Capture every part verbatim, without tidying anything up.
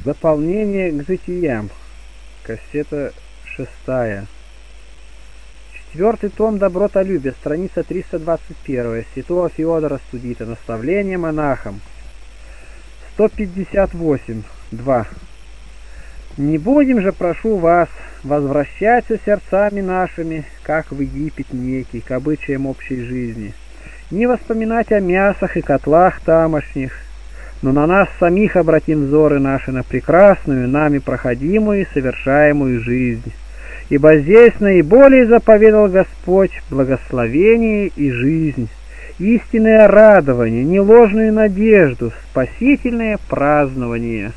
Дополнение к житиям. Кассета шестая. Четвертый том «Добротолюбие», страница триста двадцать один. Святого Феодора Студита. Наставление монахам. сто пятьдесят восемь. два. Не будем же, прошу вас, возвращаться сердцами нашими, как в Египет некий, к обычаям общей жизни, не воспоминать о мясах и котлах тамошних, но на нас самих обратим взоры наши на прекрасную, нами проходимую и совершаемую жизнь. Ибо здесь наиболее заповедал Господь благословение и жизнь, истинное радование, неложную надежду, спасительное празднование.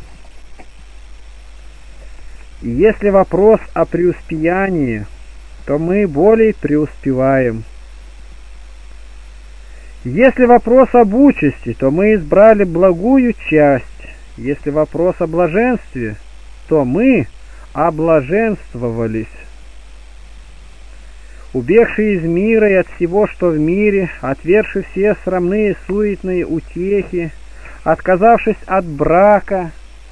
И если вопрос о преуспеянии, то мы более преуспеваем. Если вопрос об участи, то мы избрали благую часть. Если вопрос о блаженстве, то мы облаженствовались. Убегши из мира и от всего, что в мире, отвергши все срамные суетные утехи, отказавшись от брака,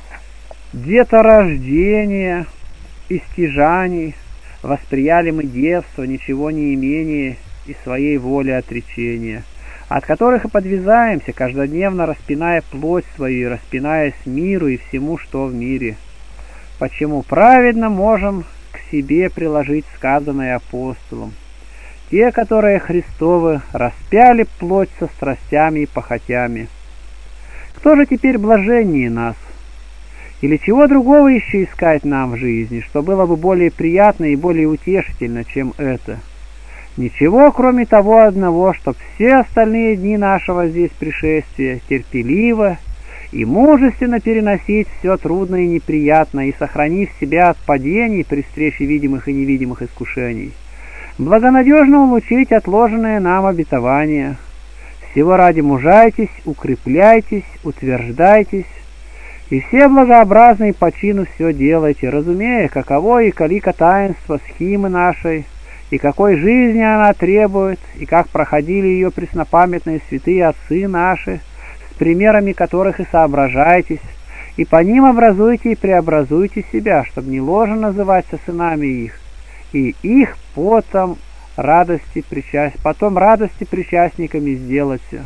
деторождения и стяжаний, восприяли мы девство, ничего не имение и своей воли отречения, от которых и подвязаемся, каждодневно распиная плоть свою и распинаясь миру и всему, что в мире. Почему праведно можем к себе приложить сказанное апостолом: те, которые Христовы, распяли плоть со страстями и похотями. Кто же теперь блаженнее нас? Или чего другого еще искать нам в жизни, что было бы более приятно и более утешительно, чем это? Ничего, кроме того одного, чтоб все остальные дни нашего здесь пришествия терпеливо и мужественно переносить все трудное и неприятное, и сохранив себя от падений при встрече видимых и невидимых искушений, благонадежно улучшить отложенное нам обетование. Всего ради мужайтесь, укрепляйтесь, утверждайтесь, и все благообразные по чину все делайте, разумея, каково и калика таинство схимы нашей, и какой жизни она требует, и как проходили ее преснопамятные святые отцы наши, с примерами которых и соображайтесь, и по ним образуйте и преобразуйте себя, чтобы не ложно называться сынами их, и их потом радости, причаст... потом радости причастниками сделаться.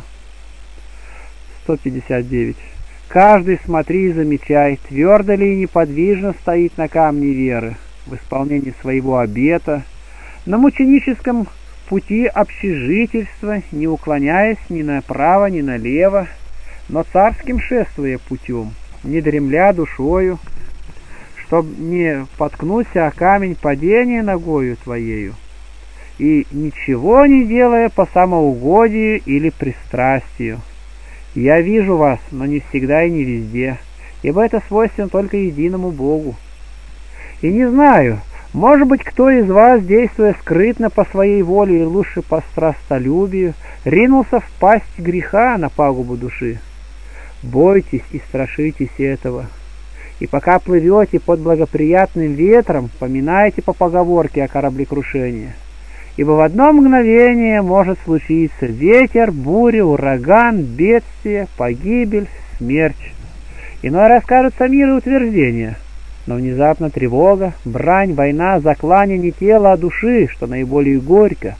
сто пятьдесят девять. Каждый смотри и замечай, твердо ли и неподвижно стоит на камне веры, в исполнении своего обета, на мученическом пути общежительства, не уклоняясь ни направо, ни налево, но царским шествуя путем, не дремля душою, чтоб не поткнуться о камень падения ногою твоею, и ничего не делая по самоугодию или пристрастию. Я вижу вас, но не всегда и не везде, ибо это свойственно только единому Богу. И не знаю, может быть, кто из вас, действуя скрытно по своей воле и лучше по страстолюбию, ринулся в пасть греха на пагубу души. Бойтесь и страшитесь этого. И пока плывете под благоприятным ветром, поминайте по поговорке о кораблекрушении. Ибо в одно мгновение может случиться ветер, буря, ураган, бедствие, погибель, смерть. Иной раз кажутся мир и утверждения, но внезапно тревога, брань, война, заклание не тела, а души, что наиболее горько.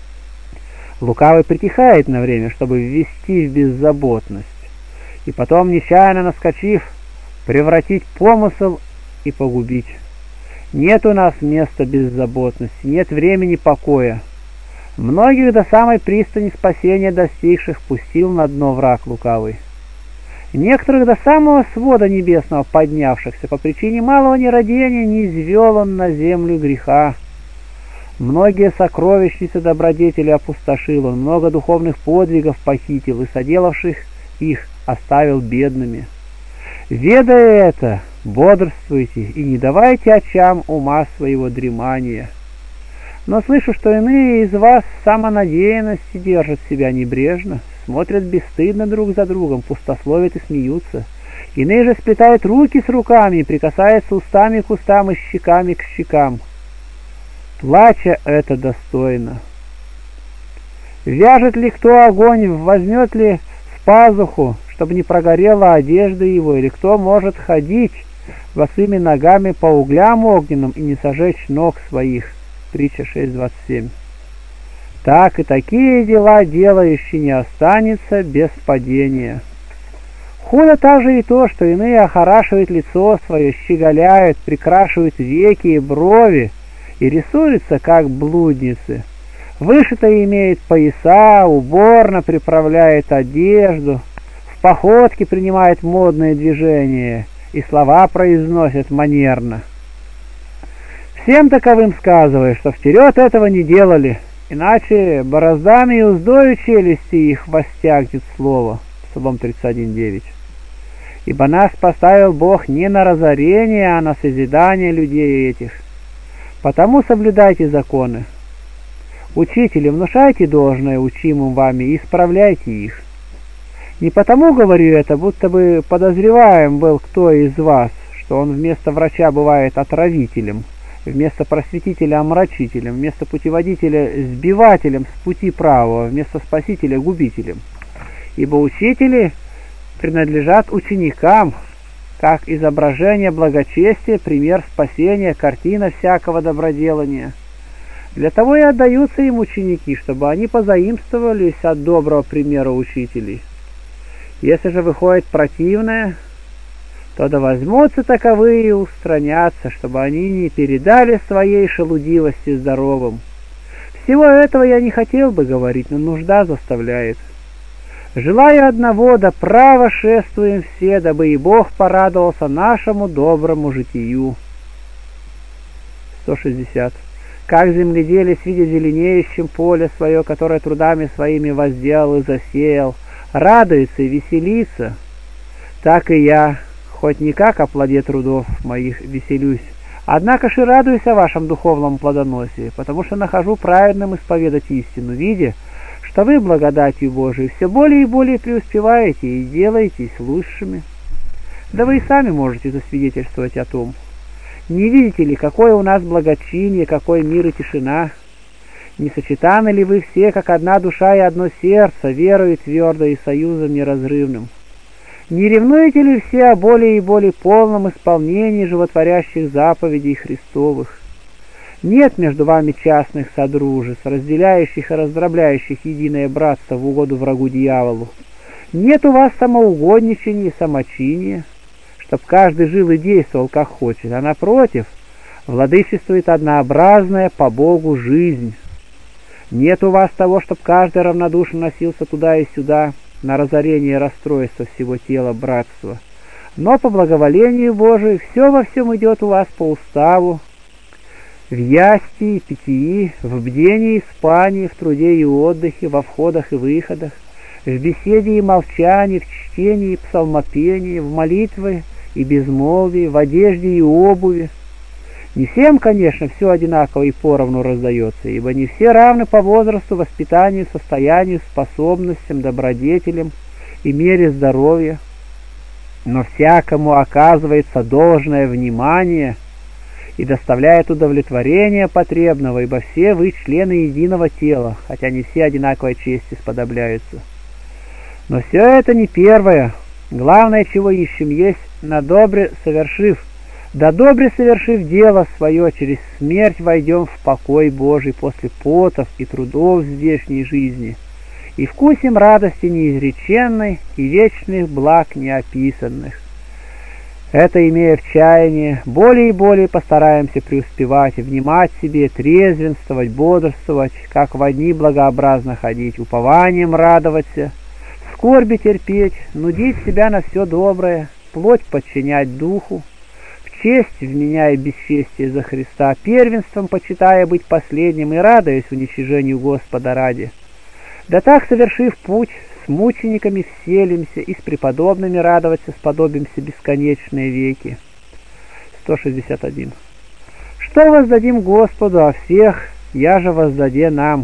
Лукавый притихает на время, чтобы ввести в беззаботность, и потом, нечаянно наскочив, превратить помысл и погубить. Нет у нас места беззаботности, нет времени покоя. Многих до самой пристани спасения достигших пустил на дно враг лукавый. Некоторых до самого свода небесного поднявшихся по причине малого нерадения не извел он на землю греха. Многие сокровищницы добродетели опустошил он, много духовных подвигов похитил и соделавших их оставил бедными. Ведая это, бодрствуйте и не давайте очам ума своего дремания. Но слышу, что иные из вас самонадеянности держат себя небрежно, смотрят бесстыдно друг за другом, пустословят и смеются. Иные же сплетают руки с руками и прикасаются устами к устам и щеками к щекам. Плача это достойно. Вяжет ли кто огонь, возьмет ли с пазуху, чтобы не прогорела одежда его, или кто может ходить босыми ногами по углям огненным и не сожечь ног своих. Притча шесть двадцать семь. Так и такие дела делающий не останется без падения. Худо также и то, что иные охорашивают лицо свое, щеголяют, прикрашивают веки и брови и рисуются, как блудницы. Вышито имеет пояса, уборно приправляет одежду, в походке принимает модные движения и слова произносят манерно. Всем таковым сказываю, что вперед этого не делали, иначе бороздами и уздою челюсти их востягнет слово. Псалом тридцать один девять. Ибо нас поставил Бог не на разорение, а на созидание людей этих. Потому соблюдайте законы. Учители, внушайте должное учимым вами и исправляйте их. Не потому говорю это, будто бы подозреваем был кто из вас, что он вместо врача бывает отравителем, вместо просветителя омрачителем, вместо путеводителя сбивателем с пути правого, вместо спасителя губителем. Ибо учители принадлежат ученикам, как изображение благочестия, пример спасения, картина всякого доброделания. Для того и отдаются им ученики, чтобы они позаимствовались от доброго примера учителей. Если же выходит противное, то да возьмутся таковые и устранятся, чтобы они не передали своей шелудивости здоровым. Всего этого я не хотел бы говорить, но нужда заставляет. Желаю одного, да право шествуем все, дабы и Бог порадовался нашему доброму житию. сто шестьдесят. Как земледелец, видя зеленеющим поле свое, которое трудами своими возделал и засеял, радуется и веселится, так и я, хоть не как о плоде трудов моих веселюсь, однако же радуюсь о вашем духовном плодоносии, потому что нахожу праведным исповедать истину, видя, что вы благодатью Божией все более и более преуспеваете и делаетесь лучшими. Да вы и сами можете засвидетельствовать о том. Не видите ли, какое у нас благочиние, какой мир и тишина? Не сочетаны ли вы все, как одна душа и одно сердце, верою твердо и союзом неразрывным? Не ревнуете ли все о более и более полном исполнении животворящих заповедей Христовых? Нет между вами частных содружеств, разделяющих и раздробляющих единое братство в угоду врагу дьяволу. Нет у вас самоугодничания и самочиния, чтоб каждый жил и действовал как хочет, а напротив, владычествует однообразная по Богу жизнь. Нет у вас того, чтоб каждый равнодушно носился туда и сюда, на разорение и расстройство всего тела братства. Но по благоволению Божию все во всем идет у вас по уставу, в ясти и питьи, в бдении и спании, в труде и отдыхе, во входах и выходах, в беседе и молчании, в чтении и псалмопении, в молитве и безмолвии, в одежде и обуви. Не всем, конечно, все одинаково и поровну раздается, ибо не все равны по возрасту, воспитанию, состоянию, способностям, добродетелям и мере здоровья, но всякому оказывается должное внимание и доставляет удовлетворение потребного, ибо все вы члены единого тела, хотя не все одинаковой чести сподобляются. Но все это не первое. Главное, чего ищем, есть на добре совершив, да добре совершив дело свое, через смерть войдем в покой Божий после потов и трудов здешней жизни, и вкусим радости неизреченной и вечных благ неописанных. Это, имея в чаянии, более и более постараемся преуспевать и внимать себе, трезвенствовать, бодрствовать, как во дни благообразно ходить, упованием радоваться, скорби терпеть, нудить себя на все доброе, плоть подчинять духу, в честь вменяя бесчестие за Христа, первенством почитая быть последним и радуясь уничижению Господа ради. Да так, совершив путь, с мучениками вселимся и с преподобными радоваться сподобимся бесконечные веки. сто шестьдесят один. Что воздадим Господу, а всех я же воздаде нам?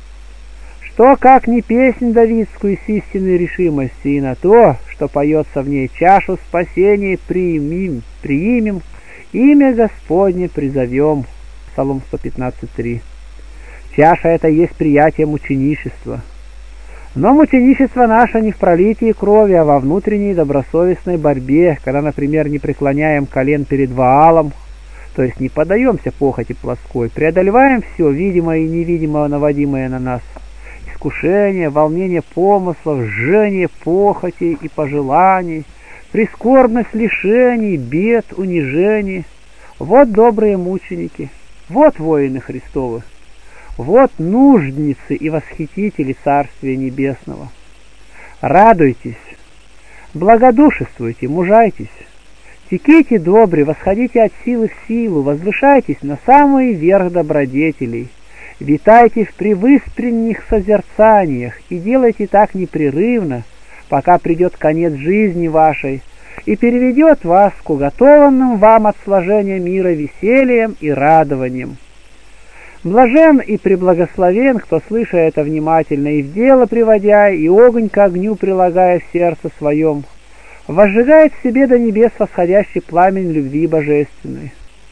Что, как не песнь давидскую с истинной решимостью, и на то, что поется в ней, чашу спасения приимим, приимем, имя Господне призовем. Псалом сто пятнадцать три. Чаша это есть приятие мученичества. Но мученичество наше не в пролитии крови, а во внутренней добросовестной борьбе, когда, например, не преклоняем колен перед Ваалом, то есть не поддаемся похоти плоской, преодолеваем все, видимое и невидимое, наводимое на нас, искушение, волнение помыслов, жжение похоти и пожеланий, прискорбность лишений, бед, унижений. Вот добрые мученики, вот воины Христовы. Вот нуждницы и восхитители Царствия Небесного. Радуйтесь, благодушествуйте, мужайтесь, теките добре, восходите от силы в силу, возвышайтесь на самый верх добродетелей, витайте в превыспренних созерцаниях и делайте так непрерывно, пока придет конец жизни вашей и переведет вас к уготованным вам от сложения мира весельем и радованием. Блажен и преблагословен, кто, слыша это внимательно и в дело приводя, и огонь к огню прилагая в сердце своем, возжигает в себе до небес восходящий пламень любви божественной.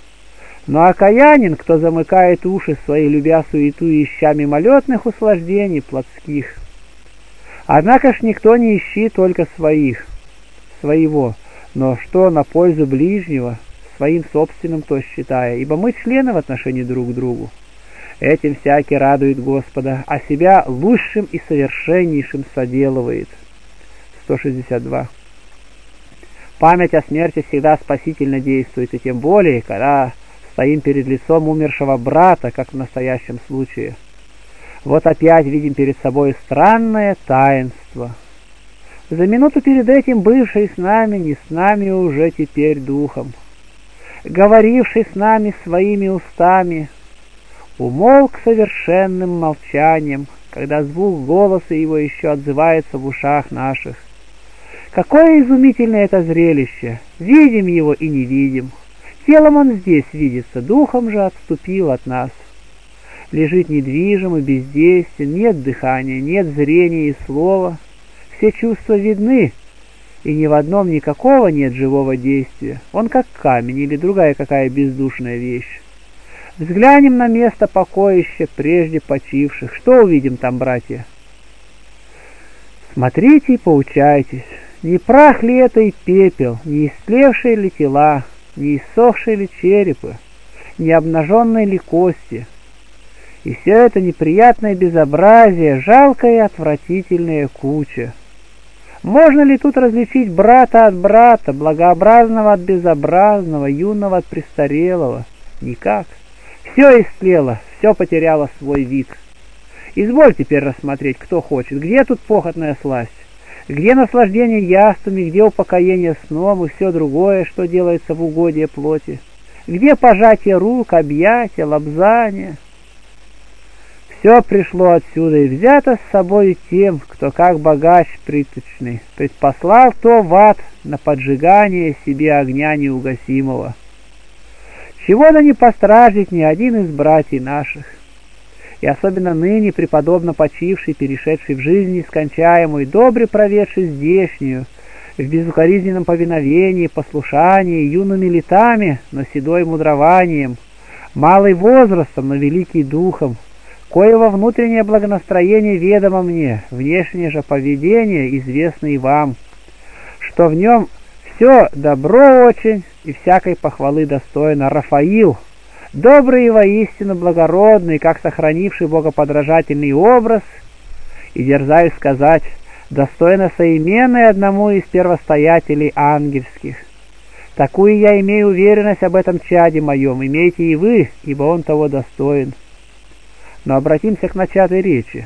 Но окаянин, кто замыкает уши свои, любя суету и ища мимолетных услаждений плотских. Однако ж никто не ищи только своих, своего, но что на пользу ближнего, своим собственным то считая, ибо мы члены в отношении друг к другу. Этим всякий радует Господа, а себя лучшим и совершеннейшим соделывает. сто шестьдесят два. Память о смерти всегда спасительно действует, и тем более, когда стоим перед лицом умершего брата, как в настоящем случае. Вот опять видим перед собой странное таинство. За минуту перед этим бывший с нами, не с нами уже теперь духом, говоривший с нами своими устами, умолк совершенным молчанием, когда звук голоса его еще отзывается в ушах наших. Какое изумительное это зрелище! Видим его и не видим. Телом он здесь видится, духом же отступил от нас. Лежит недвижим и бездействен, нет дыхания, нет зрения и слова. Все чувства видны, и ни в одном никакого нет живого действия. Он как камень или другая какая бездушная вещь. Взглянем на место покоища прежде почивших. Что увидим там, братья? Смотрите и поучайтесь. Не прах ли это и пепел, не истлевшие ли тела, не иссохшие ли черепы, не обнаженные ли кости? И все это неприятное безобразие, жалкая и отвратительная куча. Можно ли тут различить брата от брата, благообразного от безобразного, юного от престарелого? Никак. Все истлело, все потеряло свой вид. Изволь теперь рассмотреть, кто хочет, где тут похотная сласть, где наслаждение яствами, где упокоение сном и все другое, что делается в угодие плоти, где пожатие рук, объятия, лобзания. Все пришло отсюда и взято с собой тем, кто как богач приточный предпослал то в ад на поджигание себе огня неугасимого. Чего да не постраждет ни один из братьев наших, и особенно ныне преподобно почивший, перешедший в жизнь нескончаемую, добре проведший здешнюю, в безукоризненном повиновении, послушании, юными летами, но седой мудрованием, малый возрастом, но великий духом, коего внутреннее благонастроение ведомо мне, внешнее же поведение известно и вам, что в нем все добро очень и всякой похвалы достойно. Рафаил, добрый и воистину благородный, как сохранивший богоподражательный образ, и дерзаю сказать, достойно соименной одному из первостоятелей ангельских. Такую я имею уверенность об этом чаде моем, имейте и вы, ибо он того достоин. Но обратимся к начатой речи.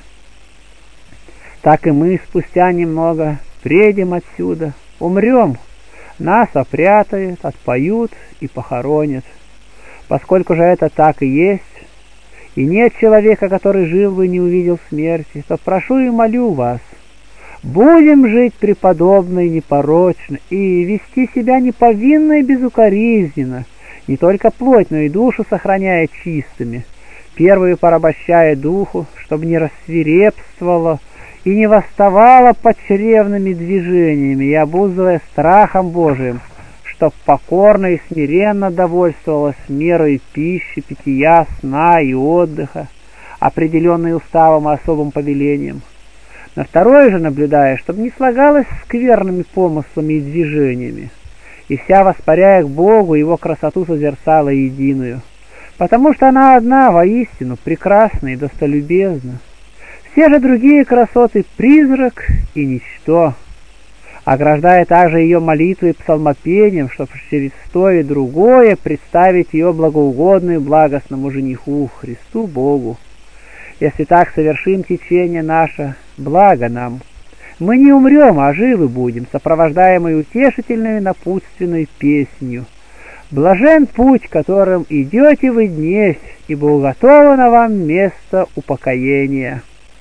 Так и мы спустя немного приедем отсюда, умрем, нас опрятают, отпоют и похоронят. Поскольку же это так и есть, и нет человека, который жил бы и не увидел смерти, то прошу и молю вас, будем жить преподобно и непорочно, и вести себя неповинно и безукоризненно, не только плоть, но и душу сохраняя чистыми, первую порабощая духу, чтобы не рассвирепствовало и не восставало под чревными движениями, и обуздывая страхом Божиим, чтоб покорно и смиренно довольствовалась мерой пищи, питья, сна и отдыха, определенной уставом и особым повелением. На второе же наблюдая, чтобы не слагалось скверными помыслами и движениями, и вся, воспаряя к Богу, его красоту созерцала единую, потому что она одна воистину прекрасна и достолюбезна. Все же другие красоты — призрак и ничто, ограждая также ее молитвой и псалмопением, чтобы через то и другое представить ее благоугодную благостному жениху, Христу Богу. Если так совершим течение наше, благо нам. Мы не умрем, а живы будем, сопровождаемые утешительной напутственной песнью. Блажен путь, которым идете вы днесь, ибо уготовано вам место упокоения.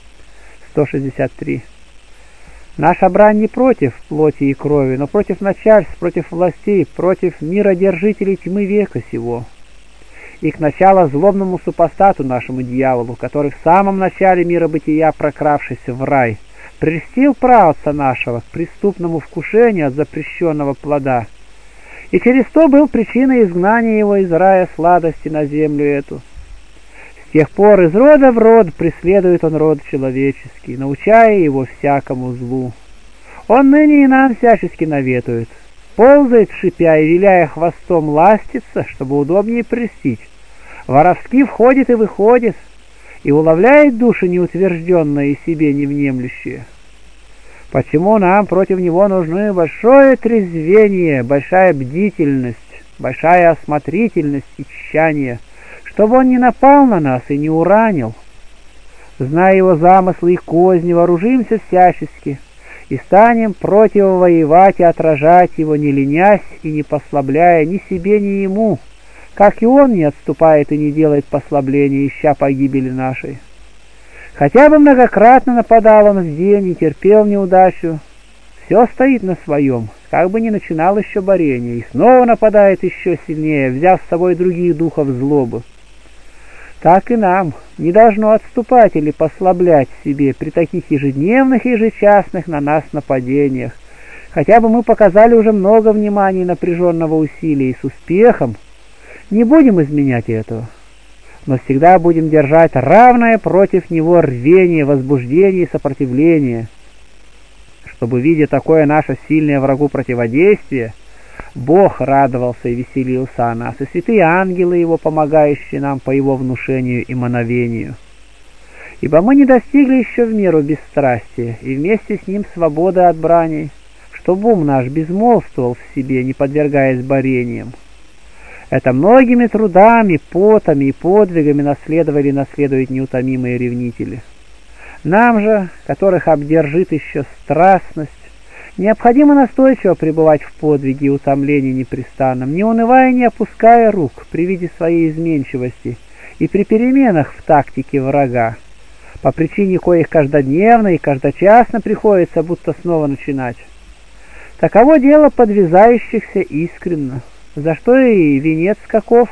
сто шестьдесят три. Наша брань не против плоти и крови, но против начальств, против властей, против миродержителей тьмы века сего. И к началу злобному супостату нашему дьяволу, который в самом начале мира бытия, прокравшийся в рай, прельстил праотца нашего к преступному вкушению от запрещенного плода, и через то был причиной изгнания его из рая сладости на землю эту. С тех пор из рода в род преследует он род человеческий, научая его всякому злу. Он ныне и нам всячески наветует, ползает, шипя и виляя хвостом, ластится, чтобы удобнее прельстить, воровски входит и выходит, и уловляет души неутвержденные и себе невнемлющие. Почему нам против него нужны большое трезвение, большая бдительность, большая осмотрительность и тщание, чтобы он не напал на нас и не уранил? Зная его замыслы и козни, вооружимся всячески и станем противовоевать и отражать его, не ленясь и не послабляя ни себе, ни ему, как и он не отступает и не делает послабления, ища погибели нашей. Хотя бы многократно нападал он в день и терпел неудачу, все стоит на своем, как бы ни начинал еще борение, и снова нападает еще сильнее, взяв с собой других духов злобы. Так и нам не должно отступать или послаблять себе при таких ежедневных и ежечасных на нас нападениях. Хотя бы мы показали уже много внимания и напряженного усилия, и с успехом не будем изменять этого, но всегда будем держать равное против него рвение, возбуждение и сопротивление, чтобы, видя такое наше сильное врагу противодействие, Бог радовался и веселился о нас, и святые ангелы его, помогающие нам по его внушению и мановению. Ибо мы не достигли еще в меру бесстрастия, и вместе с ним свободы от браней, чтобы ум наш безмолвствовал в себе, не подвергаясь борениям. Это многими трудами, потами и подвигами наследовали и наследуют неутомимые ревнители. Нам же, которых обдержит еще страстность, необходимо настойчиво пребывать в подвиге и утомлении непрестанном, не унывая и не опуская рук при виде своей изменчивости и при переменах в тактике врага, по причине коих каждодневно и каждочасно приходится будто снова начинать. Таково дело подвязающихся искренно, за что и венец каков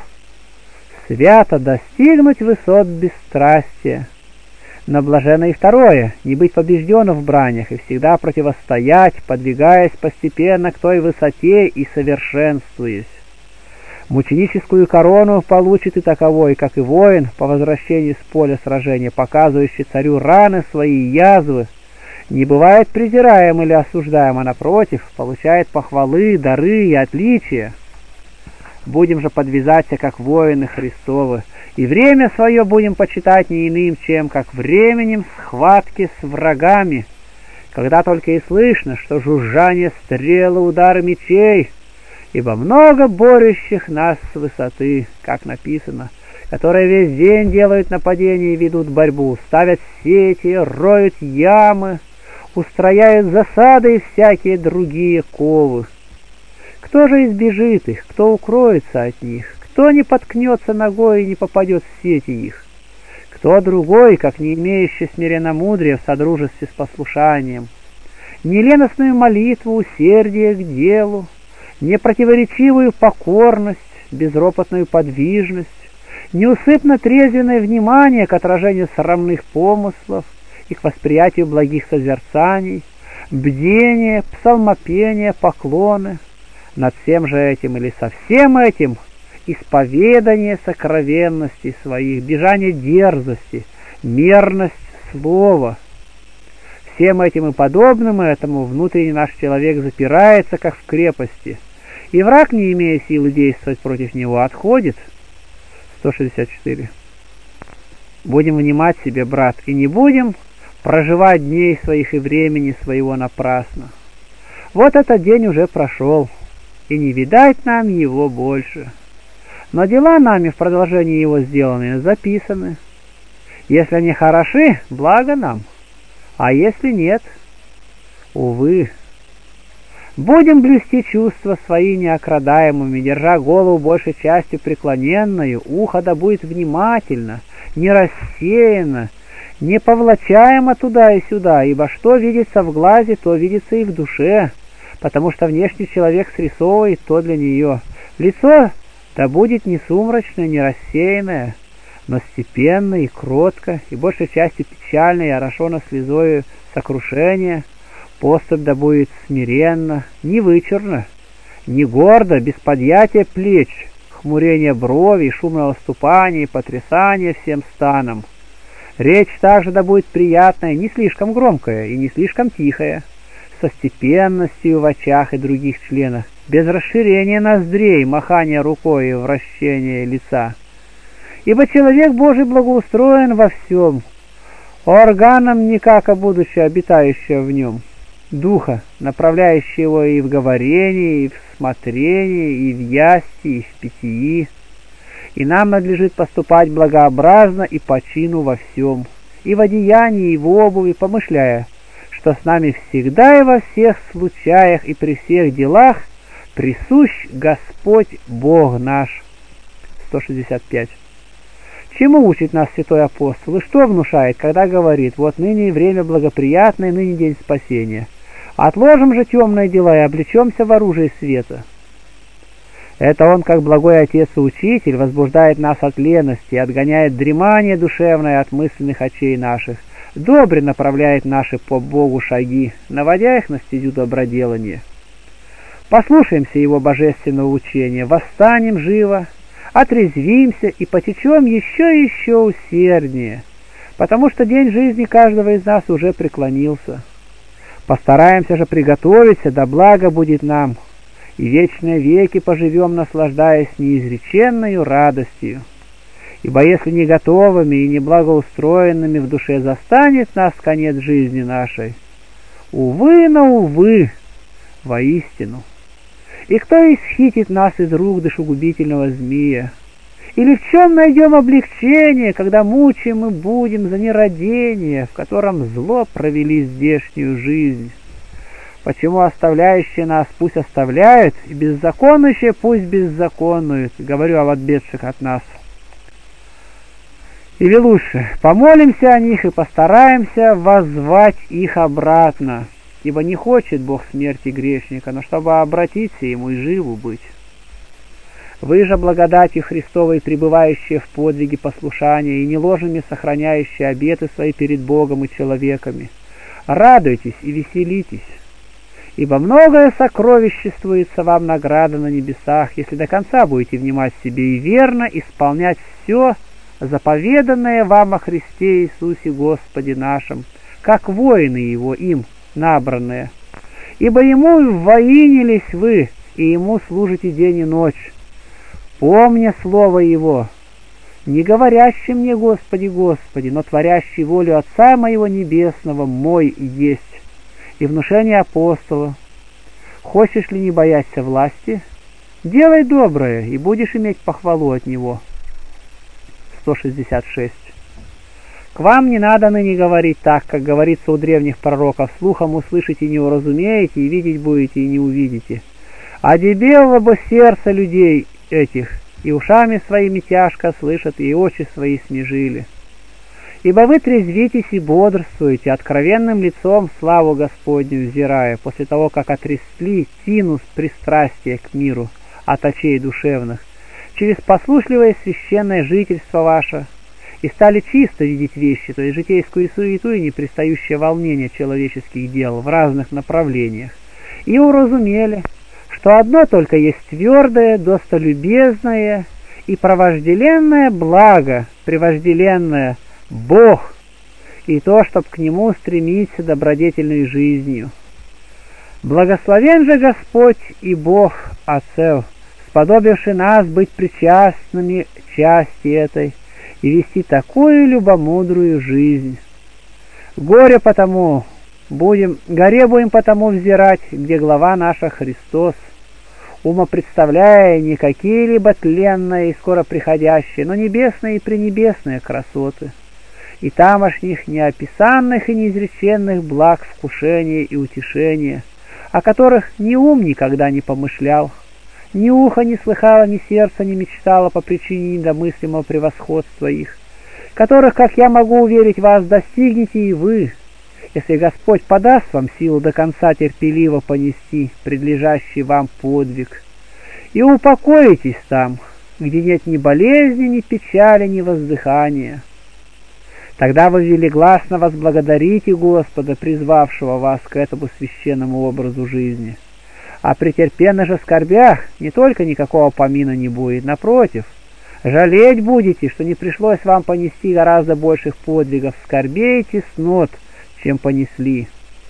— свято достигнуть высот бесстрастия. Но блаженно и второе — не быть побежденным в бранях и всегда противостоять, подвигаясь постепенно к той высоте и совершенствуясь. Мученическую корону получит и таковой, как и воин, по возвращении с поля сражения, показывающий царю раны свои и язвы, не бывает презираем или осуждаем, а напротив, получает похвалы, дары и отличия. Будем же подвязаться, как воины Христовы, и время свое будем почитать не иным, чем как временем схватки с врагами, когда только и слышно, что жужжание стрелы, удары мечей, ибо много борющих нас с высоты, как написано, которые весь день делают нападения и ведут борьбу, ставят сети, роют ямы, устрояют засады и всякие другие ковы. Кто же избежит их, кто укроется от них, кто не поткнется ногой и не попадет в сети их? Кто другой, как не имеющий смиренномудрия в содружестве с послушанием, неленостную молитву, усердие к делу, непротиворечивую покорность, безропотную подвижность, неусыпно трезвенное внимание к отражению срамных помыслов и к восприятию благих созерцаний, бдение, псалмопение, поклоны, над всем же этим или со всем этим исповедание сокровенностей своих, бежание дерзости, мерность слова. всем этим и подобным этому внутренний наш человек запирается, как в крепости, и враг, не имея силы действовать против него, отходит. сто шестьдесят четыре. Будем внимать себе, брат, и не будем проживать дней своих и времени своего напрасно. Вот этот день уже прошел, и не видать нам его больше. Но дела нами в продолжении его сделанные записаны. Если они хороши, благо нам, а если нет, увы. Будем блюсти чувства свои неокрадаемыми, держа голову большей частью преклоненную, ухо да будет внимательно, не рассеяно, не повлачаемо туда и сюда, ибо что видится в глазе, то видится и в душе, потому что внешний человек срисовывает то для нее. Лицо да будет не сумрачное, не рассеянное, но степенно и кротко, и большей частью печально и орошено слезою сокрушения. Поступь да будет смиренно, не вычурно, не гордо, без подъятия плеч, хмурения бровей, шумного ступания и потрясания всем станом. Речь также да будет приятная, не слишком громкая и не слишком тихая, со степенностью в очах и других членах, без расширения ноздрей, махания рукой и вращения лица. Ибо человек Божий благоустроен во всем, органом никак, а будучи обитающего в нем, духа, направляющего его и в говорении, и в смотрении, и в ясти, и в питьи. И нам надлежит поступать благообразно и по чину во всем, и в одеянии, и в обуви, помышляя, что с нами всегда и во всех случаях и при всех делах присущ Господь Бог наш. сто шестьдесят пять. Чему учит нас святой апостол, и что внушает, когда говорит: вот ныне время благоприятное, ныне день спасения. Отложим же темные дела и облечемся в оружие света. Это он, как благой отец и учитель, возбуждает нас от лености, отгоняет дремание душевное от мысленных очей наших, добре направляет наши по Богу шаги, наводя их на стезю доброделания. Послушаемся его божественного учения, восстанем живо, отрезвимся и потечем еще и еще усерднее, потому что день жизни каждого из нас уже преклонился. Постараемся же приготовиться, да благо будет нам, и вечные веки поживем, наслаждаясь неизреченною радостью. Ибо если не готовыми и не благоустроенными в душе застанет нас конец жизни нашей, увы, но увы, воистину. И кто исхитит нас из рук душегубительного змея? Или в чем найдем облегчение, когда мучаем мы будем за нерадение, в котором зло провели здешнюю жизнь? Почему оставляющие нас пусть оставляют, и беззаконнующие пусть беззаконнуют, говорю об отбедших от нас. Или лучше, помолимся о них и постараемся воззвать их обратно, ибо не хочет Бог смерти грешника, но чтобы обратиться ему и живу быть. Вы же благодатью Христовой, пребывающие в подвиге послушания и неложными сохраняющие обеты свои перед Богом и человеками, радуйтесь и веселитесь, ибо многое сокровиществуется вам награда на небесах, если до конца будете внимать себе и верно исполнять все заповеданное вам о Христе Иисусе Господе нашим, как воины Его им набранные. Ибо Ему воинились вы, и Ему служите день и ночь, помня Слово Его, не говорящий мне Господи, Господи, но творящий волю Отца Моего Небесного, мой есть. И внушение апостола: хочешь ли не бояться власти? Делай доброе, и будешь иметь похвалу от Него. сто шестьдесят шесть. К вам не надо ныне говорить так, как говорится у древних пророков: слухом услышите и не уразумеете, и видеть будете и не увидите. Одебело бы сердце людей этих, и ушами своими тяжко слышат, и очи свои смежили. Ибо вы трезвитесь и бодрствуете, откровенным лицом славу Господню взирая, после того, как отрясли тину пристрастия к миру от очей душевных, через послушливое священное жительство ваше, и стали чисто видеть вещи, то есть житейскую суету и непристающее волнение человеческих дел в разных направлениях, и уразумели, что одно только есть твердое, достолюбезное и провожделенное благо, превожделенное Бог, и то, чтоб к Нему стремиться добродетельной жизнью. Благословен же Господь и Бог Отцев, сподобивший нас быть причастными части этой и вести такую любомудрую жизнь. Горе потому будем, горе будем потому взирать, где глава наша Христос, умопредставляя не какие-либо тленные и скоро приходящие, но небесные и пренебесные красоты, и тамошних неописанных и неизреченных благ вкушения и утешения, о которых ни ум никогда не помышлял, ни ухо не слыхало, ни сердце не мечтало по причине недомыслимого превосходства их, которых, как я могу уверить вас, достигнете и вы, если Господь подаст вам силу до конца терпеливо понести предлежащий вам подвиг, и упокоитесь там, где нет ни болезни, ни печали, ни воздыхания. Тогда вы велигласно возблагодарите Господа, призвавшего вас к этому священному образу жизни. А при терпенных же скорбях не только никакого помина не будет, напротив, жалеть будете, что не пришлось вам понести гораздо больших подвигов, скорбей и теснот, чем понесли.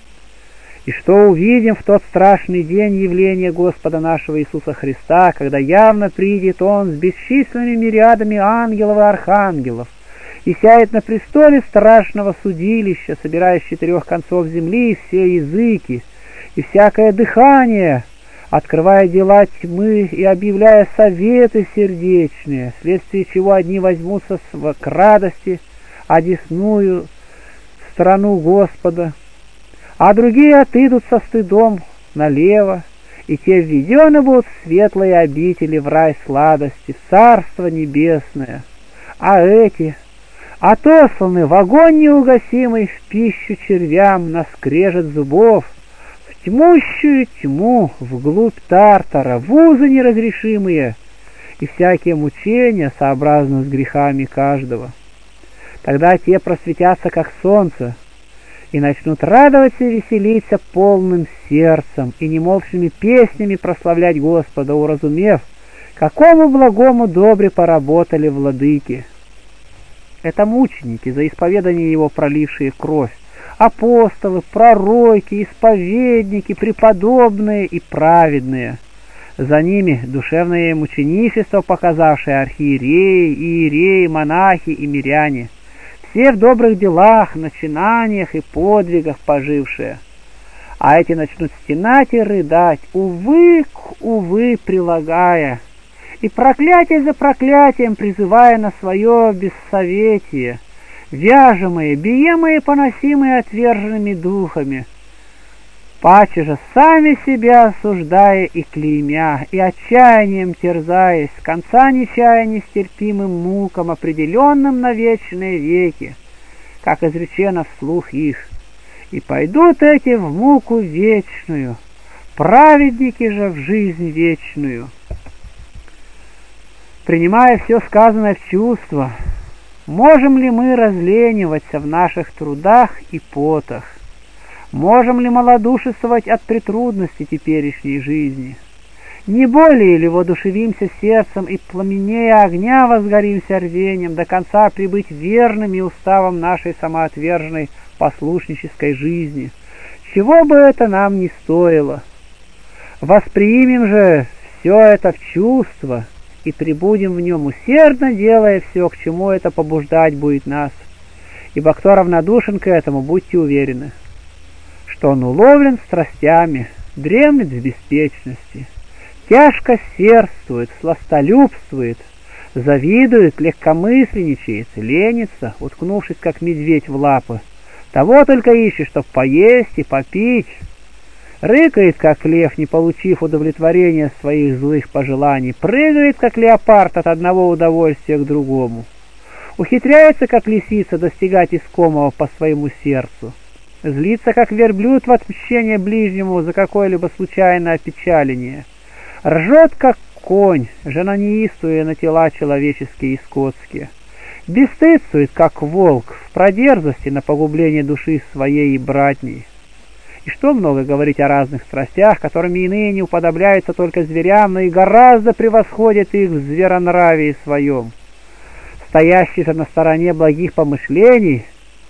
И что увидим в тот страшный день явления Господа нашего Иисуса Христа, когда явно придет Он с бесчисленными мириадами ангелов и архангелов, и сядет на престоле страшного судилища, собирая с четырех концов земли все языки и всякое дыхание, открывая дела тьмы и объявляя советы сердечные, вследствие чего одни возьмутся к радости, одесную страну Господа, а другие отыдут со стыдом налево, и те введены будут в светлые обители, в рай сладости, в царство небесное, а эти отосланы в огонь неугасимый, в пищу червям, на скрежет зубов, в тьмущую тьму, вглубь Тартара, в узы неразрешимые, и всякие мучения сообразно с грехами каждого. Тогда те просветятся, как солнце, и начнут радоваться и веселиться полным сердцем, и немолчными песнями прославлять Господа, уразумев, какому благому добре поработали владыки. Это мученики, за исповедание Его пролившие кровь, апостолы, пророки, исповедники, преподобные и праведные. За ними душевное мученичество показавшие архиереи, иереи, монахи и миряне, все в добрых делах, начинаниях и подвигах пожившие. А эти начнут стенать и рыдать, увы, к увы прилагая, и проклятие за проклятием призывая на свое бессоветие, вяжемые, биемые, поносимые отверженными духами, паче же сами себя осуждая и клеймя, и отчаянием терзаясь, с конца не чая нестерпимым мукам, определенным на вечные веки, как изречено вслух их, и пойдут эти в муку вечную, праведники же в жизнь вечную. Принимая все сказанное в чувство, можем ли мы разлениваться в наших трудах и потах? Можем ли малодушествовать от претрудности теперешней жизни? Не более ли воодушевимся сердцем и пламенея огня возгоримся рвением до конца прибыть верными уставам нашей самоотверженной послушнической жизни? Чего бы это нам ни стоило? Воспримем же все это в чувство и пребудем в нем усердно, делая все, к чему это побуждать будет нас. Ибо кто равнодушен к этому, будьте уверены, что он уловлен страстями, дремлет в беспечности, тяжко сердствует, сластолюбствует, завидует, легкомысленничает, ленится, уткнувшись, как медведь в лапы. Того только ищет, чтоб поесть и попить. Рыкает, как лев, не получив удовлетворения своих злых пожеланий, прыгает, как леопард, от одного удовольствия к другому. Ухитряется, как лисица, достигать искомого по своему сердцу. Злится, как верблюд, в отмщение ближнему за какое-либо случайное опечаление. Ржет, как конь, жена неистуя на тела человеческие и скотские. Бесстыдствует, как волк, в продерзости на погубление души своей и братней. И что много говорить о разных страстях, которыми иные не уподобляются только зверям, но и гораздо превосходят их в зверонравии своем. Стоящий же на стороне благих помышлений,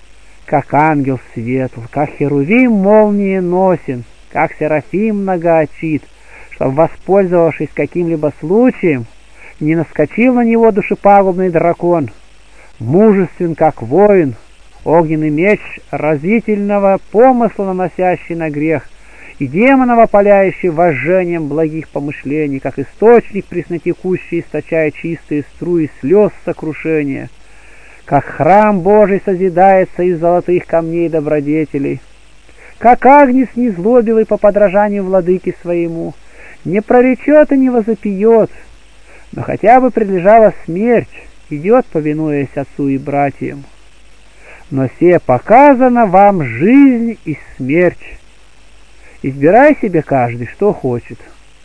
как ангел светл, как херувим молниеносен, как серафим многоочит, чтобы, воспользовавшись каким-либо случаем, не наскочил на него душепагубный дракон, мужествен, как воин, огненный меч разительного помысла, наносящий на грех, и демонов опаляющий вожжением благих помышлений, как источник преснотекущий, источая чистые струи слез сокрушения, как храм Божий созидается из золотых камней добродетелей, как агнец незлобивый по подражанию владыке своему, не проречет и не возопьет, но хотя бы прилежала смерть, идет, повинуясь отцу и братьям. Но се показана вам жизнь и смерть. Избирай себе каждый, что хочет.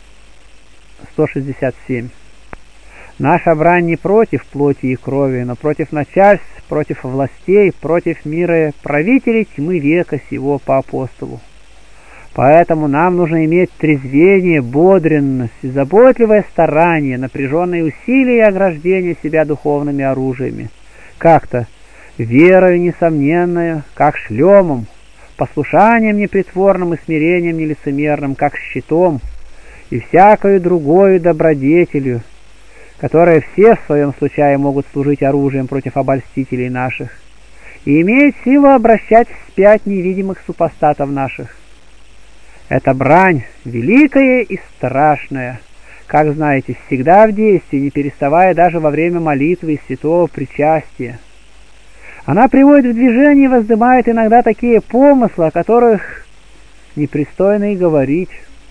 сто шестьдесят семь. Наша брань не против плоти и крови, но против начальств, против властей, против мира правителей тьмы века сего по апостолу. Поэтому нам нужно иметь трезвение, бодренность, заботливое старание, напряженные усилия и ограждение себя духовными оружиями. Как-то верою несомненную, как шлемом, послушанием непритворным и смирением нелицемерным, как щитом, и всякою другою добродетелью, которые все в своем случае могут служить оружием против обольстителей наших, и имеют силу обращать вспять невидимых супостатов наших. Эта брань великая и страшная, как знаете, всегда в действии, не переставая даже во время молитвы и святого причастия. Она приводит в движение и воздымает иногда такие помыслы, о которых непристойно и говорить.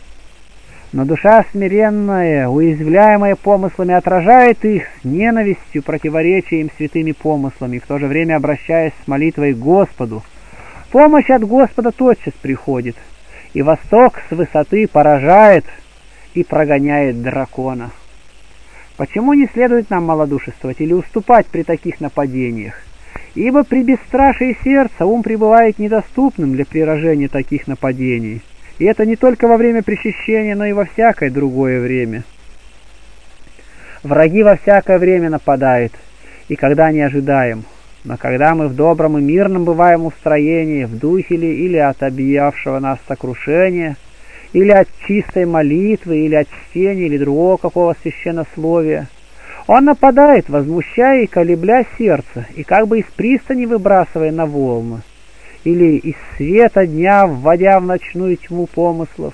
Но душа смиренная, уязвляемая помыслами, отражает их с ненавистью, противоречия им святыми помыслами, в то же время обращаясь с молитвой к Господу. Помощь от Господа тотчас приходит, и восток с высоты поражает и прогоняет дракона. Почему не следует нам малодушествовать или уступать при таких нападениях? Ибо при бесстрашии сердца ум пребывает недоступным для приражения таких нападений. И это не только во время причащения, но и во всякое другое время. Враги во всякое время нападают, и когда не ожидаем. Но когда мы в добром и мирном бываем устроении, в духе ли, или от объявшего нас сокрушения, или от чистой молитвы, или от чтения, или другого какого священнословия, он нападает, возмущая и колебля сердце, и как бы из пристани выбрасывая на волны, или из света дня вводя в ночную тьму помыслов.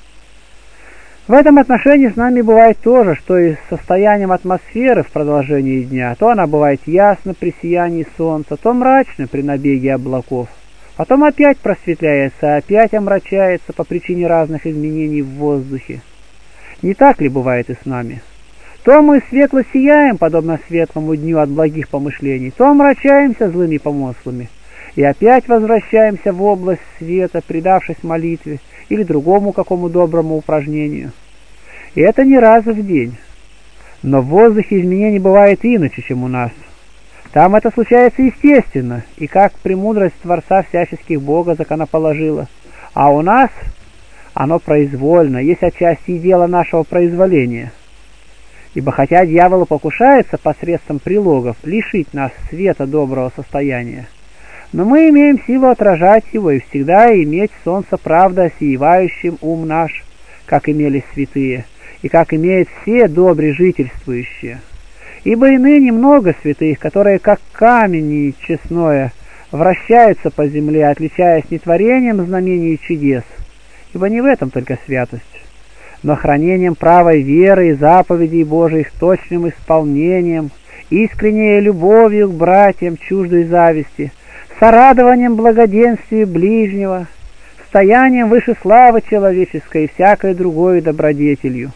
В этом отношении с нами бывает то же, что и с состоянием атмосферы в продолжении дня. То она бывает ясна при сиянии солнца, то мрачна при набеге облаков. Потом опять просветляется, опять омрачается по причине разных изменений в воздухе. Не так ли бывает и с нами? То мы светло сияем, подобно светлому дню от благих помышлений, то омрачаемся злыми помыслами, и опять возвращаемся в область света, предавшись молитве или другому какому доброму упражнению. И это не раз в день. Но в воздухе изменений бывает иначе, чем у нас. Там это случается естественно, и как премудрость Творца всяческих Бога законоположила. А у нас оно произвольно, есть отчасти и дело нашего произволения. Ибо хотя дьявол покушается посредством прилогов лишить нас света доброго состояния, но мы имеем силу отражать его и всегда иметь солнце правды осеивающим ум наш, как имели святые, и как имеют все добре жительствующие. Ибо и ныне много святых, которые, как камень честное, вращаются по земле, отличаясь не творением знамений и чудес, ибо не в этом только святость, но хранением правой веры и заповедей Божиих точным исполнением, искренней любовью к братьям чуждой зависти, сорадованием благоденствия ближнего, стоянием выше славы человеческой и всякой другой добродетелью.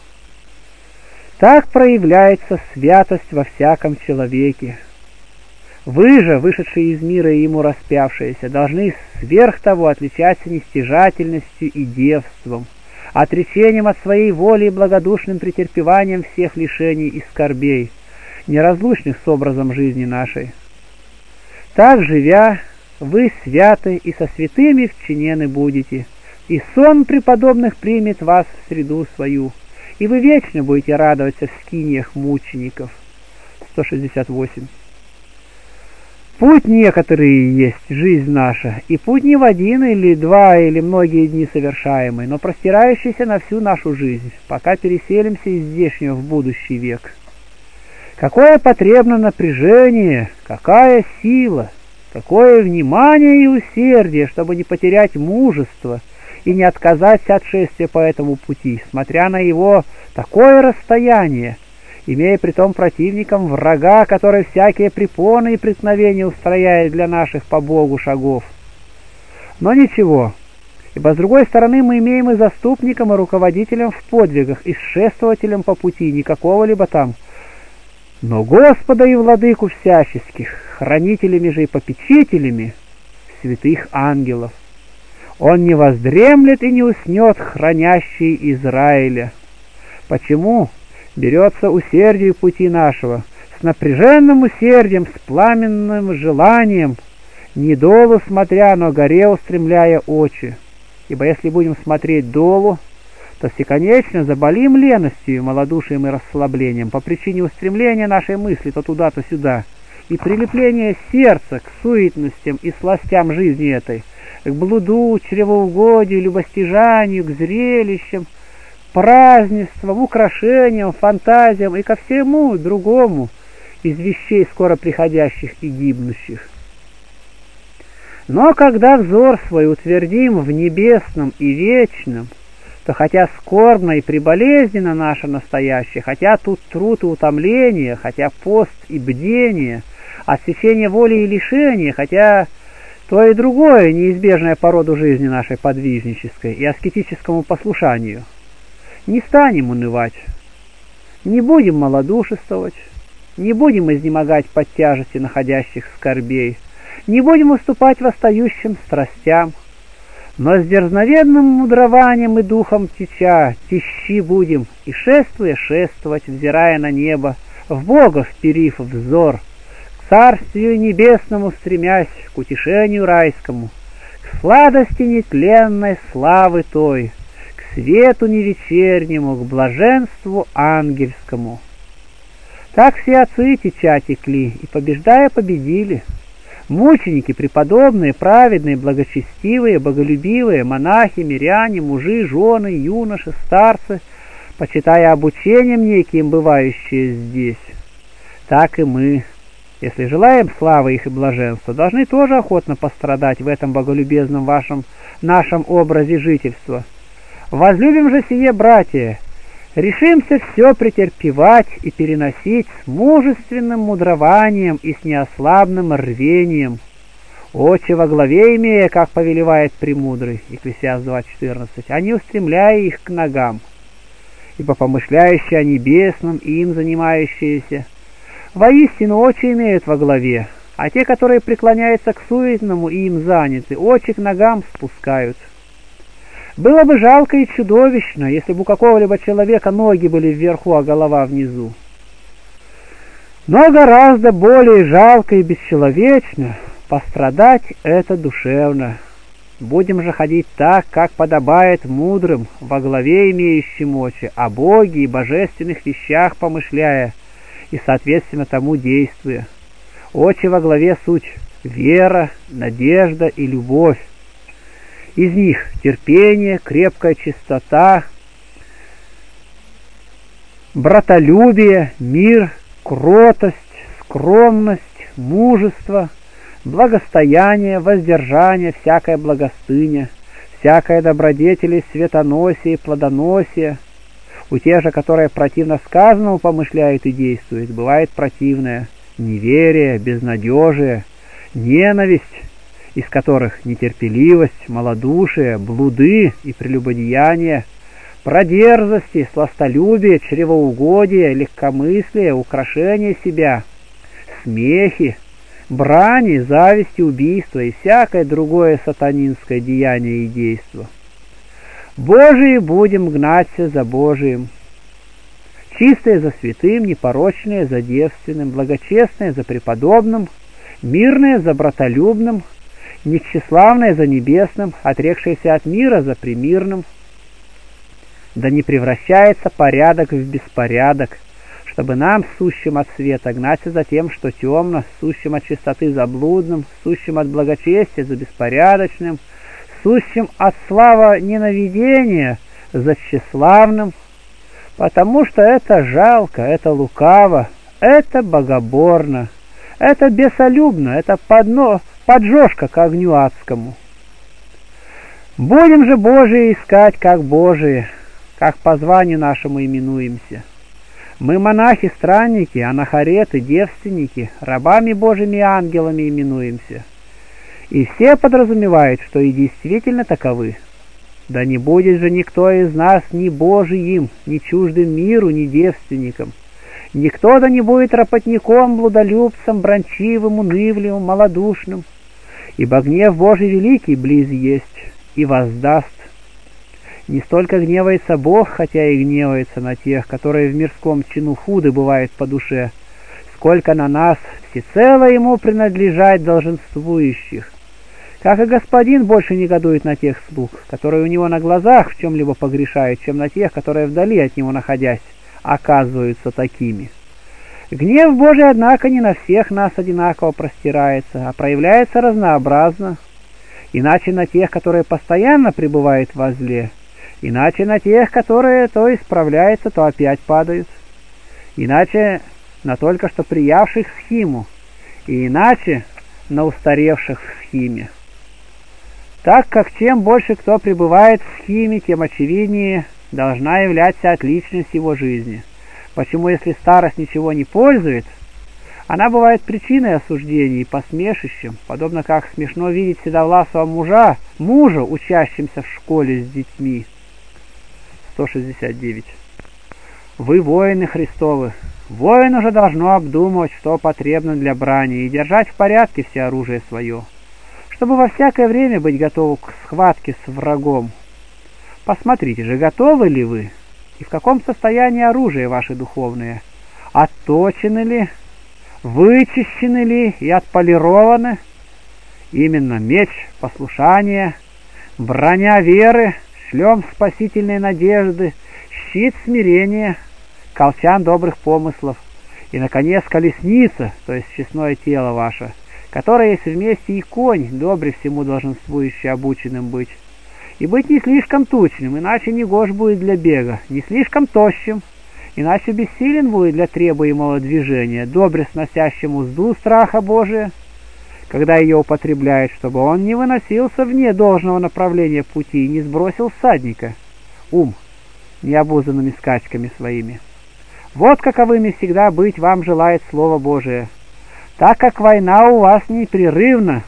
Так проявляется святость во всяком человеке. Вы же, вышедшие из мира и ему распявшиеся, должны сверх того отличаться нестяжательностью и девством, отречением от своей воли и благодушным претерпеванием всех лишений и скорбей, неразлучных с образом жизни нашей. Так, живя, вы святы и со святыми вчинены будете, и сон преподобных примет вас в среду свою, и вы вечно будете радоваться в скиниях мучеников. сто шестьдесят восемь. Путь некоторые есть, жизнь наша, и путь не в один или два или многие дни совершаемый, но простирающийся на всю нашу жизнь, пока переселимся из здешнего в будущий век. Какое потребно напряжение, какая сила, какое внимание и усердие, чтобы не потерять мужество и не отказаться от шествия по этому пути, смотря на его такое расстояние, имея притом противником врага, который всякие препоны и преткновения устрояет для наших по Богу шагов. Но ничего, ибо с другой стороны мы имеем и заступником, и руководителем в подвигах, и шествователем по пути, не какого-либо там, но Господа и Владыку всяческих, хранителями же и попечителями святых ангелов. Он не воздремлет и не уснет, хранящий Израиля. Почему берется усердию пути нашего, с напряженным усердием, с пламенным желанием, не долу смотря, но горе устремляя очи? Ибо если будем смотреть долу, то всеконечно заболим леностью, малодушием и расслаблением по причине устремления нашей мысли то туда, то сюда, и прилепления сердца к суетностям и сластям жизни этой, к блуду, чревоугодию, любостяжанию, к зрелищам, празднествам, украшениям, фантазиям и ко всему другому из вещей скоро приходящих и гибнущих. Но когда взор свой утвердим в небесном и вечном, то хотя скорбно и приболезненно наше настоящее, хотя тут труд и утомление, хотя пост и бдение, отсечение воли и лишение, хотя то и другое неизбежное по роду жизни нашей подвижнической и аскетическому послушанию, не станем унывать, не будем малодушествовать, не будем изнемогать под тяжестью находящих скорбей, не будем уступать восстающим страстям, но с дерзновенным мудрованием и духом теча, тещи будем, и шествуя шествовать, взирая на небо, в Бога вперив взор, к Царствию Небесному стремясь, к утешению райскому, к сладости нетленной славы той, к свету невечернему, к блаженству ангельскому. Так все отцы теча текли, и побеждая победили. Мученики преподобные, праведные, благочестивые, боголюбивые, монахи, миряне, мужи, жены, юноши, старцы, почитая обучением неким бывающие здесь, так и мы, если желаем славы их и блаженства, должны тоже охотно пострадать в этом боголюбезном вашем, нашем образе жительства. Возлюбим же сие, братья, решимся все претерпевать и переносить с мужественным мудрованием и с неослабным рвением, очи во главе имея, как повелевает премудрый, Екклесиаст два четырнадцать, а не устремляя их к ногам, ибо помышляющие о небесном и им занимающиеся воистину очи имеют во главе, а те, которые преклоняются к суетному и им заняты, очи к ногам спускают. Было бы жалко и чудовищно, если бы у какого-либо человека ноги были вверху, а голова внизу. Но гораздо более жалко и бесчеловечно пострадать это душевно. Будем же ходить так, как подобает мудрым, во главе имеющим очи, о Боге и божественных вещах помышляя, и соответственно тому действуя. Очи во главе суть вера, надежда и любовь. Из них терпение, крепкая чистота, братолюбие, мир, кротость, скромность, мужество, благостояние, воздержание, всякое благостыня, всякое добродетель и светоносие, плодоносие. У тех же, которые противно сказанному помышляют и действуют, бывает противное неверие, безнадежие, ненависть, из которых нетерпеливость, малодушие, блуды и прелюбодеяние, продерзости, сластолюбие, чревоугодие, легкомыслие, украшение себя, смехи, брани, зависти, убийства и всякое другое сатанинское деяние и действо. Божии будем гнаться за Божиим, чистое за святым, непорочное за девственным, благочестное за преподобным, мирное за братолюбным, нечтеславное за небесным, отрекшееся от мира за премирным. Да не превращается порядок в беспорядок, чтобы нам, сущим от света, гнаться за тем, что темно, сущим от чистоты за блудным, сущим от благочестия за беспорядочным, сущим от слава ненавидения за тщеславным, потому что это жалко, это лукаво, это богоборно, это бесолюбно, это подно, поджожка к огню адскому. Будем же Божие искать, как Божие, как по званию нашему именуемся. Мы монахи-странники, анахареты, девственники, рабами Божьими и ангелами именуемся. И все подразумевают, что и действительно таковы. Да не будет же никто из нас ни Божиим, ни чуждым миру, ни девственником. Никто да не будет ропотником, блудолюбцем, бранчивым, унывливым, малодушным. Ибо гнев Божий великий близ есть, и воздаст. Не столько гневается Бог, хотя и гневается на тех, которые в мирском чину худы бывают по душе, сколько на нас, всецело Ему принадлежать долженствующих. Как и Господин больше негодует на тех слуг, которые у Него на глазах в чем-либо погрешают, чем на тех, которые вдали от Него находясь, оказываются такими. Гнев Божий, однако, не на всех нас одинаково простирается, а проявляется разнообразно, иначе на тех, которые постоянно пребывают во зле, иначе на тех, которые то исправляются, то опять падают, иначе на только что приявших схиму, и иначе на устаревших в схиме. Так как чем больше кто пребывает в схиме, тем очевиднее должна являться отличность его жизни. Почему, если старость ничего не пользует, она бывает причиной осуждений и посмешищем, подобно как смешно видеть седовласого мужа, мужа, учащимся в школе с детьми. сто шестьдесят девять. Вы воины Христовы. Воин уже должно обдумывать, что потребно для брани, и держать в порядке все оружие свое, чтобы во всякое время быть готовы к схватке с врагом. Посмотрите же, готовы ли вы, и в каком состоянии оружие ваше духовное, отточены ли, вычищены ли и отполированы? Именно меч послушания, броня веры, шлем спасительной надежды, щит смирения, колчан добрых помыслов и, наконец, колесница, то есть честное тело ваше, которое есть вместе и конь, добре всему долженствующий обученным быть. И быть не слишком тучным, иначе не гож будет для бега, не слишком тощим, иначе бессилен будет для требуемого движения, добре сносящим узду страха Божия, когда ее употребляет, чтобы он не выносился вне должного направления пути и не сбросил всадника, ум, необузанными скачками своими. Вот каковыми всегда быть вам желает Слово Божие, так как война у вас непрерывна,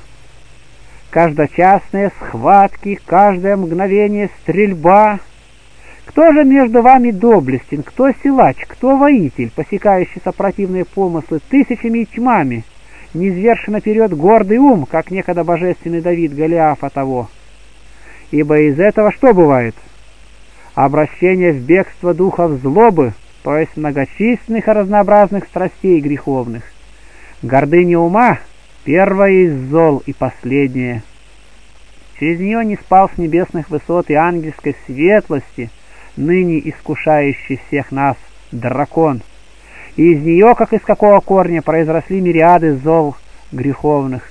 каждочасные схватки, каждое мгновение стрельба. Кто же между вами доблестен, кто силач, кто воитель, посекающий сопротивные помыслы тысячами и тьмами, низвергши наперед гордый ум, как некогда божественный Давид Голиафа того? Ибо из этого что бывает? Обращение в бегство духов злобы, то есть многочисленных и разнообразных страстей греховных. Гордыня ума — первая из зол и последняя. Через нее не спал с небесных высот и ангельской светлости, ныне искушающий всех нас, дракон. И из нее, как из какого корня, произросли мириады зол греховных.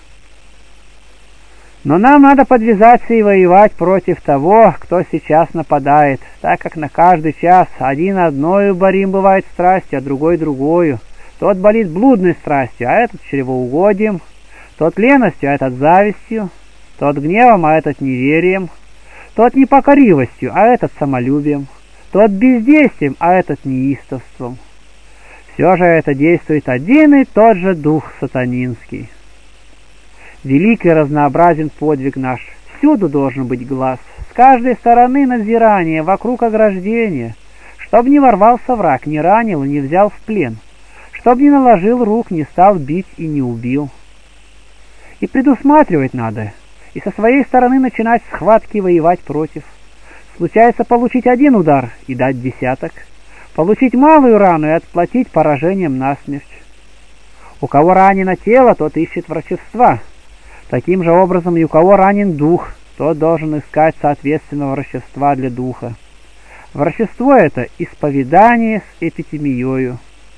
Но нам надо подвязаться и воевать против того, кто сейчас нападает, так как на каждый час один одною борим бывает страстью, а другой другою. Тот болит блудной страстью, а этот чревоугодием, тот леностью, а этот завистью, тот гневом, а этот неверием, тот непокоривостью, а этот самолюбием, тот бездействием, а этот неистовством. Все же это действует один и тот же дух сатанинский. Велик и разнообразен подвиг наш, всюду должен быть глаз, с каждой стороны надзирание, вокруг ограждения, чтоб не ворвался враг, не ранил и не взял в плен, чтоб не наложил рук, не стал бить и не убил. И предусматривать надо, и со своей стороны начинать схватки воевать против. Случается получить один удар и дать десяток, получить малую рану и отплатить поражением насмерть. У кого ранено тело, тот ищет врачевства. Таким же образом и у кого ранен дух, тот должен искать соответственного врачества для духа. Врачество это исповедание с эпитемией.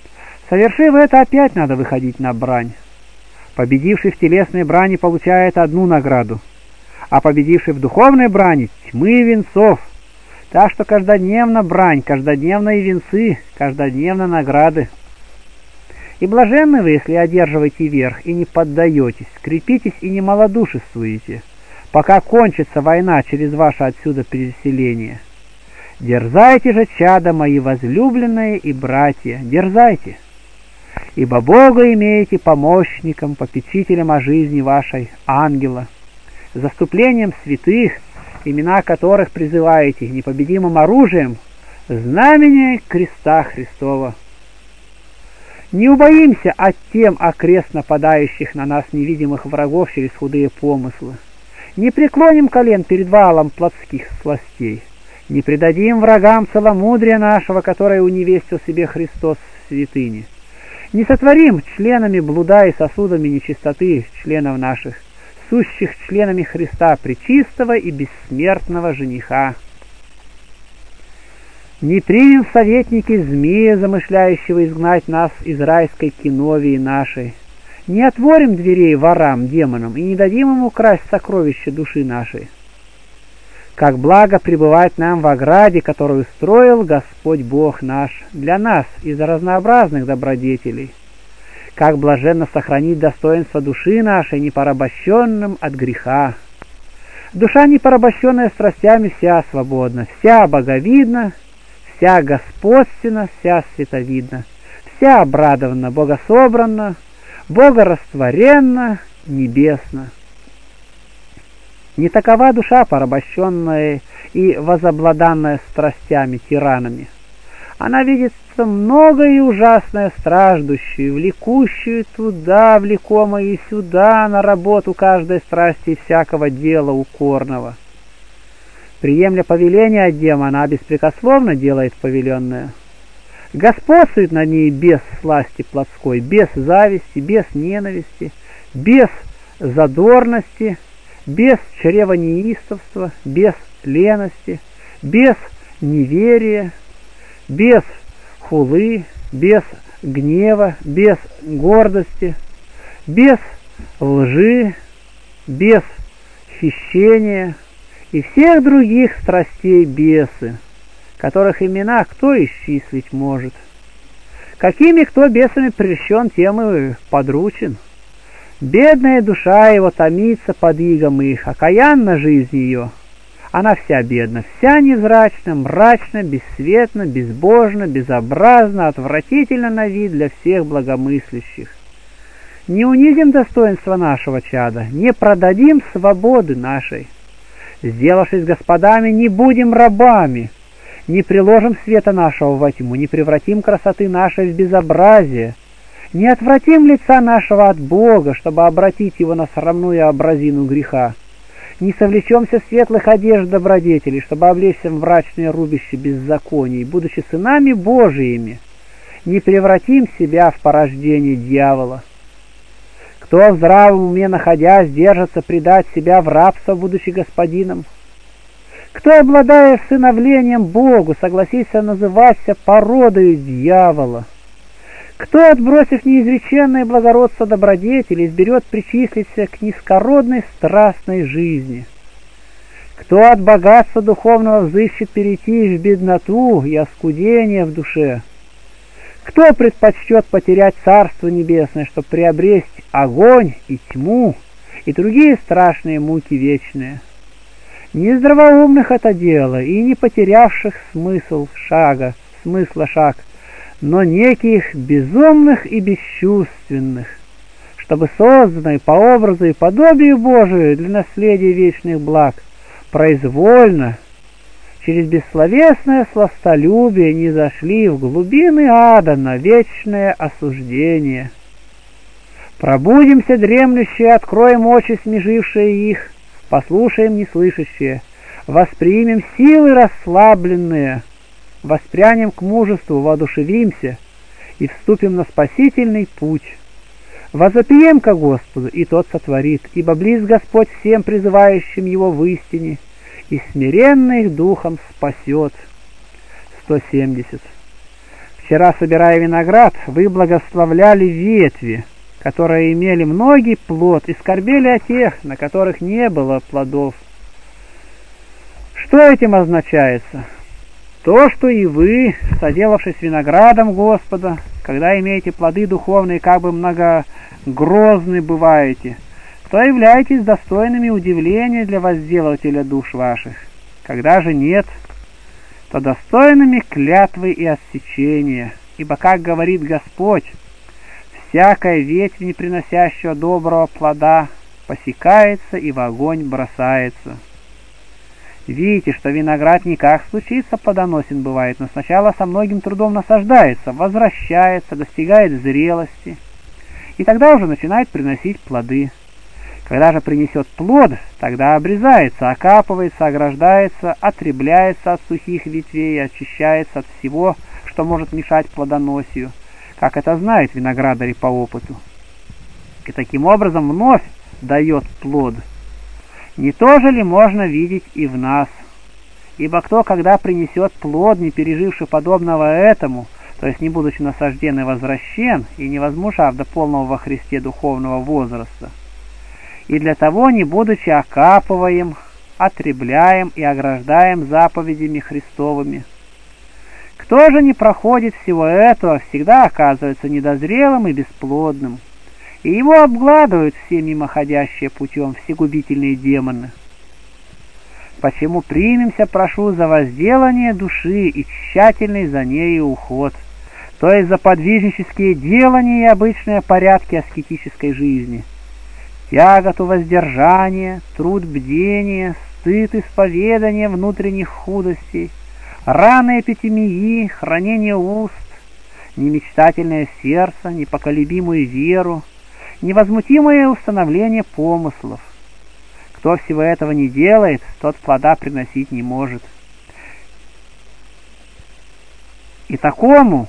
Совершив это, опять надо выходить на брань. Победивший в телесной брани получает одну награду, а победивший в духовной брани — тьмы венцов. Так что каждодневно брань, каждодневно и венцы, каждодневно награды. И блаженны вы, если одерживаете верх и не поддаетесь, крепитесь и не малодушествуете, пока кончится война через ваше отсюда переселение. Дерзайте же, чада мои возлюбленные и братья, дерзайте, ибо Бога имеете помощником, попечителем о жизни вашей, ангела, заступлением святых, имена которых призываете непобедимым оружием, знамение креста Христова. Не убоимся от тем окрест нападающих на нас невидимых врагов через худые помыслы. Не преклоним колен перед валом плотских сластей. Не предадим врагам целомудрия нашего, которое уневестил себе Христос в святыне. Не сотворим членами блуда и сосудами нечистоты членов наших, сущих членами Христа пречистого и бессмертного жениха. Не примем в советники змея, замышляющего изгнать нас из райской киновии нашей. Не отворим дверей ворам, демонам, и не дадим им украсть сокровища души нашей. Как благо пребывать нам в ограде, которую устроил Господь Бог наш для нас из разнообразных добродетелей. Как блаженно сохранить достоинство души нашей, не порабощенным от греха. Душа, не порабощенная страстями, вся свободна, вся боговидна, вся господственна, вся световидна, вся обрадована, богособранна, богорастворенна, небесна. Не такова душа, порабощенная и возобладанная страстями, тиранами. Она видит многое и ужасное, страждущую, влекущую туда, влекомое и сюда, на работу каждой страсти и всякого дела укорного. Приемля повеление от демона, она беспрекословно делает повеленное. Господствует над ней без сласти плотской, без зависти, без ненависти, без задорности, без чревонеистовства, без лености, без неверия, без хулы, без гнева, без гордости, без лжи, без хищения и всех других страстей бесы, которых имена кто исчислить может. Какими кто бесами прельщен, тем и подручен. Бедная душа его томится под игом их, окаянна жизнь ее. Она вся бедна, вся невзрачна, мрачна, бесцветна, безбожна, безобразна, отвратительна на вид для всех благомыслящих. Не унизим достоинства нашего чада, не продадим свободы нашей. Сделавшись господами, не будем рабами, не приложим света нашего во тьму, не превратим красоты нашей в безобразие, не отвратим лица нашего от Бога, чтобы обратить его на срамную образину греха. Не совлечемся в светлых одежд добродетелей, чтобы облечься в мрачные рубища беззаконий, будучи сынами Божиими. Не превратим себя в порождение дьявола. Кто в здравом уме находясь, держится предать себя в рабство, будучи господином? Кто, обладая всыновлением Богу, согласится называться породою дьявола? Кто, отбросив неизреченное благородство добродетели, изберет причислиться к низкородной страстной жизни? Кто от богатства духовного взыщет перейти в бедноту и оскудение в душе? Кто предпочтет потерять Царство Небесное, чтобы приобрести огонь и тьму и другие страшные муки вечные? Не здравоумных это дело и не потерявших смысл шага, смысла шаг, но неких безумных и бесчувственных, чтобы созданные по образу и подобию Божию для наследия вечных благ произвольно, через бессловесное сластолюбие не зашли в глубины ада на вечное осуждение. Пробудимся, дремлющие, откроем очи, смежившие их, послушаем неслышащие, воспримем силы расслабленные, воспрянем к мужеству, воодушевимся и вступим на спасительный путь. Возопием ко Господу, и Тот сотворит, ибо близ Господь всем призывающим Его в истине, и смиренно их духом спасет. сто семьдесят. В Вчера, собирая виноград, вы благословляли ветви, которые имели многий плод, и скорбели о тех, на которых не было плодов. Что этим означается? То, что и вы, соделавшись виноградом Господа, когда имеете плоды духовные, как бы многогрозны бываете, то являетесь достойными удивления для возделывателя душ ваших. Когда же нет, то достойными клятвы и отсечения. Ибо, как говорит Господь, всякая ветвь, не приносящая доброго плода, посекается и в огонь бросается. Видите, что виноград не как случится плодоносен бывает, но сначала со многим трудом насаждается, возвращается, достигает зрелости, и тогда уже начинает приносить плоды. Когда же принесет плод, тогда обрезается, окапывается, ограждается, отребляется от сухих ветвей, очищается от всего, что может мешать плодоносию, как это знает виноградарь по опыту. И таким образом вновь дает плод. Не то же ли можно видеть и в нас? Ибо кто, когда принесет плод, не переживший подобного этому, то есть не будучи насажден и возвращен, и не возмужав до полного во Христе духовного возраста, и для того, не будучи окапываем, отребляем и ограждаем заповедями Христовыми. Кто же не проходит всего этого, всегда оказывается недозрелым и бесплодным, и его обгладывают все мимоходящие путем всегубительные демоны. Почему примемся, прошу, за возделание души и тщательный за нею уход, то есть за подвижнические делания и обычные порядки аскетической жизни, тяготу воздержания, труд бдения, стыд исповедания внутренних худостей, раны эпитемии, хранение уст, немечтательное сердце, непоколебимую веру, невозмутимое установление помыслов. Кто всего этого не делает, тот плода приносить не может. И такому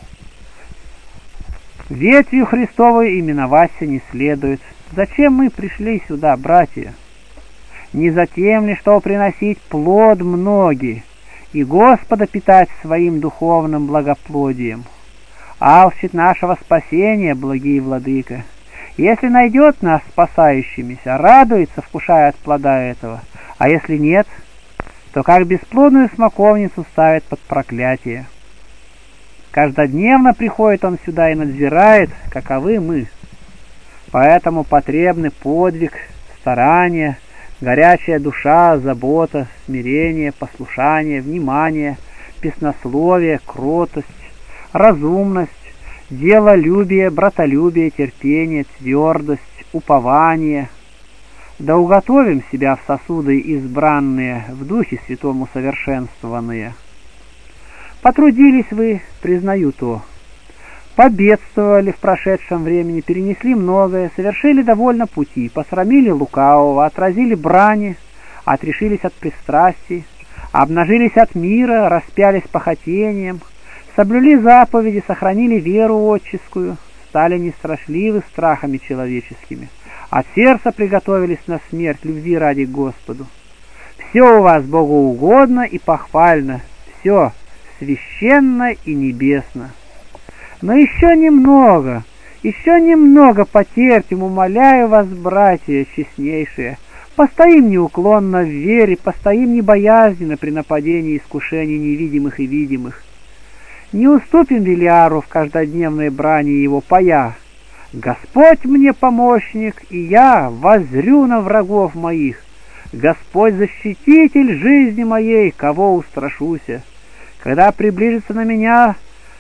ветвью Христовой именоваться не следует. Зачем мы пришли сюда, братья? Не за тем ли, чтобы приносить плод многий и Господа питать своим духовным благоплодием? Алчит нашего спасения, благие владыка. Если найдет нас спасающимися, радуется, вкушая от плода этого, а если нет, то как бесплодную смоковницу ставит под проклятие. Каждодневно приходит он сюда и надзирает, каковы мы. Поэтому потребны подвиг, старание, горячая душа, забота, смирение, послушание, внимание, песнословие, кротость, разумность, делолюбие, братолюбие, терпение, твердость, упование. Да уготовим себя в сосуды избранные, в Духе Святом усовершенствованные. Потрудились вы, признаю то. Победствовали в прошедшем времени, перенесли многое, совершили довольно пути, посрамили лукавого, отразили брани, отрешились от пристрастий, обнажились от мира, распялись по хотениям, соблюли заповеди, сохранили веру отческую, стали нестрашливы страхами человеческими, от сердца приготовились на смерть любви ради Господу. Все у вас богоугодно и похвально, все священно и небесно. Но еще немного, еще немного потерпим, умоляю вас, братья честнейшие, постоим неуклонно в вере, постоим небоязненно при нападении искушений невидимых и видимых. Не уступим Велиару в каждодневной брани его поя. Господь мне помощник, и я воззрю на врагов моих. Господь защититель жизни моей, кого устрашуся. Когда приближится на меня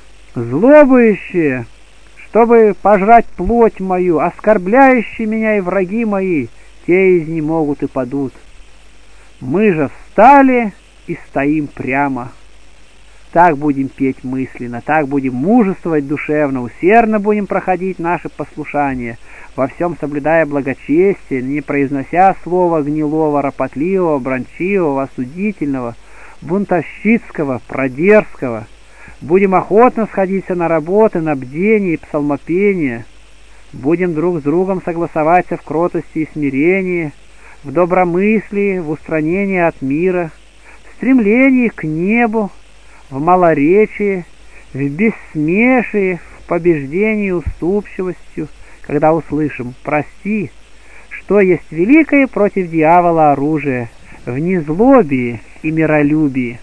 злобующие, чтобы пожрать плоть мою, оскорбляющие меня и враги мои, те изнемогут и падут. Мы же встали и стоим прямо. Так будем петь мысленно, так будем мужествовать душевно, усердно будем проходить наше послушание, во всем соблюдая благочестие, не произнося слова гнилого, ропотливого, бранчивого, осудительного, бунтовщицкого, продерзкого. Будем охотно сходиться на работы, на бдение и псалмопение. Будем друг с другом согласоваться в кротости и смирении, в добромыслии, в устранении от мира, в стремлении к небу, в малоречии, в бессмешии, в побеждении уступчивостью, когда услышим «прости», что есть великое против дьявола оружие, в незлобии и миролюбии.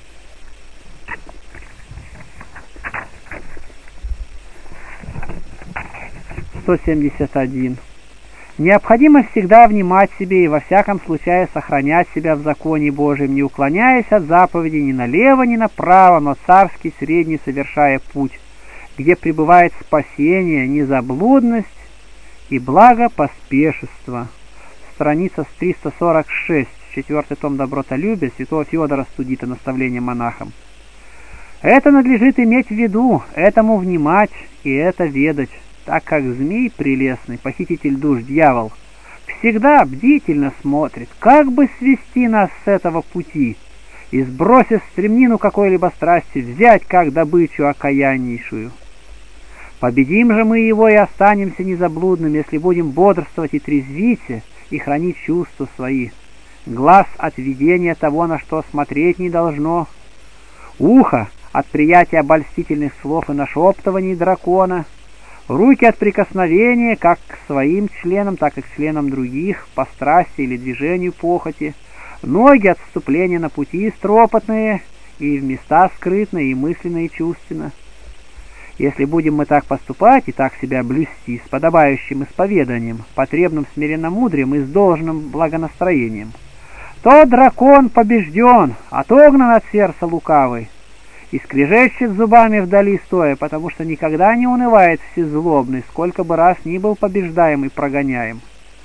сто семьдесят один. Необходимо всегда внимать себе и во всяком случае сохранять себя в законе Божьем, не уклоняясь от заповедей ни налево, ни направо, но царский средний совершая путь, где пребывает спасение, незаблудность и благопоспешество. Страница с триста сорок шесть, четвертый том «Добротолюбие» святого Феодора Студита, наставление монахам. Это надлежит иметь в виду, этому внимать и это ведать, так как змей прелестный, похититель душ, дьявол, всегда бдительно смотрит, как бы свести нас с этого пути и, сбросив стремнину какой-либо страсти, взять как добычу окаяннейшую. Победим же мы его и останемся незаблудными, если будем бодрствовать и трезвиться, и хранить чувства свои. Глаз от видения того, на что смотреть не должно, ухо от приятия обольстительных слов и нашептываний дракона, руки от прикосновения как к своим членам, так и к членам других, по страсти или движению похоти, ноги от вступления на пути стропотные и в места скрытные и мысленно и чувственно. Если будем мы так поступать и так себя блюсти с подобающим исповеданием, потребным смиренномудрием и с должным благонастроением, то дракон побежден, отогнан от сердца лукавый, и скрежещет зубами вдали стоя, потому что никогда не унывает всезлобный, сколько бы раз ни был побеждаем и прогоняем.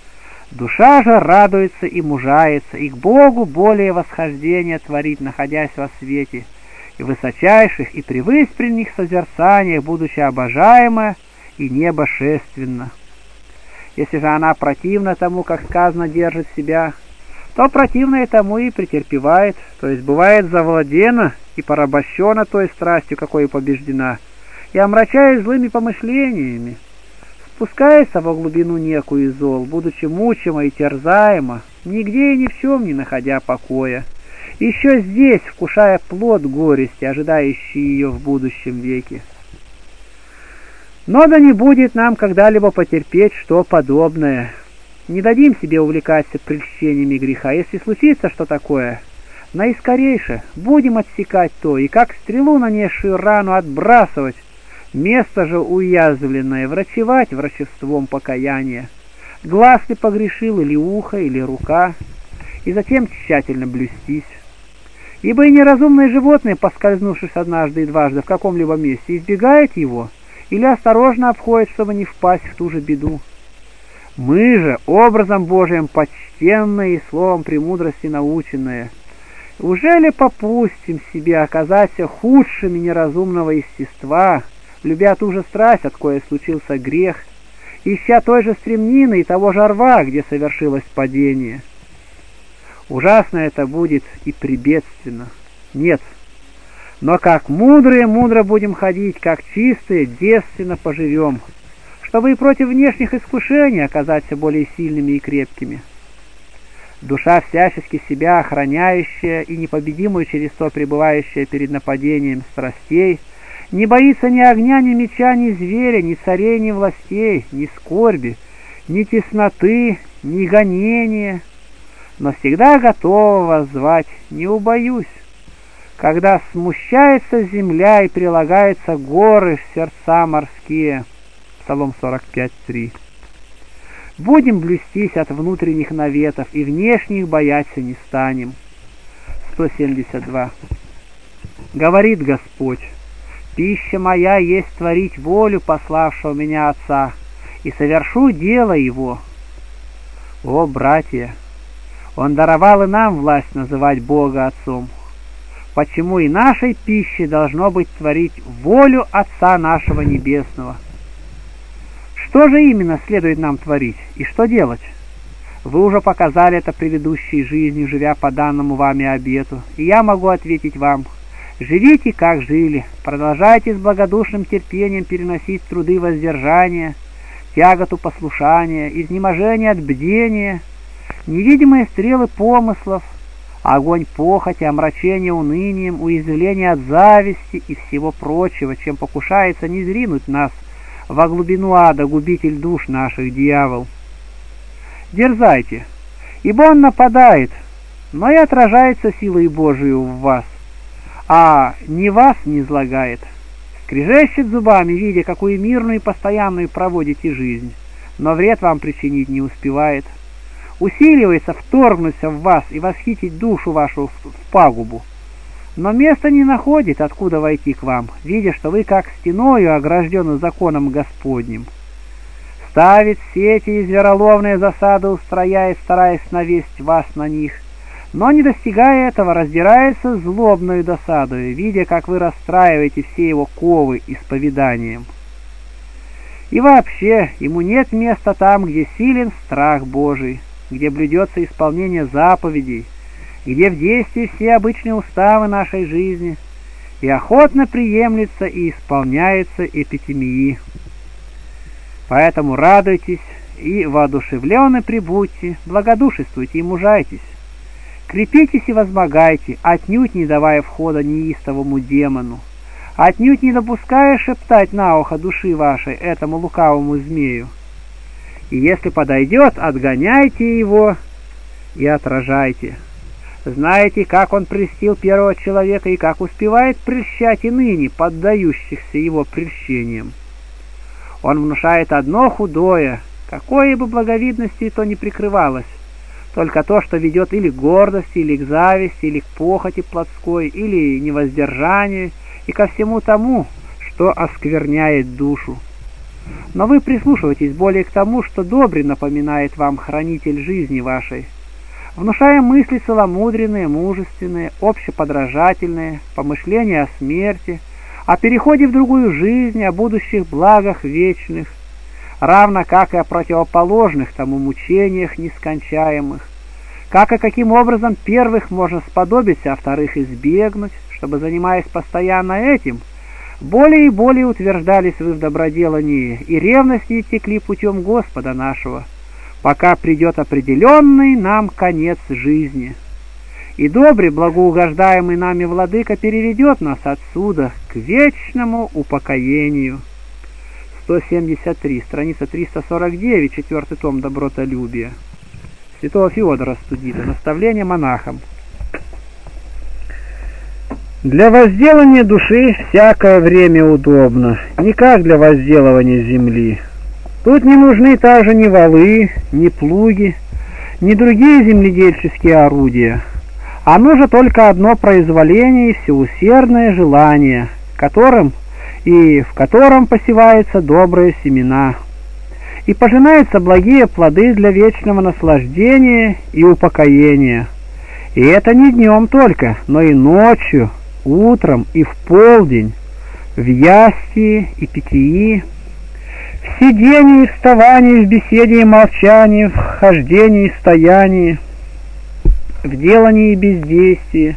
Душа же радуется и мужается, и к Богу более восхождение творит, находясь во свете, и высочайших и превыспренних созерцаниях, будучи обожаема и небошественно. Если же она противна тому, как сказано, держит себя, то противное тому и претерпевает, то есть бывает завладена и порабощена той страстью, какой и побеждена, и омрачаясь злыми помышлениями, спускается во глубину некую зол, будучи мучима и терзаема, нигде и ни в чем не находя покоя, еще здесь вкушая плод горести, ожидающий ее в будущем веке. Но да не будет нам когда-либо потерпеть что подобное. Не дадим себе увлекаться прельщениями греха. Если случится что такое, наискорейше будем отсекать то, и как стрелу, нанесшую рану, отбрасывать, место же уязвленное врачевать врачевством покаяния. Глаз ли погрешил, или ухо, или рука, и затем тщательно блюстись. Ибо и неразумные животные, поскользнувшись однажды и дважды в каком-либо месте, избегают его или осторожно обходят, чтобы не впасть в ту же беду. Мы же, образом Божиим почтенные и словом премудрости наученные, ужели попустим себе оказаться худшими неразумного естества, любя ту же страсть, от коей случился грех, ища той же стремнины и того же рва, где совершилось падение? Ужасно это будет и прибедственно. Нет. Но как мудрые мудро будем ходить, как чистые девственно поживем, чтобы и против внешних искушений оказаться более сильными и крепкими. Душа, всячески себя охраняющая и непобедимую через то пребывающая перед нападением страстей, не боится ни огня, ни меча, ни зверя, ни царей, ни властей, ни скорби, ни тесноты, ни гонения, но всегда готова воззвать: не убоюсь, когда смущается земля и прилагаются горы в сердца морские. Псалом сорок пять, три. Будем блюстись от внутренних наветов и внешних бояться не станем. сто семьдесят два. Говорит Господь: пища моя есть творить волю пославшего меня Отца, и совершу дело Его. О, братья! Он даровал и нам власть называть Бога Отцом. Почему и нашей пищей должно быть творить волю Отца нашего Небесного? Что же именно следует нам творить и что делать? Вы уже показали это предыдущей жизнью, живя по данному вами обету, и я могу ответить вам: живите, как жили, продолжайте с благодушным терпением переносить труды воздержания, тяготу послушания, изнеможение от бдения, невидимые стрелы помыслов, огонь похоти, омрачение унынием, уязвление от зависти и всего прочего, чем покушается низринуть нас во глубину ада губитель душ наших, дьявол. Дерзайте, ибо он нападает, но и отражается силой Божией в вас, а не вас не излагает. Скрежещет зубами, видя, какую мирную и постоянную проводите жизнь, но вред вам причинить не успевает. Усиливается вторгнуться в вас и восхитить душу вашу в пагубу, но места не находит, откуда войти к вам, видя, что вы как стеною ограждены законом Господним. Ставит сети и звероловные засады устрояет, стараясь навесть вас на них, но, не достигая этого, раздирается злобною досадою, видя, как вы расстраиваете все его ковы исповеданием. И вообще, ему нет места там, где силен страх Божий, где блюдется исполнение заповедей, где в действии все обычные уставы нашей жизни, и охотно приемлется и исполняется эпитемии. Поэтому радуйтесь и воодушевлены прибудьте, благодушествуйте и мужайтесь. Крепитесь и возмогайте, отнюдь не давая входа неистовому демону, отнюдь не допуская шептать на ухо души вашей этому лукавому змею. И если подойдет, отгоняйте его и отражайте. Знаете, как он прельстил первого человека и как успевает прельщать и ныне поддающихся его прельщениям. Он внушает одно худое, какое бы благовидностью то ни прикрывалось, только то, что ведет или к гордости, или к зависти, или к похоти плотской, или невоздержанию, и ко всему тому, что оскверняет душу. Но вы прислушивайтесь более к тому, что добре напоминает вам хранитель жизни вашей, внушая мысли целомудренные, мужественные, общеподражательные, помышления о смерти, о переходе в другую жизнь, о будущих благах вечных, равно как и о противоположных тому мучениях нескончаемых, как и каким образом первых можно сподобиться, а вторых избегнуть, чтобы, занимаясь постоянно этим, более и более утверждались вы в доброделании и ревностнее текли путем Господа нашего, пока придет определенный нам конец жизни. И добрый, благоугождаемый нами Владыка переведет нас отсюда к вечному упокоению. сто семьдесят три, страница триста сорок девять, четвертый том «Добротолюбие». Святого Феодора Студита. Наставление монахам. Для возделания души всякое время удобно, не как для возделывания земли. Тут не нужны также ни валы, ни плуги, ни другие земледельческие орудия, а нужно только одно произволение и всеусердное желание, которым и в котором посеваются добрые семена, и пожинаются благие плоды для вечного наслаждения и упокоения. И это не днем только, но и ночью, утром и в полдень, в ястии и питьи, в сидении и вставании, в беседе и молчании, в хождении и стоянии, в делании и бездействии,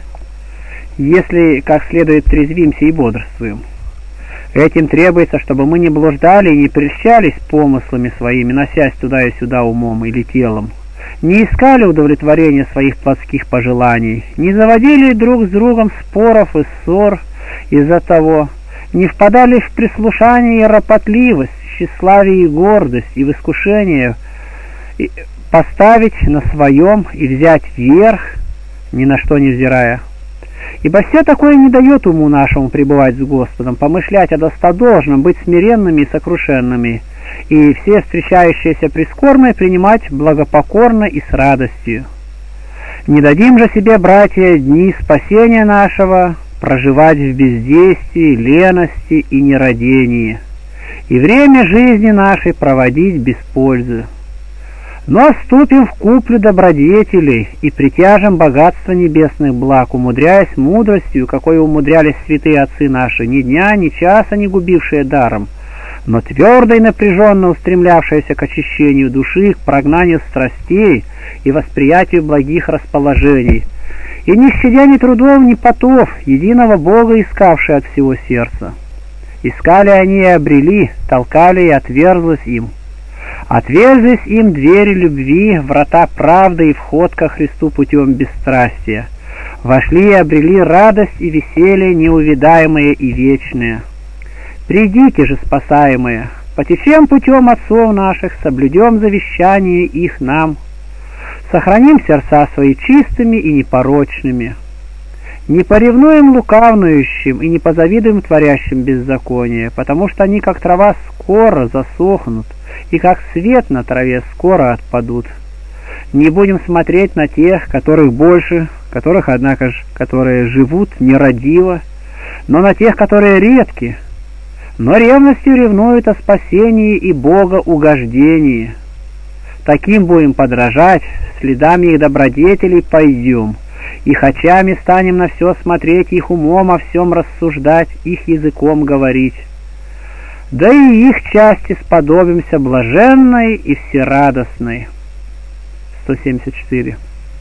если как следует трезвимся и бодрствуем. Этим требуется, чтобы мы не блуждали и не прельщались помыслами своими, носясь туда и сюда умом или телом, не искали удовлетворения своих плотских пожеланий, не заводили друг с другом споров и ссор из-за того, не впадали в прислушание и ропотливость, тщеславие и гордость, и в искушение поставить на своем и взять верх, ни на что не взирая. Ибо все такое не дает уму нашему пребывать с Господом, помышлять о достодолжном, быть смиренными и сокрушенными, и все встречающиеся прискорбные принимать благопокорно и с радостью. Не дадим же себе, братья, дни спасения нашего проживать в бездействии, лености и нерадении, и время жизни нашей проводить без пользы. Но вступим в куплю добродетелей и притяжем богатства небесных благ, умудряясь мудростью, какой умудрялись святые отцы наши, ни дня, ни часа не губившие даром, но твердо и напряженно устремлявшиеся к очищению души, к прогнанию страстей и восприятию благих расположений, и не щадя ни трудов, ни потов, единого Бога искавшие от всего сердца. Искали они и обрели, толкали и отверзлось им. Отверзлись им двери любви, врата правды и вход ко Христу путем бесстрастия, вошли и обрели радость и веселье неувидаемые и вечные. Придите же, спасаемые, потечем путем отцов наших, соблюдем завещание их нам, сохраним сердца свои чистыми и непорочными, не поревнуем лукавнующим и не позавидуем творящим беззаконие, потому что они, как трава, скоро засохнут, и как свет на траве скоро отпадут. Не будем смотреть на тех, которых больше, которых, однако же, которые живут нерадиво, но на тех, которые редки, но ревностью ревнуют о спасении и богоугождении. Таким будем подражать, следами их добродетелей пойдем, их очами станем на все смотреть, их умом о всем рассуждать, их языком говорить. Да и их части сподобимся блаженной и всерадостной. сто семьдесят четыре.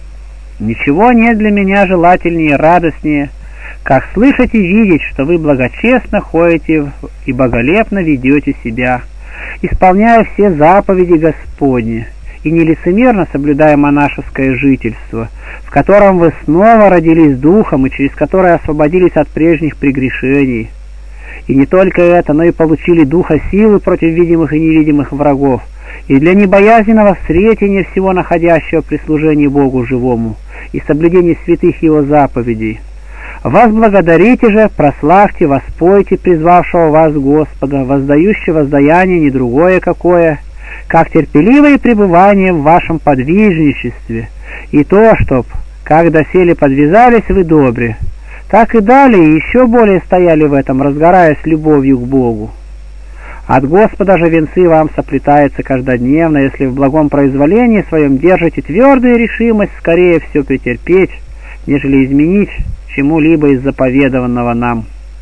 Ничего нет для меня желательнее и радостнее, как слышать и видеть, что вы благочестно ходите и боголепно ведете себя, исполняя все заповеди Господни, и нелицемерно соблюдая монашеское жительство, в котором вы снова родились духом и через которое освободились от прежних прегрешений. И не только это, но и получили духа силы против видимых и невидимых врагов, и для небоязненного встретения всего находящего при служении Богу живому и соблюдения святых Его заповедей. Вас благодарите же, прославьте, воспойте призвавшего вас Господа, воздающего воздаяние не другое какое, как терпеливое пребывание в вашем подвижничестве, и то, чтоб, как доселе подвязались вы добре, так и далее еще более стояли в этом, разгораясь любовью к Богу. От Господа же венцы вам соплетается каждодневно, если в благом произволении своем держите твердую решимость скорее все претерпеть, нежели изменить чему-либо из заповедованного нам.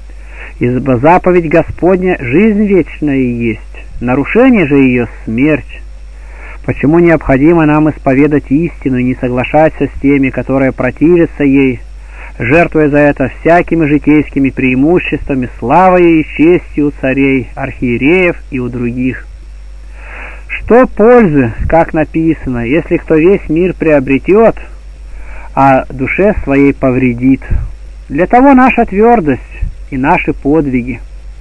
Ибо заповедь Господня — жизнь вечная и есть, нарушение же ее — смерть. Почему необходимо нам исповедать истину и не соглашаться с теми, которые противятся ей, жертвуя за это всякими житейскими преимуществами, славой и честью у царей, архиереев и у других? Что пользы, как написано, если кто весь мир приобретет, а душе своей повредит? Для того наша твердость и наши подвиги.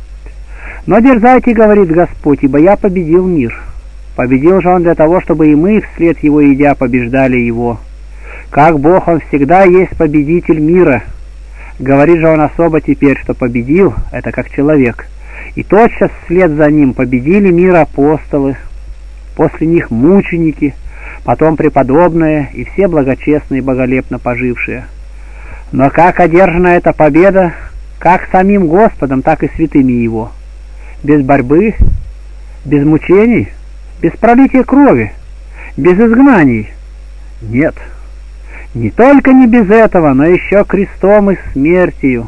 Но дерзайте, говорит Господь, ибо я победил мир. Победил же он для того, чтобы и мы, вслед его идя, побеждали его. Как Бог, он всегда есть победитель мира. Говорит же он особо теперь, что победил, это как человек. И тотчас вслед за ним победили мир апостолы, после них мученики, потом преподобные и все благочестные и боголепно пожившие. Но как одержана эта победа, как самим Господом, так и святыми Его? Без борьбы, без мучений, без пролития крови, без изгнаний? Нет. Не только не без этого, но еще крестом и смертью.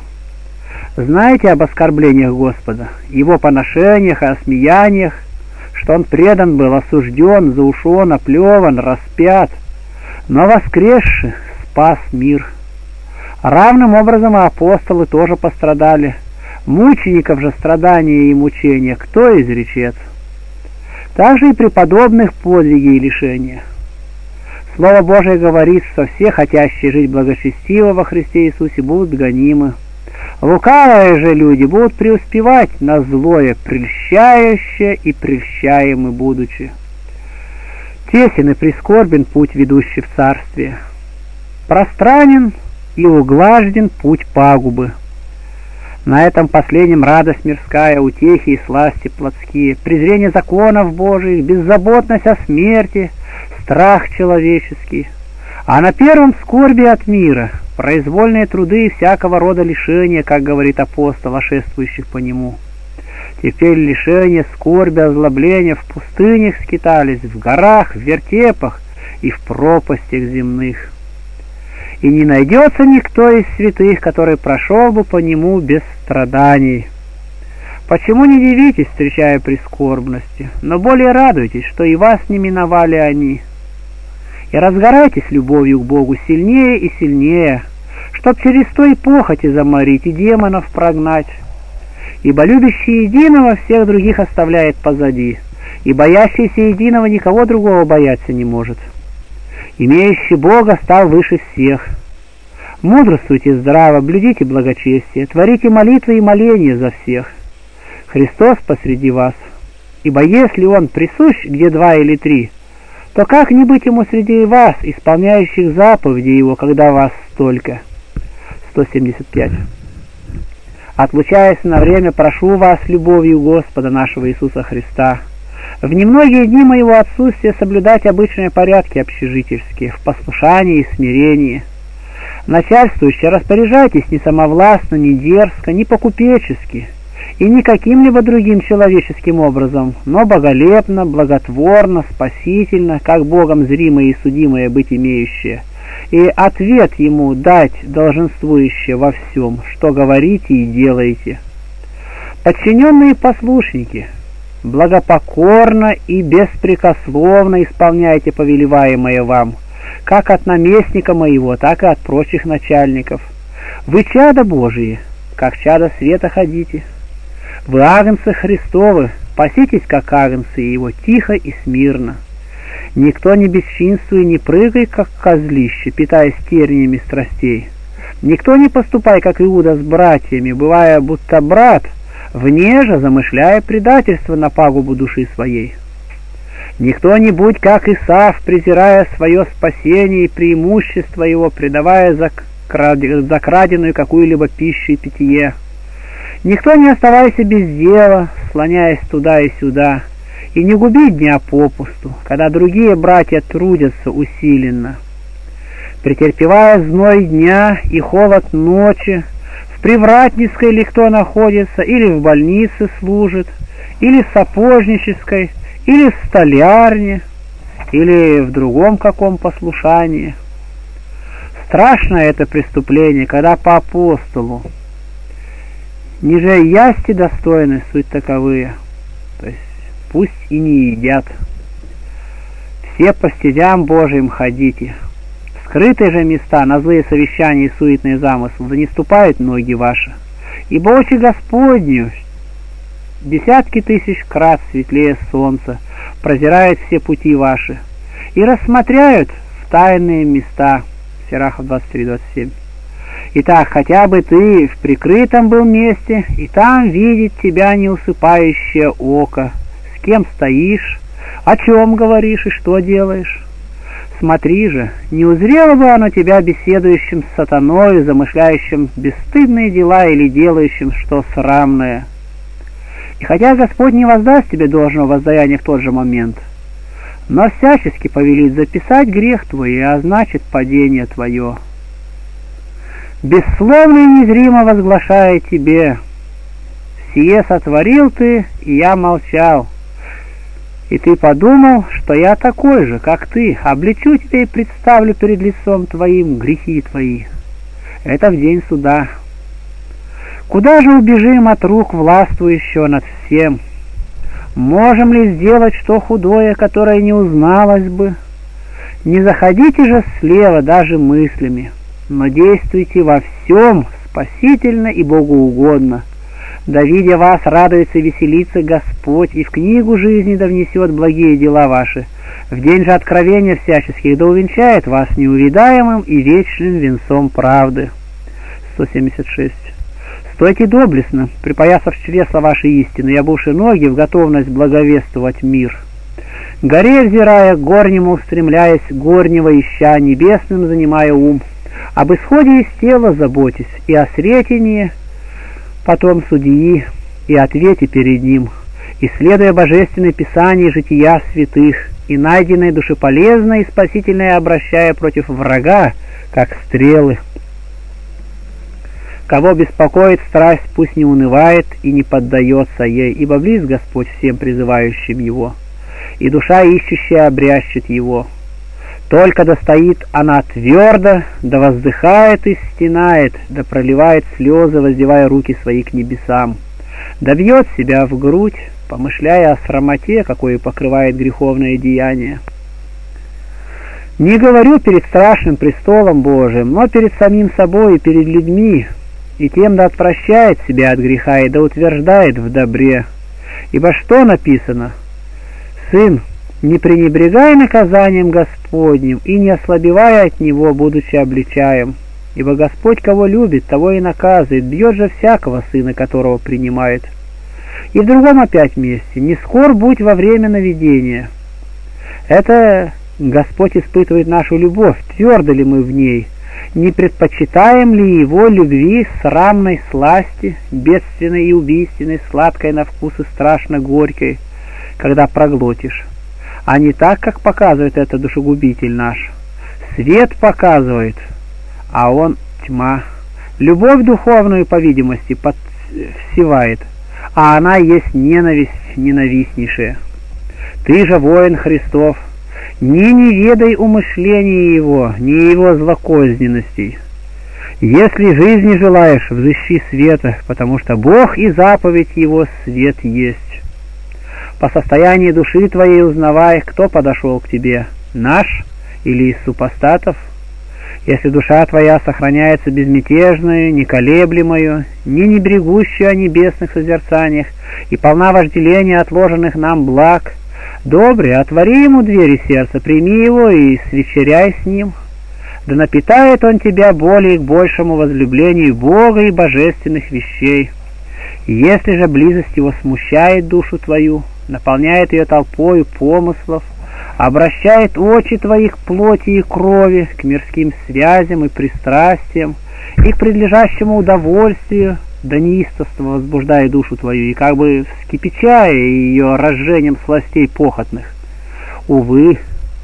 Знаете об оскорблениях Господа, Его поношениях и осмеяниях, что Он предан был, осужден, заушен, оплеван, распят, но воскресши спас мир. Равным образом и апостолы тоже пострадали. Мучеников же страдания и мучения кто изречет? Также и преподобных подвиги и лишения. Слово Божие говорит, что все, хотящие жить благочестиво во Христе Иисусе, будут гонимы. Лукавые же люди будут преуспевать на злое, прельщающее и прельщаемы будучи. Тесен и прискорбен путь, ведущий в царствие. Пространен и углажден путь пагубы. На этом последнем радость мирская, утехи и сласти плотские, презрение законов Божиих, беззаботность о смерти, страх человеческий. А на первом скорби от мира, произвольные труды и всякого рода лишения, как говорит апостол о шествующих по нему. Теперь лишения, скорби, озлобления в пустынях скитались, в горах, в вертепах и в пропастях земных. И не найдется никто из святых, который прошел бы по нему без страданий. Почему не дивитесь, встречая прискорбности, но более радуйтесь, что и вас не миновали они? И разгорайтесь любовью к Богу сильнее и сильнее, чтоб через то и похоти заморить, и демонов прогнать. Ибо любящий единого всех других оставляет позади, и боящийся единого никого другого бояться не может. Имеющий Бога стал выше всех. Мудрствуйте здраво, блюдите благочестие, творите молитвы и моления за всех. Христос посреди вас, ибо если Он присущ, где два или три, то как не быть Ему среди вас, исполняющих заповеди Его, когда вас столько? сто семьдесят пять. Отлучаясь на время, прошу вас любовью Господа нашего Иисуса Христа в немногие дни моего отсутствия соблюдать обычные порядки общежительские, в послушании и смирении. Начальствующие, распоряжайтесь не самовластно, не дерзко, не покупечески, и не каким-либо другим человеческим образом, но боголепно, благотворно, спасительно, как Богом зримое и судимое быть имеющее, и ответ Ему дать долженствующее во всем, что говорите и делаете. Подчиненные послушники, благопокорно и беспрекословно исполняйте повелеваемое вам, как от наместника моего, так и от прочих начальников. Вы чада Божии, как чада света ходите. Вы агнцы Христовы, паситесь, как агнцы Его, тихо и смирно. Никто не бесчинствуй, не прыгай, как козлище, питаясь терниями страстей. Никто не поступай, как Иуда с братьями, бывая будто брат, вне же замышляя предательство на пагубу души своей. Никто не будь, как Исав, презирая свое спасение и преимущество его, предавая за, крад... за краденую какую-либо пищу и питье. Никто не оставайся без дела, слоняясь туда и сюда, и не губи дня попусту, когда другие братья трудятся усиленно. Претерпевая зной дня и холод ночи, в привратницкой ли кто находится, или в больнице служит, или в сапожнической, или в столярне, или в другом каком послушании. Страшно это преступление, когда по апостолу ниже ясти достойны суть таковые, то есть пусть и не едят. Все по стезям Божьим ходите. В скрытые же места на злые совещания и суетные замыслы да не ступают ноги ваши, ибо очи Господню десятки тысяч крат светлее солнца прозирают все пути ваши и рассмотряют в тайные места. Сирахов двадцать три двадцать семь. Итак, хотя бы ты в прикрытом был месте, и там видит тебя неусыпающее око, с кем стоишь, о чем говоришь и что делаешь. Смотри же, не узрело бы оно тебя беседующим с сатаною, замышляющим бесстыдные дела или делающим что срамное. И хотя Господь не воздаст тебе должного воздаяния в тот же момент, но всячески повелит записать грех твой и означит падение твое. Бессловно и незримо возглашая тебе: «Сие сотворил ты, и я молчал». И ты подумал, что я такой же, как ты, обличу тебя и представлю перед лицом твоим грехи твои. Это в день суда. Куда же убежим от рук властвующего над всем? Можем ли сделать что худое, которое не узналось бы? Не заходите же слева даже мыслями, но действуйте во всем спасительно и богоугодно. Да видя вас, радуется и веселится Господь, и в книгу жизни да внесет благие дела ваши. В день же откровения всяческих да увенчает вас неувидаемым и вечным венцом правды. сто семьдесят шесть. Стойте доблестно, припоясав чресла вашей истины, и обувши ноги в готовность благовествовать мир. Горе взирая, к горнему устремляясь, горнего ища, небесным занимая ум. Об исходе из тела заботьтесь, и о сретении потом судьи, и ответе перед ним, исследуя божественное писание жития святых, и найденное душеполезное и спасительное обращая против врага, как стрелы. Кого беспокоит страсть, пусть не унывает и не поддается ей, ибо близ Господь всем призывающим Его, и душа ищущая обрящет Его. Только да стоит она твердо, да воздыхает и стенает, да проливает слезы, воздевая руки свои к небесам, да бьет себя в грудь, помышляя о срамоте, какое покрывает греховное деяние. Не говорю перед страшным престолом Божиим, но перед самим собой и перед людьми, и тем да отвращает себя от греха и да утверждает в добре. Ибо что написано? Сын, не пренебрегай наказанием Господним и не ослабевай от него, будучи обличаем. ибо Господь, кого любит, того и наказывает, бьет же всякого сына, которого принимает. И в другом опять месте: не скор будь во время наведения. Это Господь испытывает нашу любовь, твердо ли мы в ней, не предпочитаем ли Его любви срамной сласти, бедственной и убийственной, сладкой на вкус и страшно горькой, когда проглотишь, а не так, как показывает это душегубитель наш. Свет показывает, а он тьма. Любовь духовную, по видимости, подсевает, а она есть ненависть ненавистнейшая. Ты же воин Христов, ни не ведай умышления его, ни его злокозненностей. Если жизни желаешь, взыщи света, потому что Бог и заповедь его свет есть. По состоянию души твоей узнавай, кто подошел к тебе, наш или из супостатов. Если душа твоя сохраняется безмятежную, неколеблемою, не небрегущую о небесных созерцаниях и полна вожделения отложенных нам благ, добрый, отвори ему двери сердца, прими его и свечеряй с ним. Да напитает он тебя более к большему возлюблению Бога и божественных вещей. И если же близость его смущает душу твою, наполняет ее толпою помыслов, обращает очи твои к плоти и крови, к мирским связям и пристрастиям, и к предлежащему удовольствию, до неистовства возбуждая душу твою и как бы вскипячая ее разжением сластей похотных. Увы,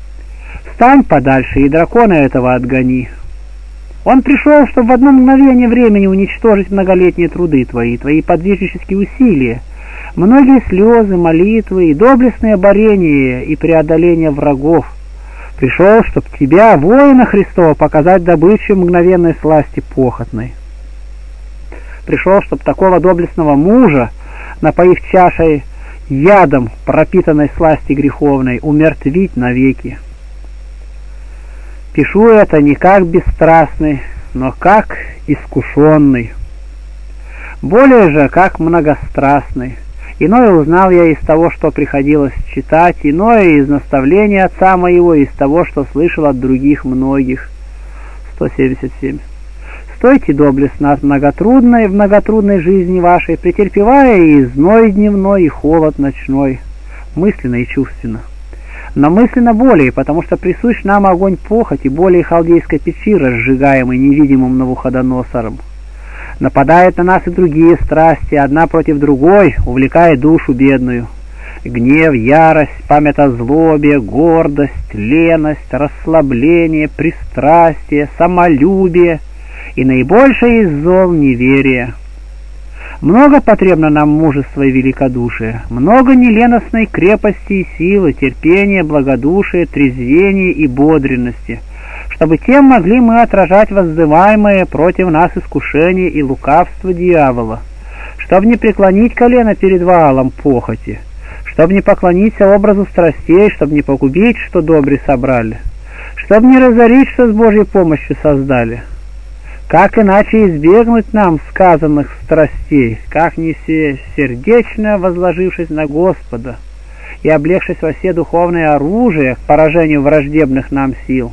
встань подальше и дракона этого отгони. Он пришел, чтобы в одно мгновение времени уничтожить многолетние труды твои, твои подвижнические усилия, многие слезы, молитвы и доблестные борения и преодоление врагов. Пришел, чтобы тебя, воина Христова, показать добычу мгновенной сласти похотной. Пришел, чтобы такого доблестного мужа, напоив чашей ядом пропитанной сласти греховной, умертвить навеки. Пишу это не как бесстрастный, но как искушенный, более же как многострастный. Иное узнал я из того, что приходилось читать, иное из наставлений отца моего, из того, что слышал от других многих. сто семьдесят семь. Стойте доблестно от многотрудной в многотрудной жизни вашей, претерпевая и зной дневной, и холод ночной, мысленно и чувственно. Но мысленно более, потому что присущ нам огонь похоти, более халдейской печи, разжигаемой невидимым Навуходоносором. Нападают на нас и другие страсти, одна против другой, увлекая душу бедную. Гнев, ярость, память о злобе, гордость, леность, расслабление, пристрастие, самолюбие и наибольшее из зол неверие. Много потребно нам мужества и великодушия, много неленостной крепости и силы, терпения, благодушия, трезвения и бодренности, чтобы тем могли мы отражать воздываемое против нас искушение и лукавство дьявола, чтобы не преклонить колено перед Ваалом похоти, чтобы не поклониться образу страстей, чтобы не погубить, что добре собрали, чтобы не разорить, что с Божьей помощью создали. Как иначе избегнуть нам сказанных страстей, как не сердечно возложившись на Господа и облегшись во все духовные оружия к поражению враждебных нам сил?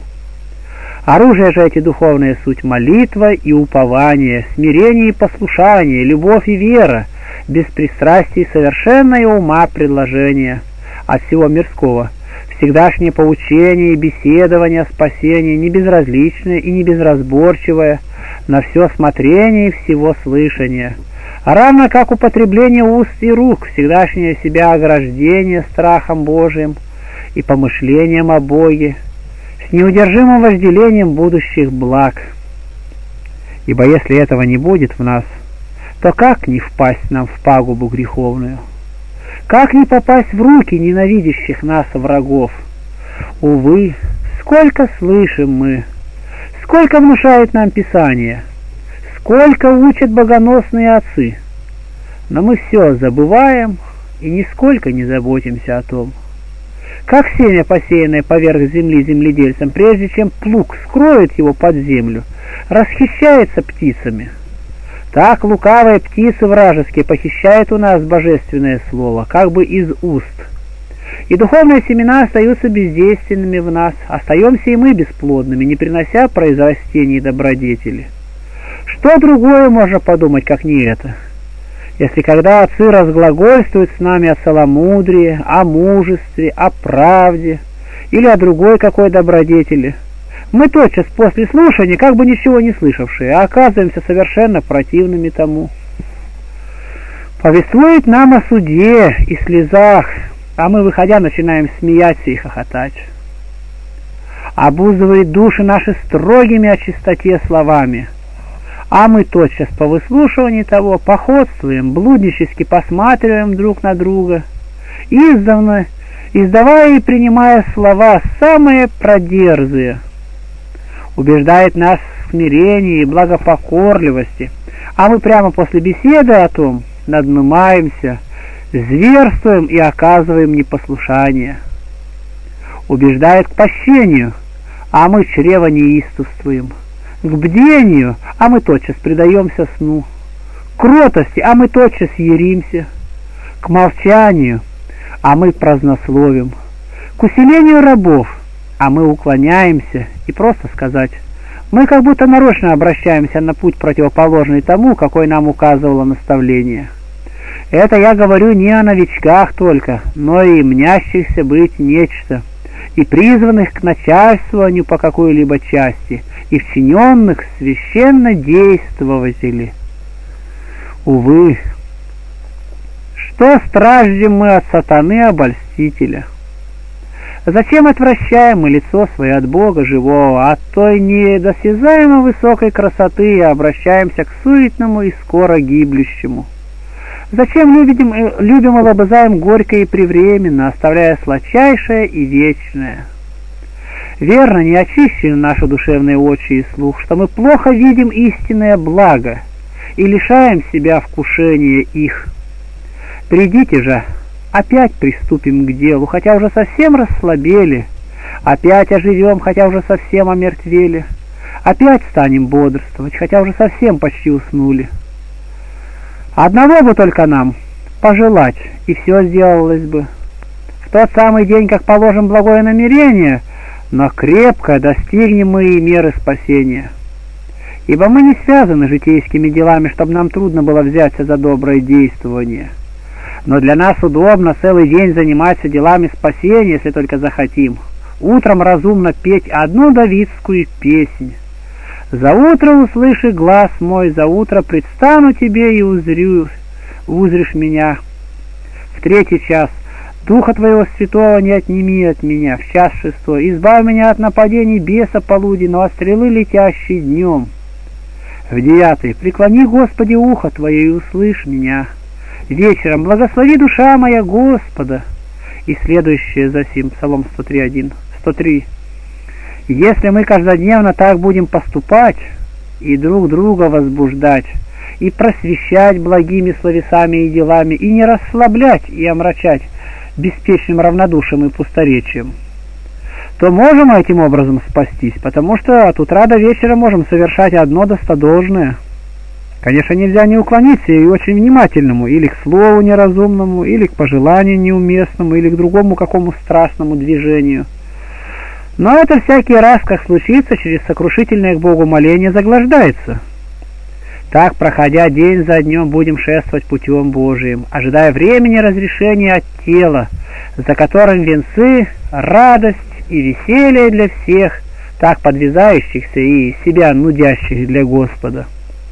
Оружие же эти духовные суть молитва и упование, смирение и послушание, любовь и вера, беспристрастие и совершенное ума предложение от всего мирского, всегдашнее поучение и беседование о спасении, не безразличное и не безразборчивое, на все смотрение и всего слышания, а равно как употребление уст и рук, всегдашнее себя ограждение страхом Божиим и помышлением о Боге, с неудержимым вожделением будущих благ. Ибо если этого не будет в нас, то как не впасть нам в пагубу греховную? Как не попасть в руки ненавидящих нас врагов? Увы, сколько слышим мы, сколько внушает нам Писание, сколько учат богоносные отцы, но мы все забываем и нисколько не заботимся о том. Как семя, посеянное поверх земли земледельцем, прежде чем плуг скроет его под землю, расхищается птицами, так лукавые птицы вражеские похищают у нас божественное слово, как бы из уст. И духовные семена остаются бездейственными в нас, остаемся и мы бесплодными, не принося произрастений добродетели. Что другое можно подумать, как не это? Если когда отцы разглагольствуют с нами о целомудрии, о мужестве, о правде или о другой какой добродетели, мы тотчас после слушания, как бы ничего не слышавшие, оказываемся совершенно противными тому. Повествует нам о суде и слезах, а мы, выходя, начинаем смеяться и хохотать. Обуздывает души наши строгими о чистоте словами, а мы тотчас по выслушиванию того походствуем, блуднически посматриваем друг на друга, издавна, издавая и принимая слова самые продерзые. Убеждает нас в смирении и благопокорливости, а мы прямо после беседы о том надмываемся, зверствуем и оказываем непослушание. Убеждает к пощению, а мы чрево неистовствуем, к бдению, а мы тотчас предаемся сну, к кротости, а мы тотчас яримся, к молчанию, а мы празднословим, к усилению рабов, а мы уклоняемся, и просто сказать, мы как будто нарочно обращаемся на путь противоположный тому, какой нам указывало наставление. Это я говорю не о новичках только, но и мнящихся быть нечто, и призванных к начальствованию по какой-либо части, и вчиненных священно действователей. Увы, что страждем мы от сатаны обольстителя? Зачем отвращаем мы лицо свое от Бога живого, от той недосязаемо высокой красоты и обращаемся к суетному и скоро гиблющему? Зачем любим, любим и лобызаем горькое и превременно, оставляя сладчайшее и вечное? Верно, не очищены наши душевные очи и слух, что мы плохо видим истинное благо и лишаем себя вкушения их. Придите же, опять приступим к делу, хотя уже совсем расслабели, опять оживем, хотя уже совсем омертвели, опять станем бодрствовать, хотя уже совсем почти уснули. Одного бы только нам пожелать, и все сделалось бы. В тот самый день, как положим благое намерение, но крепко достигнем мы и меры спасения. Ибо мы не связаны житейскими делами, чтобы нам трудно было взяться за доброе действование. Но для нас удобно целый день заниматься делами спасения, если только захотим. Утром разумно петь одну давидскую песнь. За утро услыши глаз мой, за утро предстану тебе и узрю, узришь меня. В третий час Духа Твоего Святого не отними от меня. В час шестой избавь меня от нападений беса полуденного, стрелы летящей днем. В девятый преклони, Господи, ухо Твое и услышь меня. Вечером благослови душа моя Господа. И следующее за сим, Псалом сто три один, сто три. Если мы каждодневно так будем поступать и друг друга возбуждать, и просвещать благими словесами и делами, и не расслаблять и омрачать беспечным равнодушием и пусторечием, то можем этим образом спастись, потому что от утра до вечера можем совершать одно достодолжное. Конечно, нельзя не уклониться и очень внимательному, или к слову неразумному, или к пожеланию неуместному, или к другому какому страстному движению. Но это всякий раз, как случится, через сокрушительное к Богу моление заглаждается. Так, проходя день за днем, будем шествовать путем Божиим, ожидая времени разрешения от тела, за которым венцы, радость и веселье для всех, так подвязающихся и себя нудящих для Господа.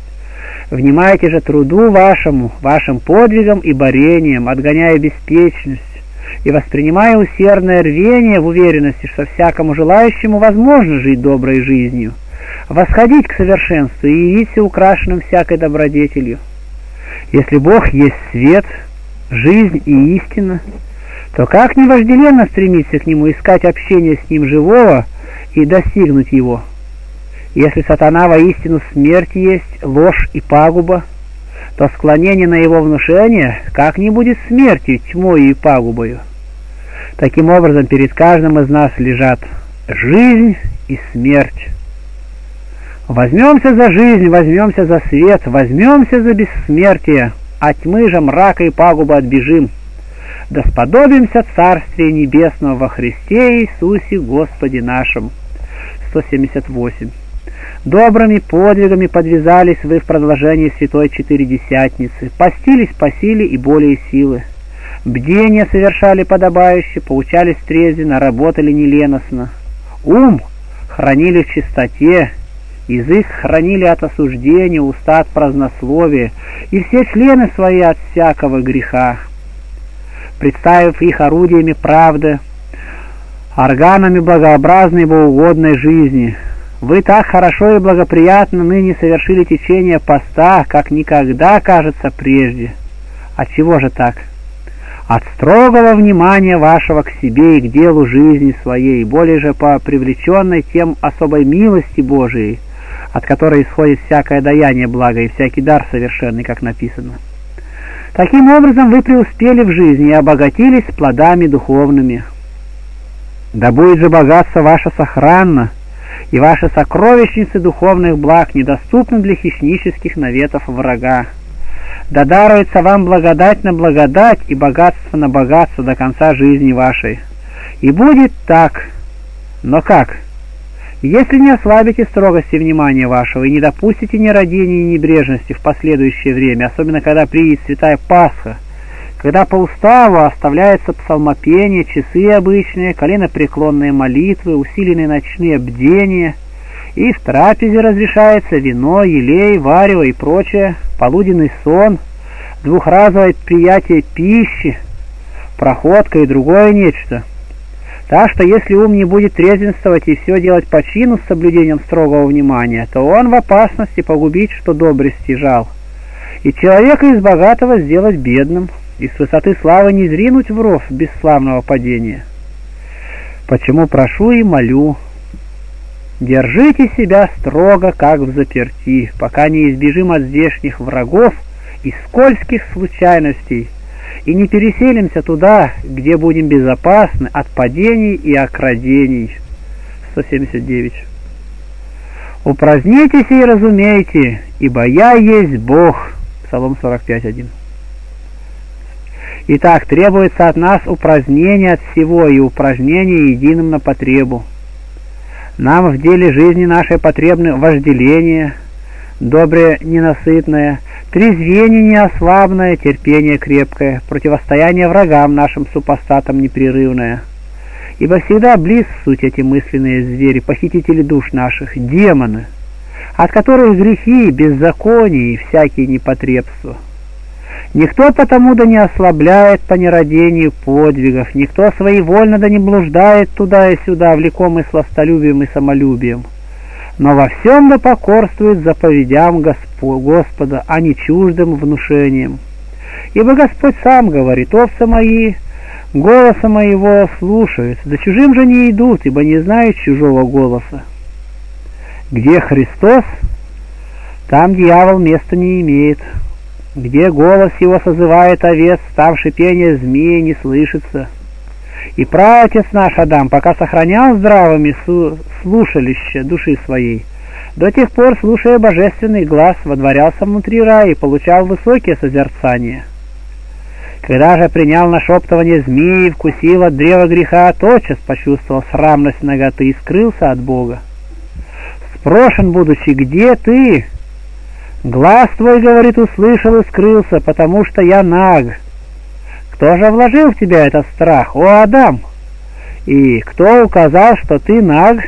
Внимайте же труду вашему, вашим подвигам и борениям, отгоняя беспечность, и воспринимая усердное рвение в уверенности, что всякому желающему возможно жить доброй жизнью, восходить к совершенству и явиться украшенным всякой добродетелью. Если Бог есть свет, жизнь и истина, то как не вожделенно стремиться к Нему, искать общение с Ним живого и достигнуть Его? Если сатана воистину смерть есть, ложь и пагуба, то склонение на его внушение как не будет смертью, тьмою и пагубою. Таким образом, перед каждым из нас лежат жизнь и смерть. Возьмемся за жизнь, возьмемся за свет, возьмемся за бессмертие, от тьмы же, мрака и пагубы отбежим. да сподобимся Царствия Небесного во Христе Иисусе Господе нашим. сто семьдесят восемь. Добрыми подвигами подвязались вы в продолжении Святой Четыредесятницы, постились по силе и более силы. Бдение совершали подобающе, поучались трезвенно, работали неленостно. Ум хранили в чистоте, язык хранили от осуждения, уста от празднословия, и все члены свои от всякого греха. Представив их орудиями правды, органами благообразной и богоугодной жизни, вы так хорошо и благоприятно ныне совершили течение поста, как никогда, кажется, прежде. Отчего же так? От строгого внимания вашего к себе и к делу жизни своей, более же по привлеченной тем особой милости Божией, от которой исходит всякое даяние блага и всякий дар совершенный, как написано. Таким образом вы преуспели в жизни и обогатились плодами духовными. Да будет же богатство ваше сохранно, и ваши сокровищницы духовных благ недоступны для хищнических наветов врага. Да даруется вам благодать на благодать и богатство на богатство до конца жизни вашей. И будет так. Но как? Если не ослабите строгости внимания вашего и не допустите нерадения и небрежности в последующее время, особенно когда приедет Святая Пасха, когда по уставу оставляется псалмопение, часы обычные, коленопреклонные молитвы, усиленные ночные бдения, и в трапезе разрешается вино, елей, варево и прочее, полуденный сон, двухразовое приятие пищи, проходка и другое нечто. Так что если ум не будет трезвенствовать и все делать по чину с соблюдением строгого внимания, то он в опасности погубить, что добре стяжал, и человека из богатого сделать бедным, и с высоты славы не зринуть в ров бесславного падения. Почему прошу и молю, держите себя строго, как в заперти, пока не избежим от здешних врагов и скользких случайностей, и не переселимся туда, где будем безопасны от падений и окрадений. сто семьдесят девять. Упразднитесь и разумейте, ибо я есть Бог. Псалом сорок пять один. Итак, требуется от нас упразднение от всего и упражнение единым на потребу. Нам в деле жизни нашей потребны вожделение, доброе ненасытное, трезвение неослабное, терпение крепкое, противостояние врагам нашим супостатам непрерывное. Ибо всегда близ суть эти мысленные звери, похитители душ наших, демоны, от которых грехи, беззаконие и всякие непотребства. Никто потому да не ослабляет по нерадению подвигов, никто своевольно да не блуждает туда и сюда, влекомый сластолюбием и самолюбием, но во всем да покорствует заповедям Госпо, Господа, а не чуждым внушением. Ибо Господь сам говорит: овцы мои голоса моего слушают, за чужим же не идут, ибо не знают чужого голоса. Где Христос, там дьявол места не имеет. Где голос его созывает овец, там шипение змеи не слышится. И праотец наш Адам, пока сохранял здравыми слушалище души своей, до тех пор, слушая божественный глас, водворялся внутри рая и получал высокие созерцания. Когда же принял нашептывание змеи и вкусил от древа греха, тотчас почувствовал срамность наготы и скрылся от Бога. Спрошен будучи: где ты? Глаз твой, говорит, услышал и скрылся, потому что я наг. Кто же вложил в тебя этот страх, о Адам? И кто указал, что ты наг?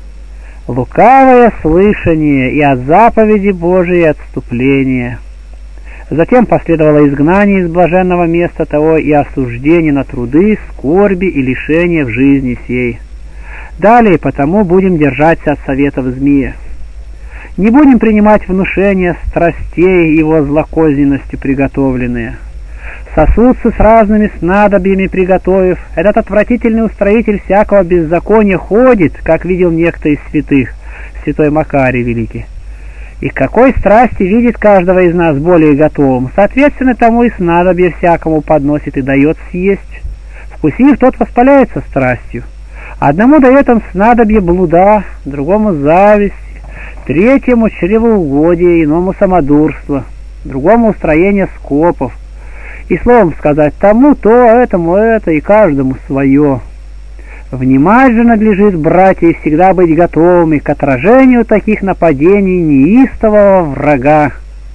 Лукавое слышание и от заповеди Божией отступление. Затем последовало изгнание из блаженного места того и осуждение на труды, скорби и лишения в жизни сей. Далее потому будем держаться от советов змея. Не будем принимать внушения страстей его злокозненностью приготовленные. Сосудцы с разными снадобьями приготовив, этот отвратительный устроитель всякого беззакония ходит, как видел некто из святых, святой Макарий Великий. И к какой страсти видит каждого из нас более готовым, соответственно тому и снадобье всякому подносит и дает съесть. Вкусив, тот воспаляется страстью. Одному дает он снадобье блуда, другому зависть, третьему чревоугодие, иному самодурство, другому устроение скопов, и словом сказать тому то, этому это и каждому свое. Внимать же надлежит, братья, и всегда быть готовыми к отражению таких нападений неистового врага,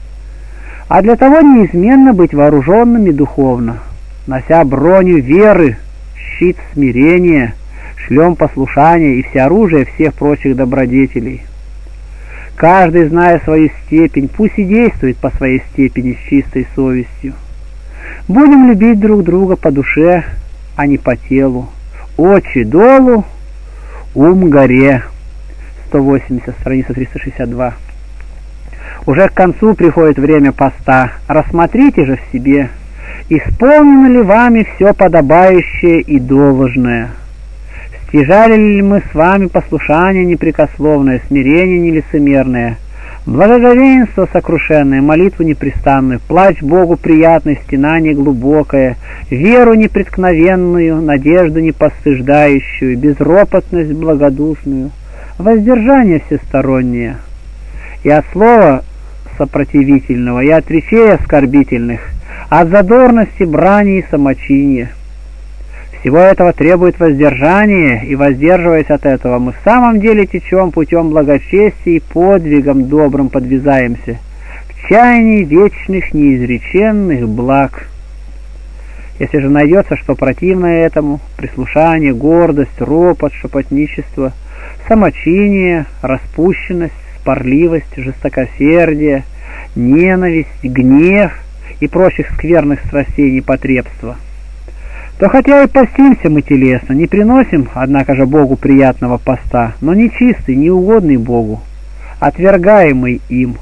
а для того неизменно быть вооруженными духовно, нося броню веры, щит смирения, шлем послушания и всеоружие всех прочих добродетелей. Каждый, зная свою степень, пусть и действует по своей степени с чистой совестью. Будем любить друг друга по душе, а не по телу. Очи долу, ум горе. сто восемьдесят, страница триста шестьдесят два. Уже к концу приходит время поста. Рассмотрите же в себе, исполнено ли вами все подобающее и должное. Стяжали ли мы с вами послушание непрекословное, смирение нелицемерное, благоговенство сокрушенное, молитву непрестанную, плач Богу приятный, стенание глубокое, веру непреткновенную, надежду непостыждающую, безропотность благодушную, воздержание всестороннее, и от слова сопротивительного, и от речей оскорбительных, от задорности, брани и самочиния. Всего этого требует воздержание, и, воздерживаясь от этого, мы в самом деле течем путем благочестия и подвигом добрым подвязаемся к чаянию вечных неизреченных благ. Если же найдется, что противное этому, прислушание, гордость, ропот, шепотничество, самочиние, распущенность, спорливость, жестокосердие, ненависть, гнев и прочих скверных страстей непотребства, то хотя и постимся мы телесно, не приносим, однако же, Богу приятного поста, но нечистый, неугодный Богу, отвергаемый им.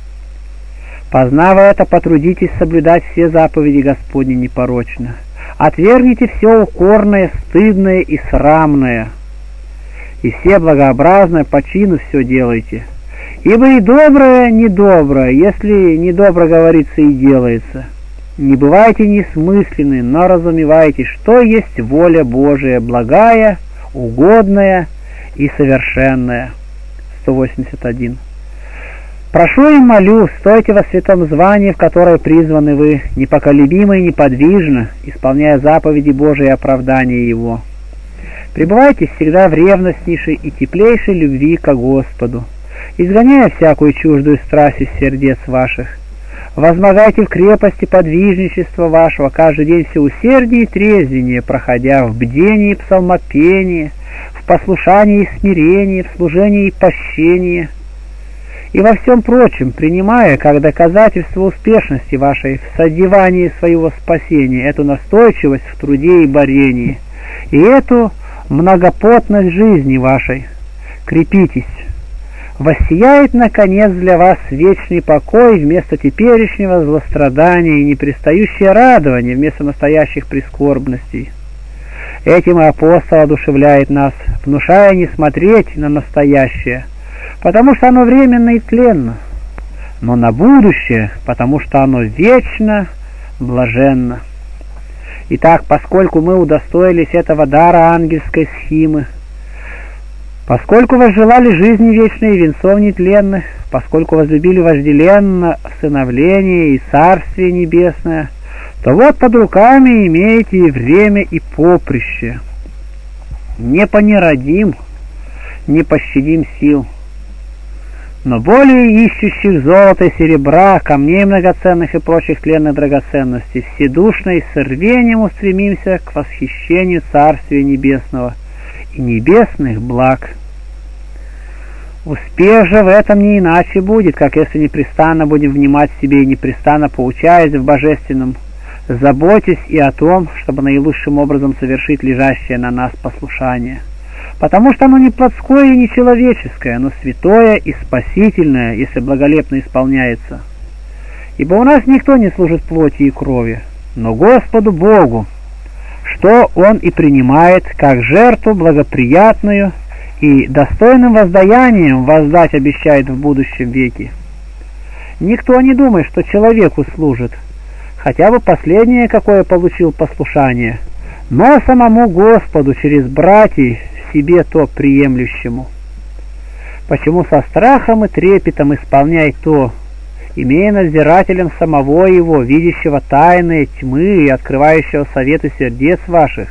Познав это, потрудитесь соблюдать все заповеди Господни непорочно. Отвергните все укорное, стыдное и срамное, и все благообразное по чину все делайте. Ибо и доброе недоброе, если недобро говорится и делается. Не бывайте несмысленны, но разумевайте, что есть воля Божия, благая, угодная и совершенная. сто восемьдесят один. Прошу и молю, стойте во святом звании, в которое призваны вы, непоколебимо и неподвижно, исполняя заповеди Божии и оправдания Его. Пребывайте всегда в ревностнейшей и теплейшей любви ко Господу, изгоняя всякую чуждую страсть из сердец ваших. Возмогайте в крепости подвижничества вашего, каждый день все усерднее и трезвеннее, проходя в бдении и псалмопении, в послушании и смирении, в служении и пощении, и во всем прочем, принимая как доказательство успешности вашей в содевании своего спасения эту настойчивость в труде и борении, и эту многопотность жизни вашей. Крепитесь. Воссияет, наконец, для вас вечный покой вместо теперешнего злострадания и непрестающее радование вместо настоящих прискорбностей. Этим и апостол одушевляет нас, внушая не смотреть на настоящее, потому что оно временно и тленно, но на будущее, потому что оно вечно блаженно. Итак, поскольку мы удостоились этого дара ангельской схимы, поскольку возжелали жизни вечной и венцов нетленных, поскольку возлюбили вожделенно всыновление и Царствие Небесное, то вот под руками имеете и время, и поприще. Не понеродим, не пощадим сил, но более ищущих золота и серебра, камней многоценных и прочих тленных драгоценностей, вседушно и с рвением устремимся к восхищению Царствия Небесного и небесных благ. Успех же в этом не иначе будет, как если непрестанно будем внимать себе и непрестанно поучаясь в божественном, заботясь и о том, чтобы наилучшим образом совершить лежащее на нас послушание, потому что оно не плотское и не человеческое, но святое и спасительное, если благолепно исполняется. Ибо у нас никто не служит плоти и крови, но Господу Богу, что Он и принимает как жертву благоприятную и достойным воздаянием воздать обещает в будущем веке. Никто не думает, что человеку служит, хотя бы последнее, какое получил послушание, но самому Господу через братьев себе то приемлющему. Почему со страхом и трепетом исполняй то, имея надзирателем самого его, видящего тайны тьмы и открывающего советы сердец ваших.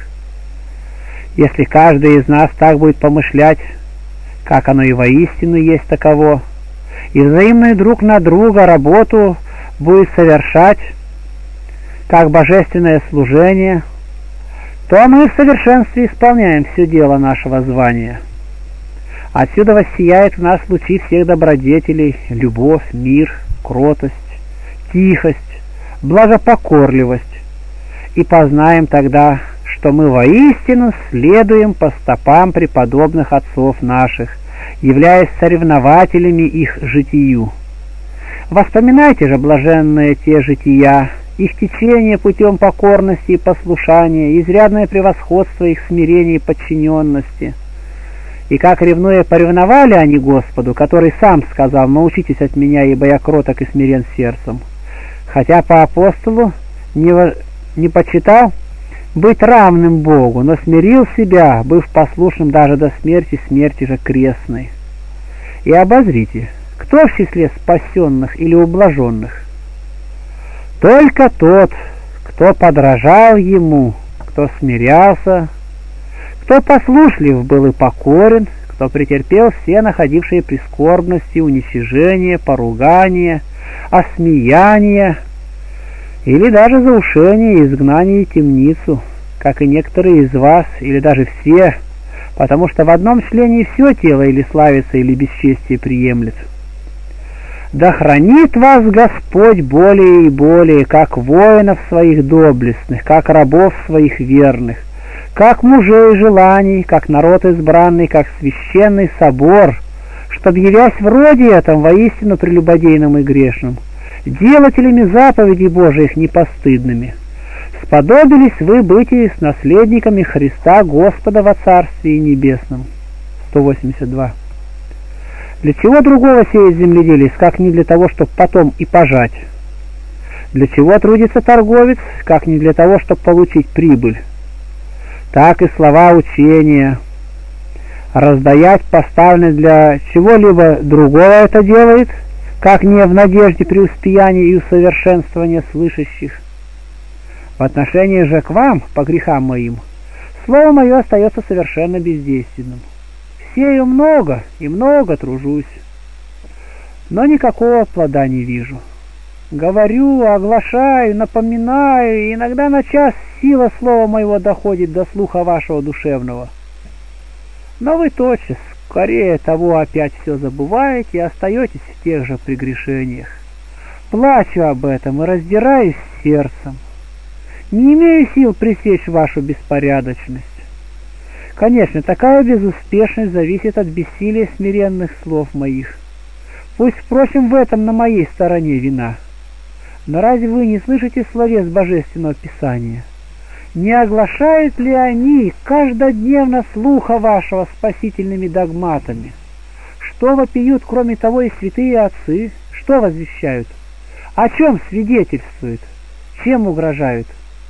Если каждый из нас так будет помышлять, как оно и воистину есть таково, и взаимную друг на друга работу будет совершать, как божественное служение, то мы в совершенстве исполняем все дело нашего звания. Отсюда воссияет в нас лучи всех добродетелей: любовь, мир, кротость, тихость, благопокорливость, и познаем тогда, что мы воистину следуем по стопам преподобных отцов наших, являясь соревнователями их житию. Воспоминайте же, блаженные, те жития, их течение путем покорности и послушания, изрядное превосходство их смирения и подчиненности. И как, ревнуя, поревновали они Господу, который сам сказал: «Научитесь от меня, ибо я кроток и смирен сердцем», хотя по апостолу не, не почитал быть равным Богу, но смирил себя, быв послушным даже до смерти, смерти же крестной. И обозрите, кто в числе спасенных или ублаженных? Только тот, кто подражал ему, кто смирялся, кто послушлив был и покорен, кто претерпел все находившие прискорбности, уничижение, поругание, осмеяние или даже заушение и изгнание и темницу, как и некоторые из вас, или даже все, потому что в одном члене все тело или славится, или бесчестие приемлет. Да хранит вас Господь более и более, как воинов своих доблестных, как рабов своих верных, как мужей желаний, как народ избранный, как священный собор, чтоб, явясь в роде этом воистину прелюбодейным и грешным, делателями заповедей Божиих непостыдными, сподобились вы быть и с наследниками Христа Господа во Царстве Небесном. сто восемьдесят два. Для чего другого сеять земледелец, как не для того, чтобы потом и пожать? Для чего трудится торговец, как не для того, чтобы получить прибыль? Так и слова учения. Раздаять поставлены для чего-либо другого это делает, как не в надежде преуспеяния и усовершенствования слышащих. В отношении же к вам, по грехам моим, слово мое остается совершенно бездейственным. Сею много и много тружусь, но никакого плода не вижу. Говорю, оглашаю, напоминаю, и иногда на час сила слова моего доходит до слуха вашего душевного. Но вы тотчас, скорее того, опять все забываете и остаетесь в тех же прегрешениях. Плачу об этом и раздираюсь сердцем. Не имею сил пресечь вашу беспорядочность. Конечно, такая безуспешность зависит от бессилия смиренных слов моих. Пусть, впрочем, в этом на моей стороне вина. Но разве вы не слышите словес Божественного Писания? Не оглашают ли они каждодневно слуха вашего спасительными догматами? Что вопиют, кроме того, и святые отцы? Что возвещают? О чем свидетельствуют? Чем угрожают?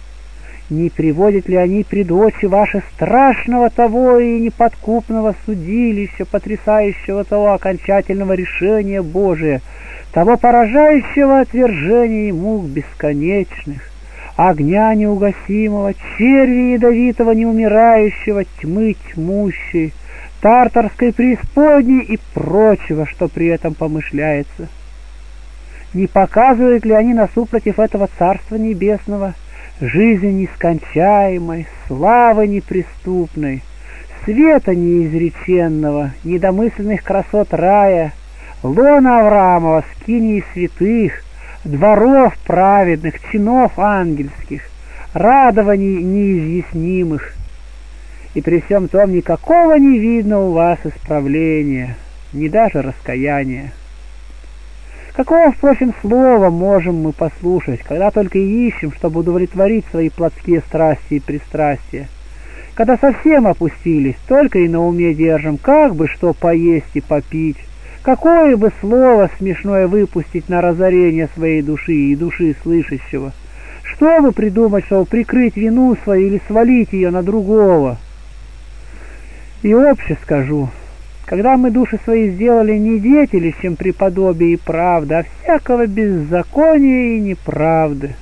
Не приводят ли они пред очи ваши страшного того и неподкупного судилища, потрясающего того окончательного решения Божия, того поражающего отвержения и мук бесконечных, огня неугасимого, черви ядовитого неумирающего, тьмы тьмущей, тартарской преисподней и прочего, что при этом помышляется? Не показывают ли они насупротив этого Царства Небесного жизни нескончаемой, славы неприступной, света неизреченного, недомысленных красот рая, лона Авраамова, скинии святых, дворов праведных, чинов ангельских, радований неизъяснимых? И при всем том никакого не видно у вас исправления, ни даже раскаяния. Какого, впрочем, слова можем мы послушать, когда только и ищем, чтобы удовлетворить свои плотские страсти и пристрастия? Когда совсем опустились, только и на уме держим, как бы что поесть и попить, какое бы слово смешное выпустить на разорение своей души и души слышащего, что бы придумать, чтобы прикрыть вину свою или свалить ее на другого. И обще скажу, когда мы души свои сделали не детелищем преподобия и правды, а всякого беззакония и неправды.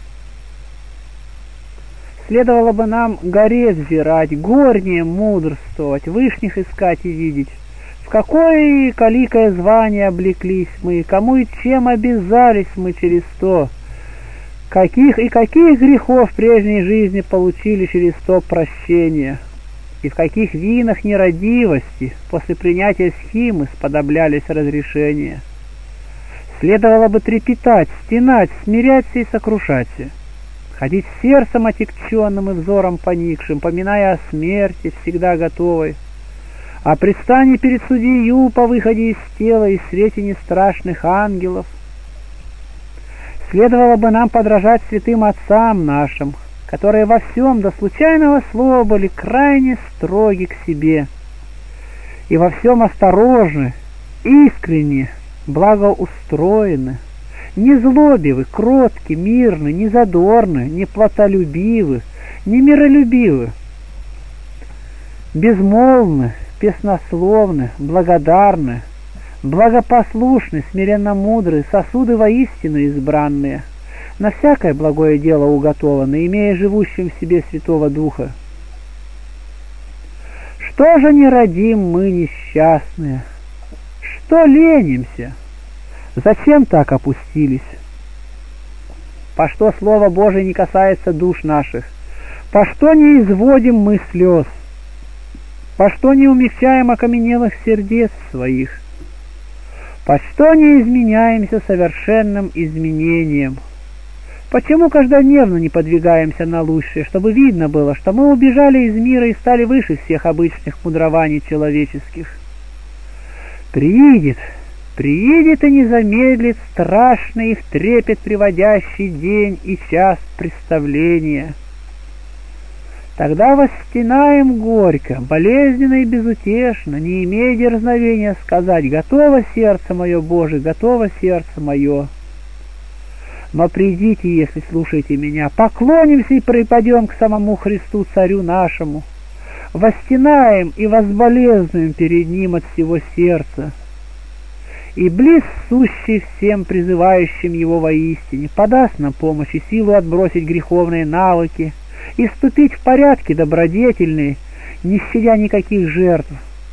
Следовало бы нам горе взирать, горнее мудрствовать, вышних искать и видеть, в какое каликое звание облеклись мы, кому и чем обязались мы через то, каких и каких грехов прежней жизни получили через то прощение, и в каких винах нерадивости после принятия схимы сподоблялись разрешения. Следовало бы трепетать, стенать, смиряться и сокрушаться, ходить сердцем отягченным и взором поникшим, поминая о смерти, всегда готовой, о предстании перед судьею по выходе из тела и свете нестрашных ангелов. Следовало бы нам подражать святым отцам нашим, которые во всем до случайного слова были крайне строги к себе, и во всем осторожны, искренне, благоустроены, незлобивы, кротки, мирны, незадорны, неплотолюбивы, не миролюбивы, безмолвны, песнословны, благодарны, благопослушны, смиренно мудры, сосуды воистину избранные, на всякое благое дело уготованы, имея живущим в себе Святого Духа. Что же не родим мы несчастные? Что ленимся? Зачем так опустились? По что Слово Божие не касается душ наших? По что не изводим мы слез? По что не умягчаем окаменелых сердец своих? По что не изменяемся совершенным изменением? Почему каждодневно не подвигаемся на лучшее, чтобы видно было, что мы убежали из мира и стали выше всех обычных мудрований человеческих? Приидет, приидет и не замедлит страшный и в трепет приводящий день и час представления. Тогда восстенаем горько, болезненно и безутешно, не имея дерзновения сказать: «Готово сердце мое, Боже, готово сердце мое». Но придите, если слушаете меня, поклонимся и припадем к самому Христу, Царю нашему, восстенаем и возболезнуем перед Ним от всего сердца. И близ сущий всем призывающим Его воистине подаст нам помощь и силу отбросить греховные навыки и вступить в порядки добродетельные, не щадя никаких жертв.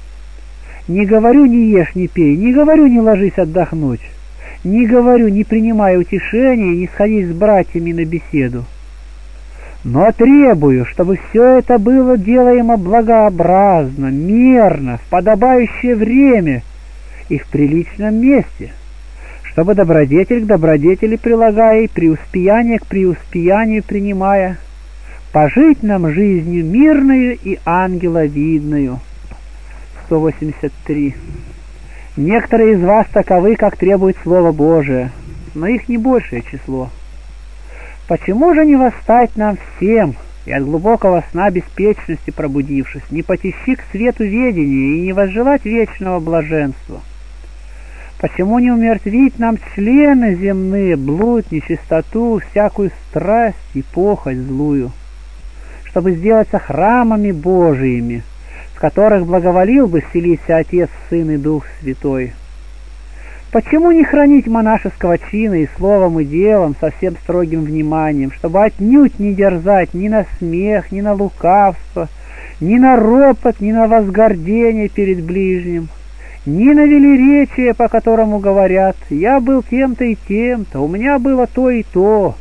Не говорю не ешь, не пей, не говорю не ложись отдохнуть, не говорю не принимай утешения, не сходись с братьями на беседу. Но требую, чтобы все это было делаемо благообразно, мерно, в подобающее время и в приличном месте, чтобы добродетель к добродетели прилагая и преуспеяние к преуспеянию принимая, пожить нам жизнью мирную и ангеловидную. сто восемьдесят три. Некоторые из вас таковы, как требует Слово Божие, но их не большее число. Почему же не восстать нам всем, и от глубокого сна беспечности пробудившись, не потещи к свету ведения и не возжелать вечного блаженства? Почему не умертвить нам члены земные, блуд, нечистоту, всякую страсть и похоть злую, чтобы сделаться храмами Божиими, в которых благоволил бы селиться Отец, Сын и Дух Святой? Почему не хранить монашеского чина и словом, и делом со всем строгим вниманием, чтобы отнюдь не дерзать ни на смех, ни на лукавство, ни на ропот, ни на возгордение перед ближним, ни на велеречие, по которому говорят: «Я был тем-то и тем-то, у меня было то и то».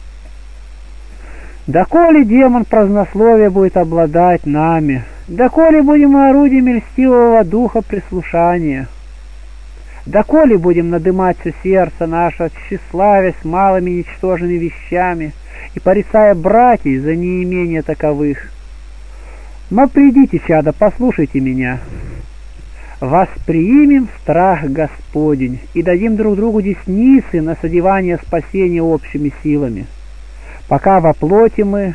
Доколе демон празднословия будет обладать нами, доколе будем орудиями льстивого духа прислушания, доколе будем надымать все сердце наше, тщеславясь малыми ничтожными вещами и порицая братьев за неимение таковых. Но придите, чадо, послушайте меня. Восприимем страх Господень и дадим друг другу десницы на содевание спасения общими силами. Пока во плоти мы,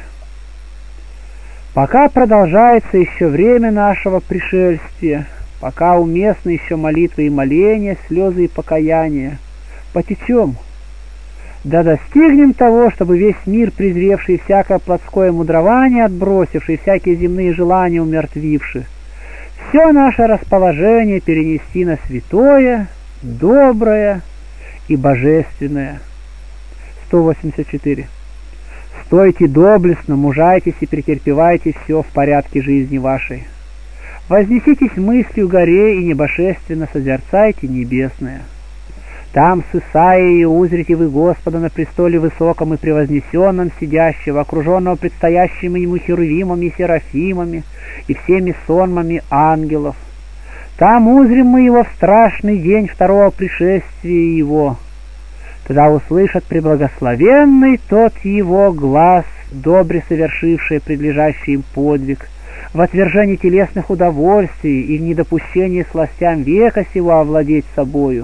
пока продолжается еще время нашего пришествия, пока уместны еще молитвы и моления, слезы и покаяния, потечем, да достигнем того, чтобы весь мир, презревший всякое плотское мудрование, отбросивший всякие земные желания, умертвивший, все наше расположение перенести на святое, доброе и божественное. сто восемьдесят четыре. Стойте доблестно, мужайтесь и претерпевайте все в порядке жизни вашей. Вознеситесь мыслью горе и небожественно созерцайте небесное. Там, с Исаией, узрите вы Господа на престоле высоком и превознесенном сидящего, окруженного предстоящими ему херувимами и серафимами и всеми сонмами ангелов. Там узрим мы его в страшный день второго пришествия его. Тогда услышат преблагословенный тот его глаз, добре совершивший предлежащий им подвиг, в отвержении телесных удовольствий и в недопущении сластям века сего овладеть собою.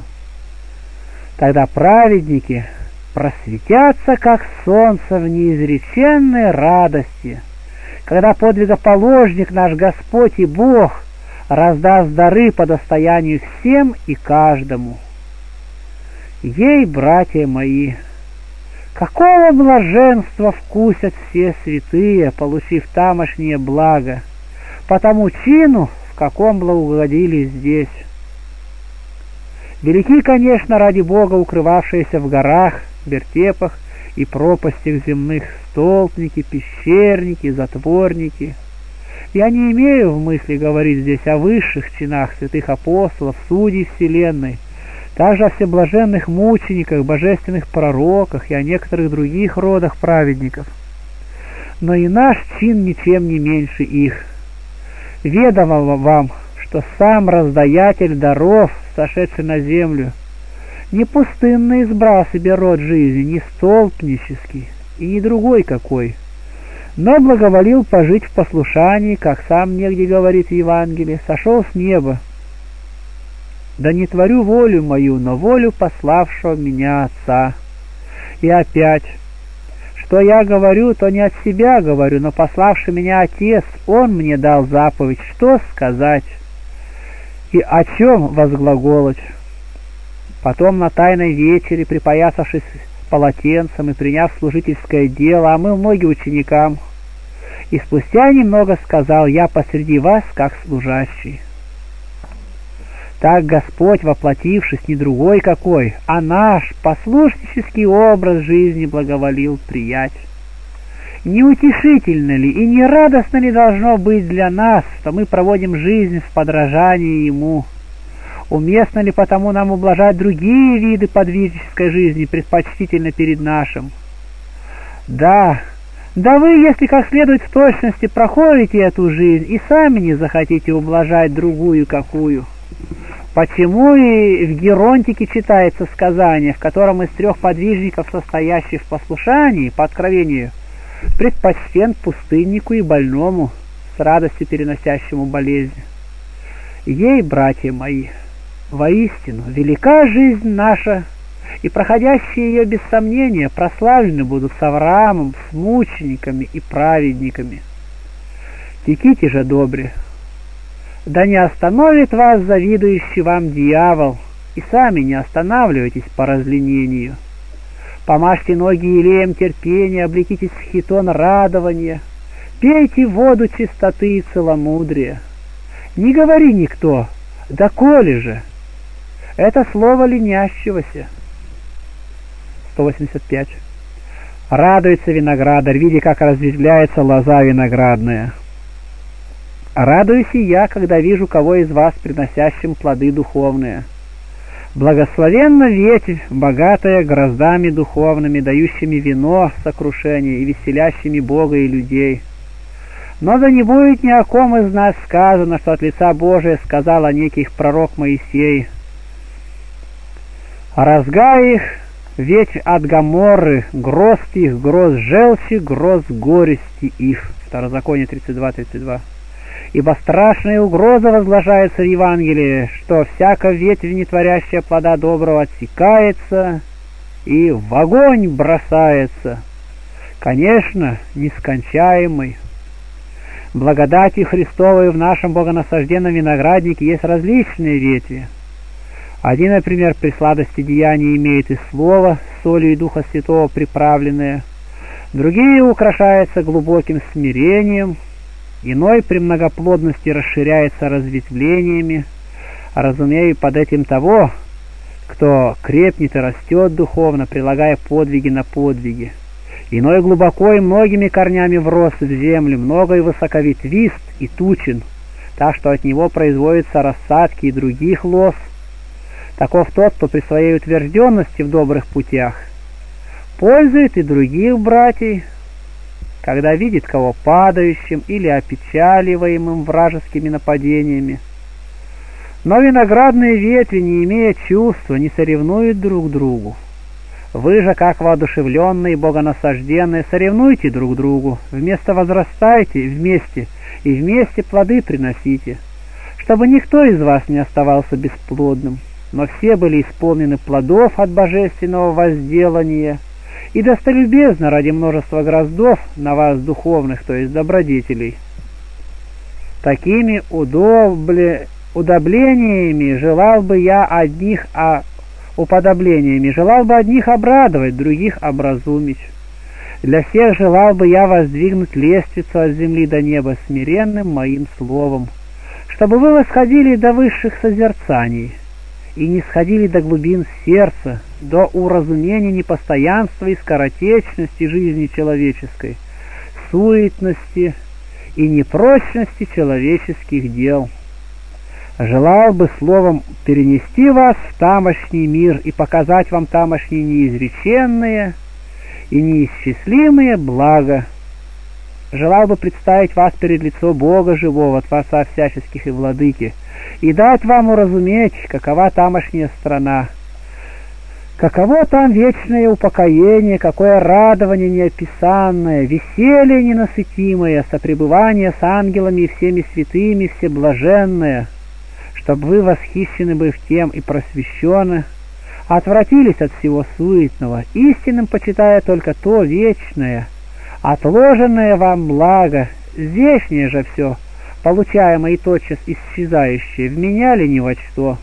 Тогда праведники просветятся, как солнце в неизреченной радости, когда подвигоположник наш Господь и Бог раздаст дары по достоянию всем и каждому. Ей, братья мои, какого блаженства вкусят все святые, получив тамошнее благо, по тому чину, в каком благоугодили здесь. Велики, конечно, ради Бога, укрывавшиеся в горах, вертепах и пропастях земных столпники, пещерники, затворники. Я не имею в мысли говорить здесь о высших чинах святых апостолов, судей вселенной, также о всеблаженных мучениках, божественных пророках и о некоторых других родах праведников. Но и наш чин ничем не меньше их. Ведомо вам, что сам раздаятель даров, сошедший на землю, не пустынно избрал себе род жизни, не столпнический и не другой какой, но благоволил пожить в послушании, как сам негде говорит в Евангелии, сошел с неба. Да не творю волю мою, но волю пославшего меня Отца. И опять, что я говорю, то не от себя говорю, но пославший меня Отец, Он мне дал заповедь, что сказать и о чем возглаголать. Потом на тайной вечере, припоясавшись полотенцем и приняв служительское дело, омыл ноги ученикам, и спустя немного сказал: «Я посреди вас, как служащий». Так Господь, воплотившись, не другой какой, а наш послушнический образ жизни благоволил приять. Не утешительно ли и не радостно ли должно быть для нас, что мы проводим жизнь в подражании Ему? Уместно ли потому нам ублажать другие виды подвижнической жизни, предпочтительно перед нашим? Да, да вы, если как следует в точности проходите эту жизнь, и сами не захотите ублажать другую какую. Почему и в Геронтике читается сказание, в котором из трех подвижников, состоящих в послушании, по откровению, предпочтен пустыннику и больному, с радостью переносящему болезнь? Ей, братья мои, воистину, велика жизнь наша, и проходящие ее без сомнения прославлены будут с Авраамом, с мучениками и праведниками. Теките же добре, да не остановит вас завидующий вам дьявол, и сами не останавливайтесь по разленению. Помажьте ноги елеем терпения, облекитесь в хитон радования, пейте воду чистоты и целомудрия. Не говори никто, да коли же, это слово ленящегося. сто восемьдесят пять. Радуется виноградарь, видя, как разветвляется лоза виноградная. Радуюсь и я, когда вижу кого из вас, приносящим плоды духовные. Благословенна ветвь, богатая гроздами духовными, дающими вино сокрушения и веселящими Бога и людей. Но да не будет ни о ком из нас сказано, что от лица Божия сказал о неких пророк Моисей: «Разгай их, ветвь от Гоморры, грозд их, грозд желчи, грозд горести их». Второзаконие тридцать два тридцать два. Ибо страшная угроза возглашается в Евангелии, что всякая ветвь, не творящая плода доброго, отсекается и в огонь бросается, конечно, нескончаемый. Благодатью Христовой в нашем богонасажденном винограднике есть различные ветви. Один, например, при сладости деяния имеет и слово, солью и Духа Святого приправленное, другие украшаются глубоким смирением, иной при многоплодности расширяется разветвлениями, разумею под этим того, кто крепнет и растет духовно, прилагая подвиги на подвиги. Иной глубоко и многими корнями врос в землю, много и высоковетвист и тучен, так что от него производятся рассадки и других лоз. Таков тот, кто при своей утвержденности в добрых путях пользует и других братьев, когда видит кого падающим или опечаливаемым вражескими нападениями. Но виноградные ветви, не имея чувства, не соревнуют друг другу. Вы же, как воодушевленные, богонасажденные, соревнуйте друг другу, вместо возрастайте вместе и вместе плоды приносите, чтобы никто из вас не оставался бесплодным, но все были исполнены плодов от божественного возделания, и достолюбезно ради множества гроздов на вас духовных, то есть добродетелей. Такими удобле... удоблениями желал бы я одних, а уподоблениями желал бы одних обрадовать, других образумить. Для всех желал бы я воздвигнуть лестницу от земли до неба смиренным моим словом, чтобы вы восходили до высших созерцаний и не сходили до глубин сердца, до уразумения непостоянства и скоротечности жизни человеческой, суетности и непрочности человеческих дел. Желал бы словом перенести вас в тамошний мир и показать вам тамошние неизреченные и неисчислимые блага. Желал бы представить вас перед лицо Бога живого, Творца всяческих и Владыки, и дать вам уразуметь, какова тамошняя страна, каково там вечное упокоение, какое радование неописанное, веселье ненасытимое, сопребывание с ангелами и всеми святыми, всеблаженное, чтобы вы восхищены бы в тем и просвещены, отвратились от всего суетного, истинным почитая только то вечное, отложенное вам благо, здешнее же все, получаемое и тотчас исчезающее, вменяли ни во что.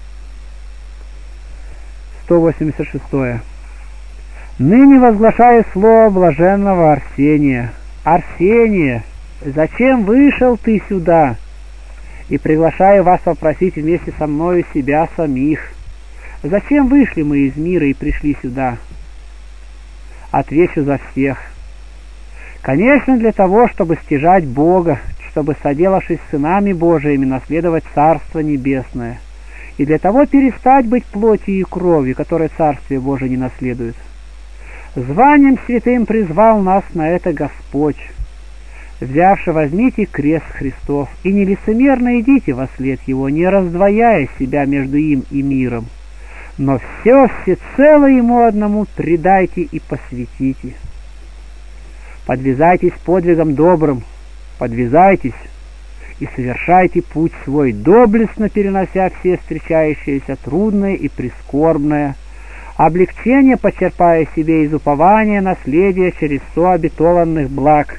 сто восемьдесят шесть. Ныне возглашаю слово блаженного Арсения. Арсения, зачем вышел ты сюда? И приглашаю вас попросить вместе со мною себя самих. Зачем вышли мы из мира и пришли сюда? Отвечу за всех. Конечно, для того, чтобы стяжать Бога, чтобы, соделавшись сынами Божиими, наследовать Царство Небесное, и для того перестать быть плотью и кровью, которое Царствие Божие не наследует. Званием святым призвал нас на это Господь. Взявши, возьмите крест Христов, и нелицемерно идите во след Его, не раздвояя себя между им и миром, но все всецело Ему одному предайте и посвятите. Подвязайтесь подвигом добрым, подвязайтесь и совершайте путь свой, доблестно перенося все встречающиеся трудное и прискорбное, облегчение почерпая себе из упования наследия через сто обетованных благ.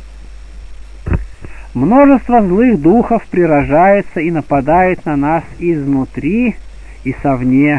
Множество злых духов прирожается и нападает на нас изнутри и совне.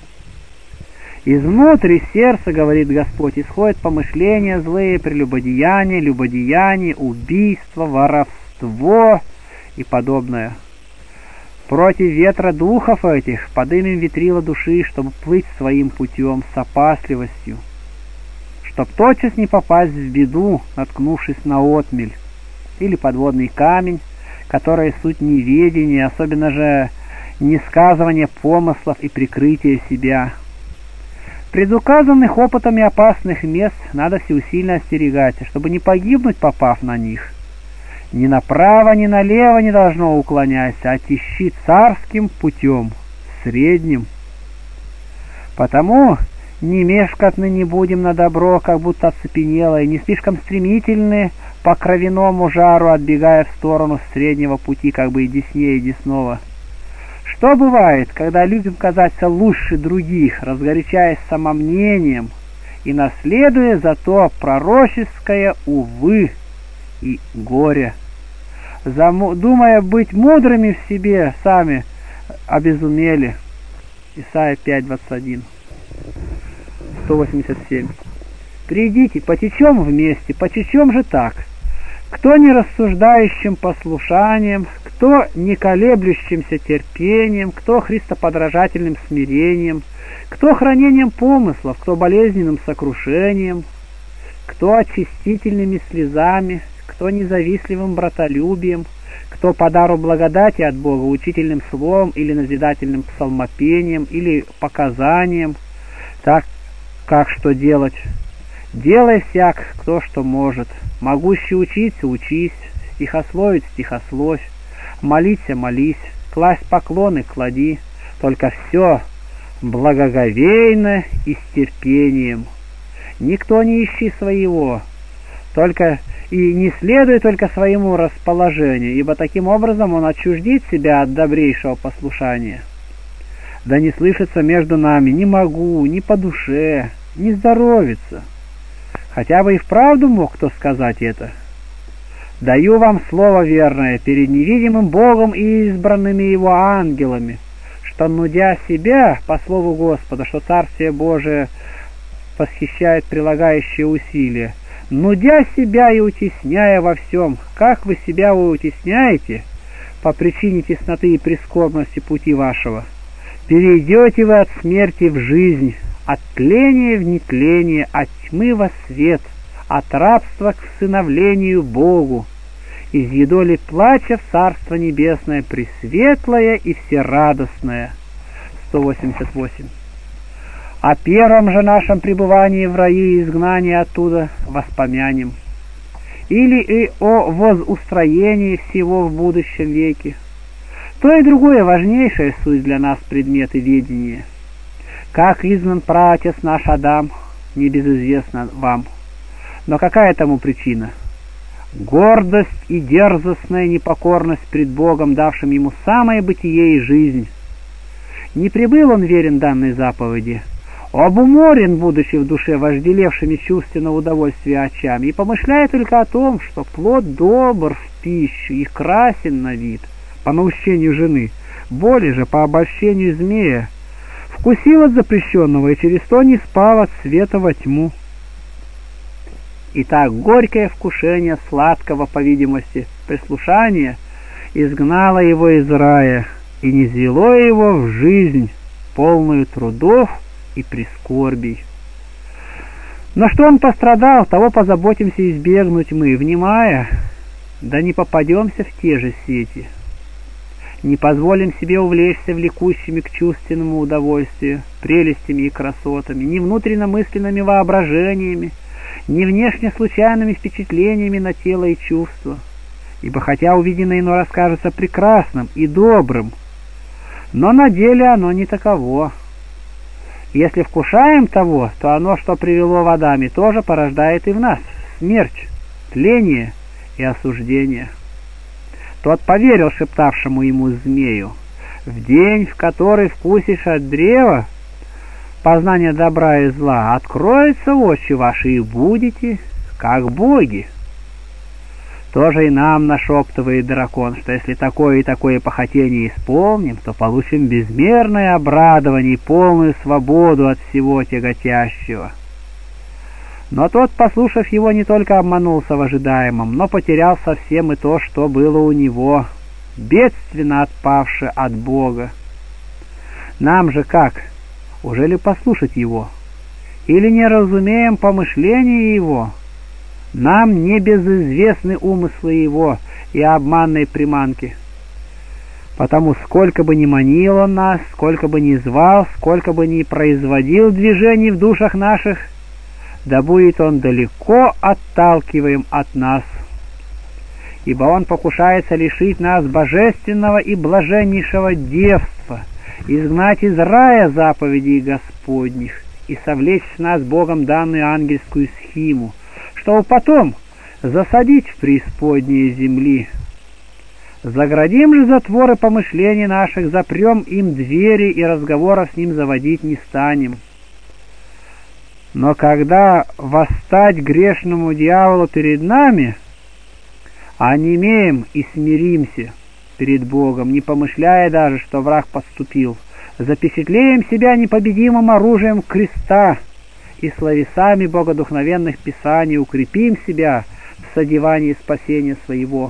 Изнутри сердца, говорит Господь, исходят помышления злые, прелюбодеяния, любодеяния, убийство, воровство и подобное. Против ветра духов этих подымем ветрила души, чтобы плыть своим путем с опасливостью, чтоб тотчас не попасть в беду, наткнувшись на отмель или подводный камень, которые суть неведения, особенно же несказывание помыслов и прикрытие себя. Предуказанных опытами опасных мест надо всеусильно остерегаться, чтобы не погибнуть, попав на них. Ни направо, ни налево не должно уклоняться, а тищи царским путем, средним. Потому не мешкотны не будем на добро, как будто оцепенело, и не слишком стремительны по кровяному жару, отбегая в сторону среднего пути, как бы и деснее и десного. Что бывает, когда любим казаться лучше других, разгорячаясь самомнением и наследуя зато пророческое увы и горе, Заму... думая быть мудрыми в себе, сами обезумели. Исайя пять двадцать один. сто восемьдесят семь. Придите, потечем вместе, потечем же так, кто не рассуждающим послушанием, кто не колеблющимся терпением, кто христоподражательным смирением, кто хранением помыслов, кто болезненным сокрушением, кто очистительными слезами, кто независливым братолюбием, кто по дару благодати от Бога учительным словом или назидательным псалмопением или показанием, так как что делать. Делай всяк, кто что может, могущий учиться, учись, стихословить, стихословь, молиться, молись, класть поклоны, клади, только все благоговейно и с терпением. Никто не ищи своего, только и не следуй только своему расположению, ибо таким образом он отчуждит себя от добрейшего послушания. Да не слышится между нами «не могу», «не по душе», «не здоровится». Хотя бы и вправду мог кто сказать это. Даю вам слово верное перед невидимым Богом и избранными Его ангелами, что, нудя себя по слову Господа, что Царствие Божие восхищает прилагающие усилия, нудя себя и утесняя во всем, как вы себя вы утесняете по причине тесноты и прискорбности пути вашего, перейдете вы от смерти в жизнь, от тления в нетление, от тьмы во свет, от рабства к всыновлению Богу, из едоли плача в Царство Небесное, пресветлое и всерадостное. сто восемьдесят восемь. О первом же нашем пребывании в раю и изгнании оттуда воспомянем, или и о возустроении всего в будущем веке. То и другое важнейшее суть для нас предметы ведения. Как изгнан праотец наш Адам, небезызвестно вам. Но какая тому причина? Гордость и дерзостная непокорность пред Богом, давшим ему самое бытие и жизнь. Не прибыл он верен данной заповеди, обуморен, будучи в душе вожделевшими чувственного удовольствия очами, и помышляет только о том, что плод добр в пищу и красен на вид, по наущению жены, более же по обольщению змея, вкусил от запрещенного и через то не спал от света во тьму. Итак, горькое вкушение сладкого, по видимости, прислушания изгнало его из рая и низвело его в жизнь, полную трудов и прискорбий. Но что он пострадал, того позаботимся избегнуть мы, внимая, да не попадемся в те же сети. Не позволим себе увлечься влекущими к чувственному удовольствию, прелестями и красотами, ни внутренно-мысленными воображениями, ни внешне случайными впечатлениями на тело и чувства. Ибо хотя увиденное иной раз кажется прекрасным и добрым, но на деле оно не таково. Если вкушаем того, то оно, что привело в Адаме, тоже порождает и в нас смерть, тление и осуждение. Тот поверил шептавшему ему змею: в день, в который вкусишь от древа познания добра и зла, откроются очи ваши, и будете как боги. Тоже и нам нашептывает дракон, что если такое и такое похотение исполним, то получим безмерное обрадование и полную свободу от всего тяготящего. Но тот, послушав его, не только обманулся в ожидаемом, но потерял совсем и то, что было у него, бедственно отпавшее от Бога. Нам же как? Уже ли послушать его? Или не разумеем помышления его? Нам не безызвестны умыслы его и обманные приманки. Потому сколько бы ни манил он нас, сколько бы ни звал, сколько бы ни производил движений в душах наших, да будет он далеко отталкиваем от нас. Ибо он покушается лишить нас божественного и блаженнейшего девства, изгнать из рая заповедей Господних и совлечь с нас Богом данную ангельскую схиму, чтобы потом засадить в преисподние земли. Заградим же затворы помышлений наших, запрем им двери и разговоров с ним заводить не станем. Но когда восстать грешному дьяволу перед нами, онемеем и смиримся перед Богом, не помышляя даже, что враг подступил, запечатлеем себя непобедимым оружием креста и словесами богодухновенных писаний укрепим себя, в содевании спасения своего.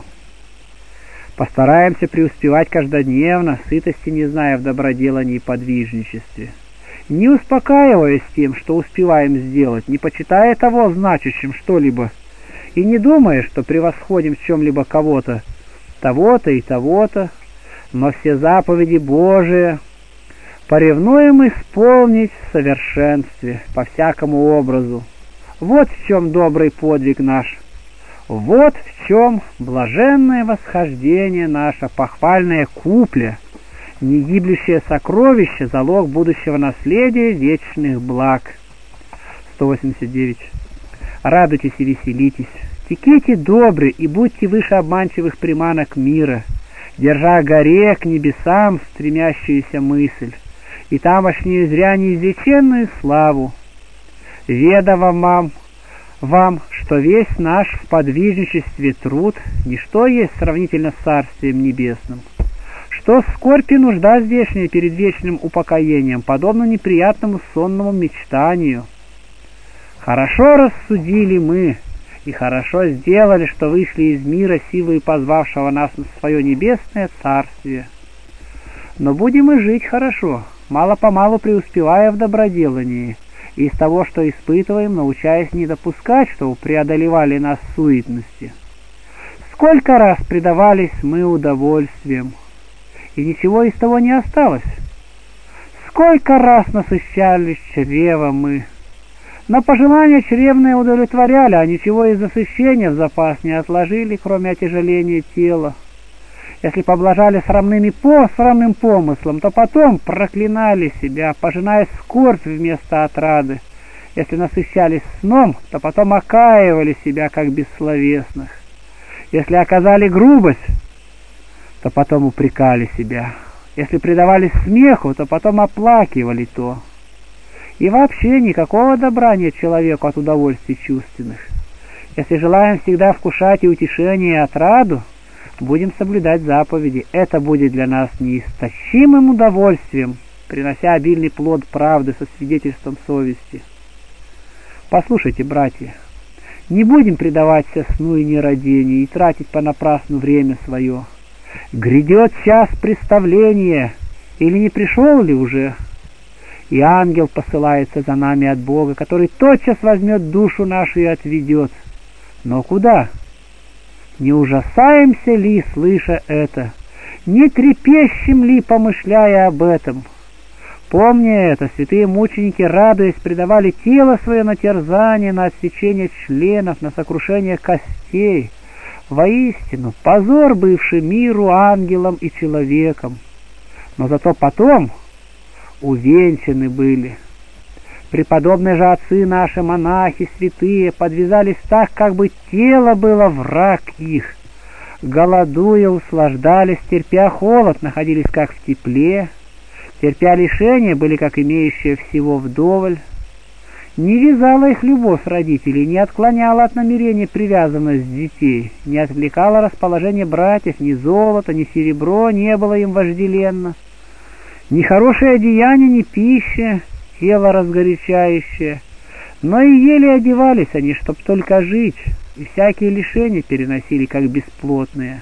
Постараемся преуспевать каждодневно, сытости не зная в доброделании и подвижничестве, не успокаиваясь тем, что успеваем сделать, не почитая того значащим что-либо, и не думая, что превосходим в чем-либо кого-то, того-то и того-то, но все заповеди Божии поревнуем исполнить в совершенстве, по всякому образу. Вот в чем добрый подвиг наш, вот в чем блаженное восхождение наше, похвальная купля, негиблющее сокровище, залог будущего наследия вечных благ. сто восемьдесят девять. Радуйтесь и веселитесь, теките добре и будьте выше обманчивых приманок мира, держа горе к небесам стремящуюся мысль, и тамошнюю зря неизреченную славу. Ведомо вам, вам, что весь наш в подвижничестве труд ничто есть сравнительно с Царствием Небесным, что скорбь и нужда здешняя перед вечным упокоением подобно неприятному сонному мечтанию. Хорошо рассудили мы и хорошо сделали, что вышли из мира силой позвавшего нас на свое небесное царствие. Но будем и жить хорошо, мало-помалу преуспевая в доброделании, и из того, что испытываем, научаясь не допускать, что преодолевали нас суетности. Сколько раз предавались мы удовольствиям, и ничего из того не осталось. Сколько раз насыщались чрева мы, но пожелания чревные удовлетворяли, а ничего из насыщения в запас не отложили, кроме отяжеления тела. Если поблажали срамными по, срамным помыслом, то потом проклинали себя, пожиная скорбь вместо отрады. Если насыщались сном, то потом окаивали себя, как бессловесных. Если оказали грубость, то потом упрекали себя. Если предавались смеху, то потом оплакивали то. И вообще никакого добра нет человеку от удовольствий чувственных. Если желаем всегда вкушать и утешение, и отраду, будем соблюдать заповеди. Это будет для нас неистощимым удовольствием, принося обильный плод правды со свидетельством совести. Послушайте, братья, не будем предаваться сну и нерадению и тратить понапрасну время свое. Грядет час представления, или не пришел ли уже? И ангел посылается за нами от Бога, который тотчас возьмет душу нашу и отведет. Но куда? Не ужасаемся ли, слыша это? Не трепещем ли, помышляя об этом? Помня это, святые мученики, радуясь, предавали тело свое на терзание, на отсечение членов, на сокрушение костей. Воистину, позор бывший миру, ангелам и человеком. Но зато потом увенчаны были. Преподобные же отцы наши, монахи, святые, подвязались так, как бы тело было враг их. Голодуя, услаждались, терпя холод, находились как в тепле, терпя лишения, были как имеющие всего вдоволь. Не вязала их любовь родителей, не отклоняла от намерения привязанность детей, не отвлекала расположение братьев, ни золото, ни серебро не было им вожделенно, ни хорошее одеяние, ни пища, тело разгорячающее, но и еле одевались они, чтоб только жить, и всякие лишения переносили, как бесплотные.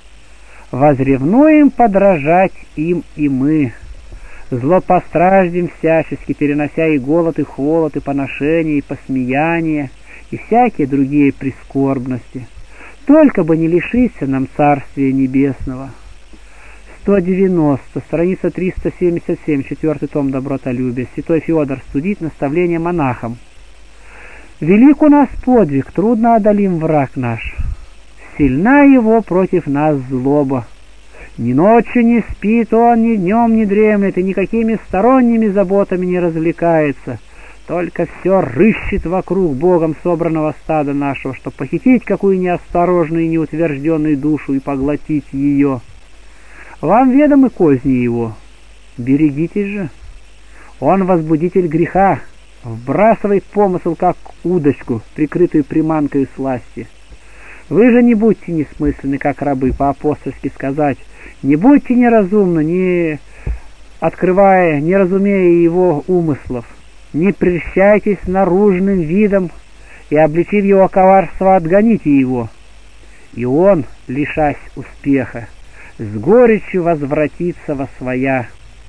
Возревнуем подражать им и мы, злопостраждем всячески, перенося и голод, и холод, и поношение, и посмеяние, и всякие другие прискорбности, только бы не лишиться нам Царствия Небесного. сто девяносто, страница триста семьдесят семь, четвертый том «Добротолюбие». Святой Феодор Студит, наставление монахам. Велик у нас подвиг, трудно одолим враг наш. Сильна его против нас злоба. Ни ночью не спит он, ни днем не дремлет, и никакими сторонними заботами не развлекается, только все рыщет вокруг Богом собранного стада нашего, чтобы похитить какую неосторожную и неутвержденную душу и поглотить ее. Вам ведомы козни его, берегитесь же. Он возбудитель греха, вбрасывает помысл, как удочку, прикрытую приманкой сласти. Вы же не будьте несмысленны, как рабы, по-апостольски сказать, не будьте неразумны, не открывая, не разумея его умыслов, не прельщайтесь наружным видом и, обличив его коварство, отгоните его. И он, лишась успеха, с горечью возвратится во своя.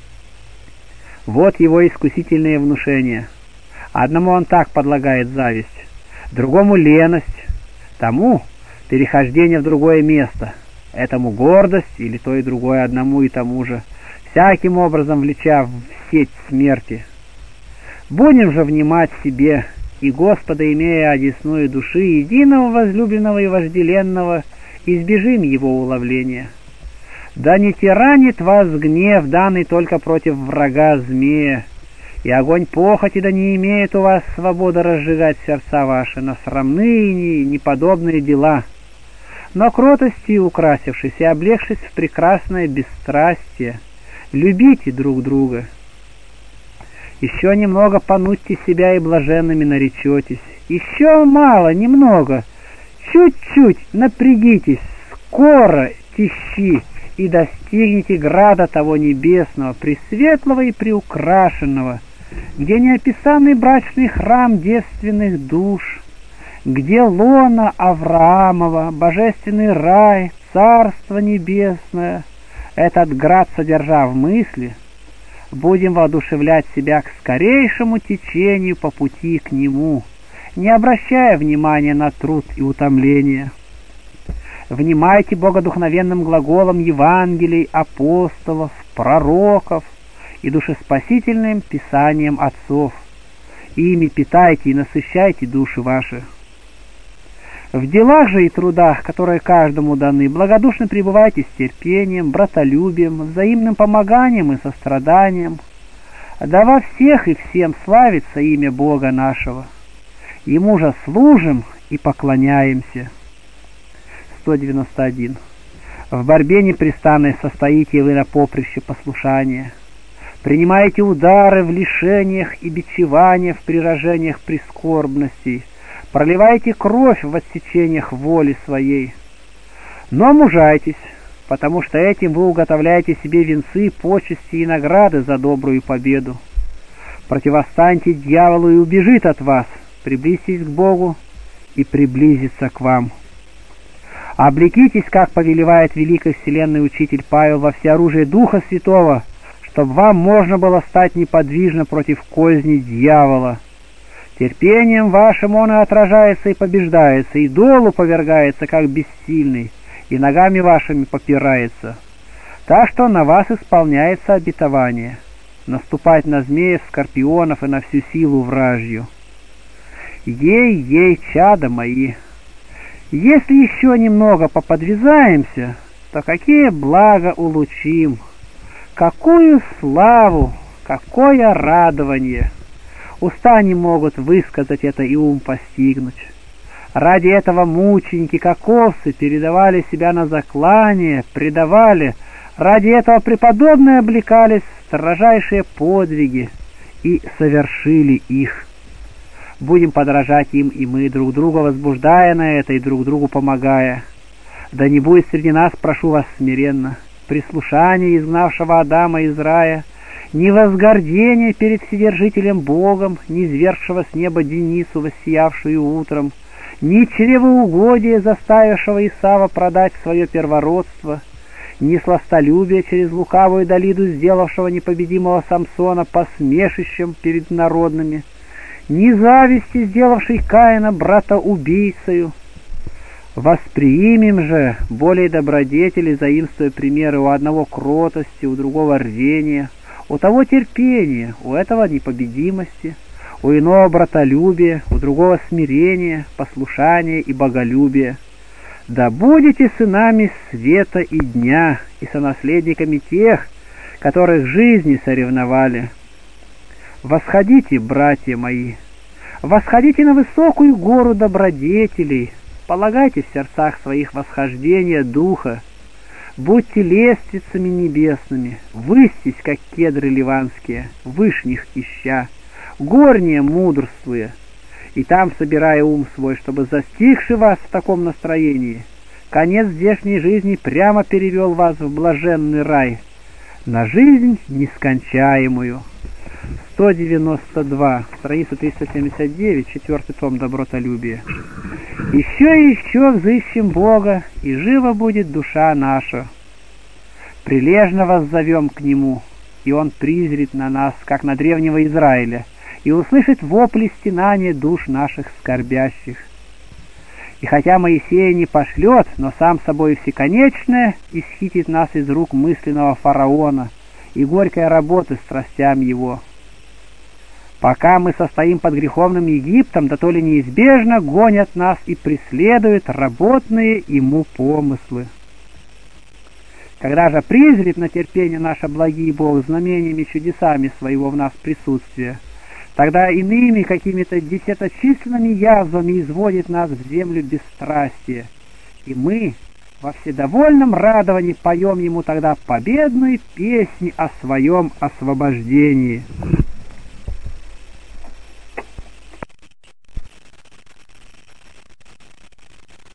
Вот его искусительные внушения. Одному он так подлагает зависть, другому леность, тому перехождение в другое место, этому гордость или то и другое одному и тому же, всяким образом влеча в сеть смерти. Будем же внимать себе, и Господа, имея одесную души, единого возлюбленного и вожделенного, избежим его уловления. Да не тиранит вас гнев, данный только против врага змея, и огонь похоти да не имеет у вас свободы разжигать сердца ваши на срамные и неподобные дела. Но кротостью украсившись и облегшись в прекрасное бесстрастие, любите друг друга. Еще немного понудьте себя и блаженными наречетесь. Еще мало, немного, чуть-чуть напрягитесь, скоро тищи, и достигнете града того небесного, пресветлого и приукрашенного, где неописанный брачный храм девственных душ, где лона Авраамова, божественный рай, царство небесное. Этот град содержа в мысли, будем воодушевлять себя к скорейшему течению по пути к нему, не обращая внимания на труд и утомление. Внимайте богодухновенным глаголам Евангелий, апостолов, пророков и душеспасительным писанием отцов. Ими питайте и насыщайте души ваши. В делах же и трудах, которые каждому даны, благодушно пребывайте с терпением, братолюбием, взаимным помоганием и состраданием. Да во всех и всем славится имя Бога нашего. Ему же служим и поклоняемся. сто девяносто один. В борьбе непрестанной состоите вы на поприще послушания. Принимаете удары в лишениях и бичеваниях, в приражениях прискорбностей. Проливаете кровь в отсечениях воли своей. Но мужайтесь, потому что этим вы уготовляете себе венцы, почести и награды за добрую победу. Противостаньте дьяволу и убежит от вас, приблизьтесь к Богу и приблизится к вам. Облекитесь, как повелевает великий вселенный учитель Павел, во всеоружие Духа Святого, чтобы вам можно было стать неподвижно против козни дьявола. Терпением вашим он и отражается и побеждается, и долу повергается, как бессильный, и ногами вашими попирается. Так что на вас исполняется обетование — наступать на змеев, скорпионов и на всю силу вражью. Ей-ей, чада мои! Если еще немного поподвязаемся, то какие блага улучим, какую славу, какое радование! Уста не могут высказать это и ум постигнуть. Ради этого мученики, как овцы, передавали себя на заклание, предавали, ради этого преподобные облекались в строжайшие подвиги и совершили их. Будем подражать им и мы, друг друга возбуждая на это и друг другу помогая. Да не будет среди нас, прошу вас смиренно, прислушания изгнавшего Адама из рая, ни возгордения перед Вседержителем Богом, ни низвергшего с неба Денису, воссиявшую утром, ни чревоугодия, заставившего Исава продать свое первородство, ни сластолюбия через лукавую Далиду, сделавшего непобедимого Самсона посмешищем перед народными, ни зависти, сделавшей Каина брата-убийцею. Восприимем же более добродетели, заимствуя примеры у одного кротости, у другого рвения, у того терпения, у этого непобедимости, у иного братолюбия, у другого смирения, послушания и боголюбия. Да будете сынами света и дня и сонаследниками тех, которых жизни соревновали. Восходите, братья мои, восходите на высокую гору добродетелей, полагайте в сердцах своих восхождения духа, будьте лестницами небесными, высьтесь, как кедры ливанские, вышних ища, горнее мудрствуя, и там собирая ум свой, чтобы, застигши вас в таком настроении, конец здешней жизни прямо перевел вас в блаженный рай, на жизнь нескончаемую. сто девяносто два, страница триста семьдесят девять, четвертый том «Добротолюбие». «Еще и еще взыщем Бога, и жива будет душа наша. Прилежно воззовем к Нему, и Он призрит на нас, как на древнего Израиля, и услышит вопли стенания душ наших скорбящих. И хотя Моисея не пошлет, но сам собой всеконечное исхитит нас из рук мысленного фараона и горькой работы страстям его. Пока мы состоим под греховным Египтом, да то ли неизбежно гонят нас и преследуют работные ему помыслы. Когда же призрит на терпение наше благий Бог знамениями и чудесами своего в нас присутствия, тогда иными какими-то десяточисленными язвами изводит нас в землю бесстрастие, и мы во вседовольном радовании поем ему тогда победную песнь о своем освобождении».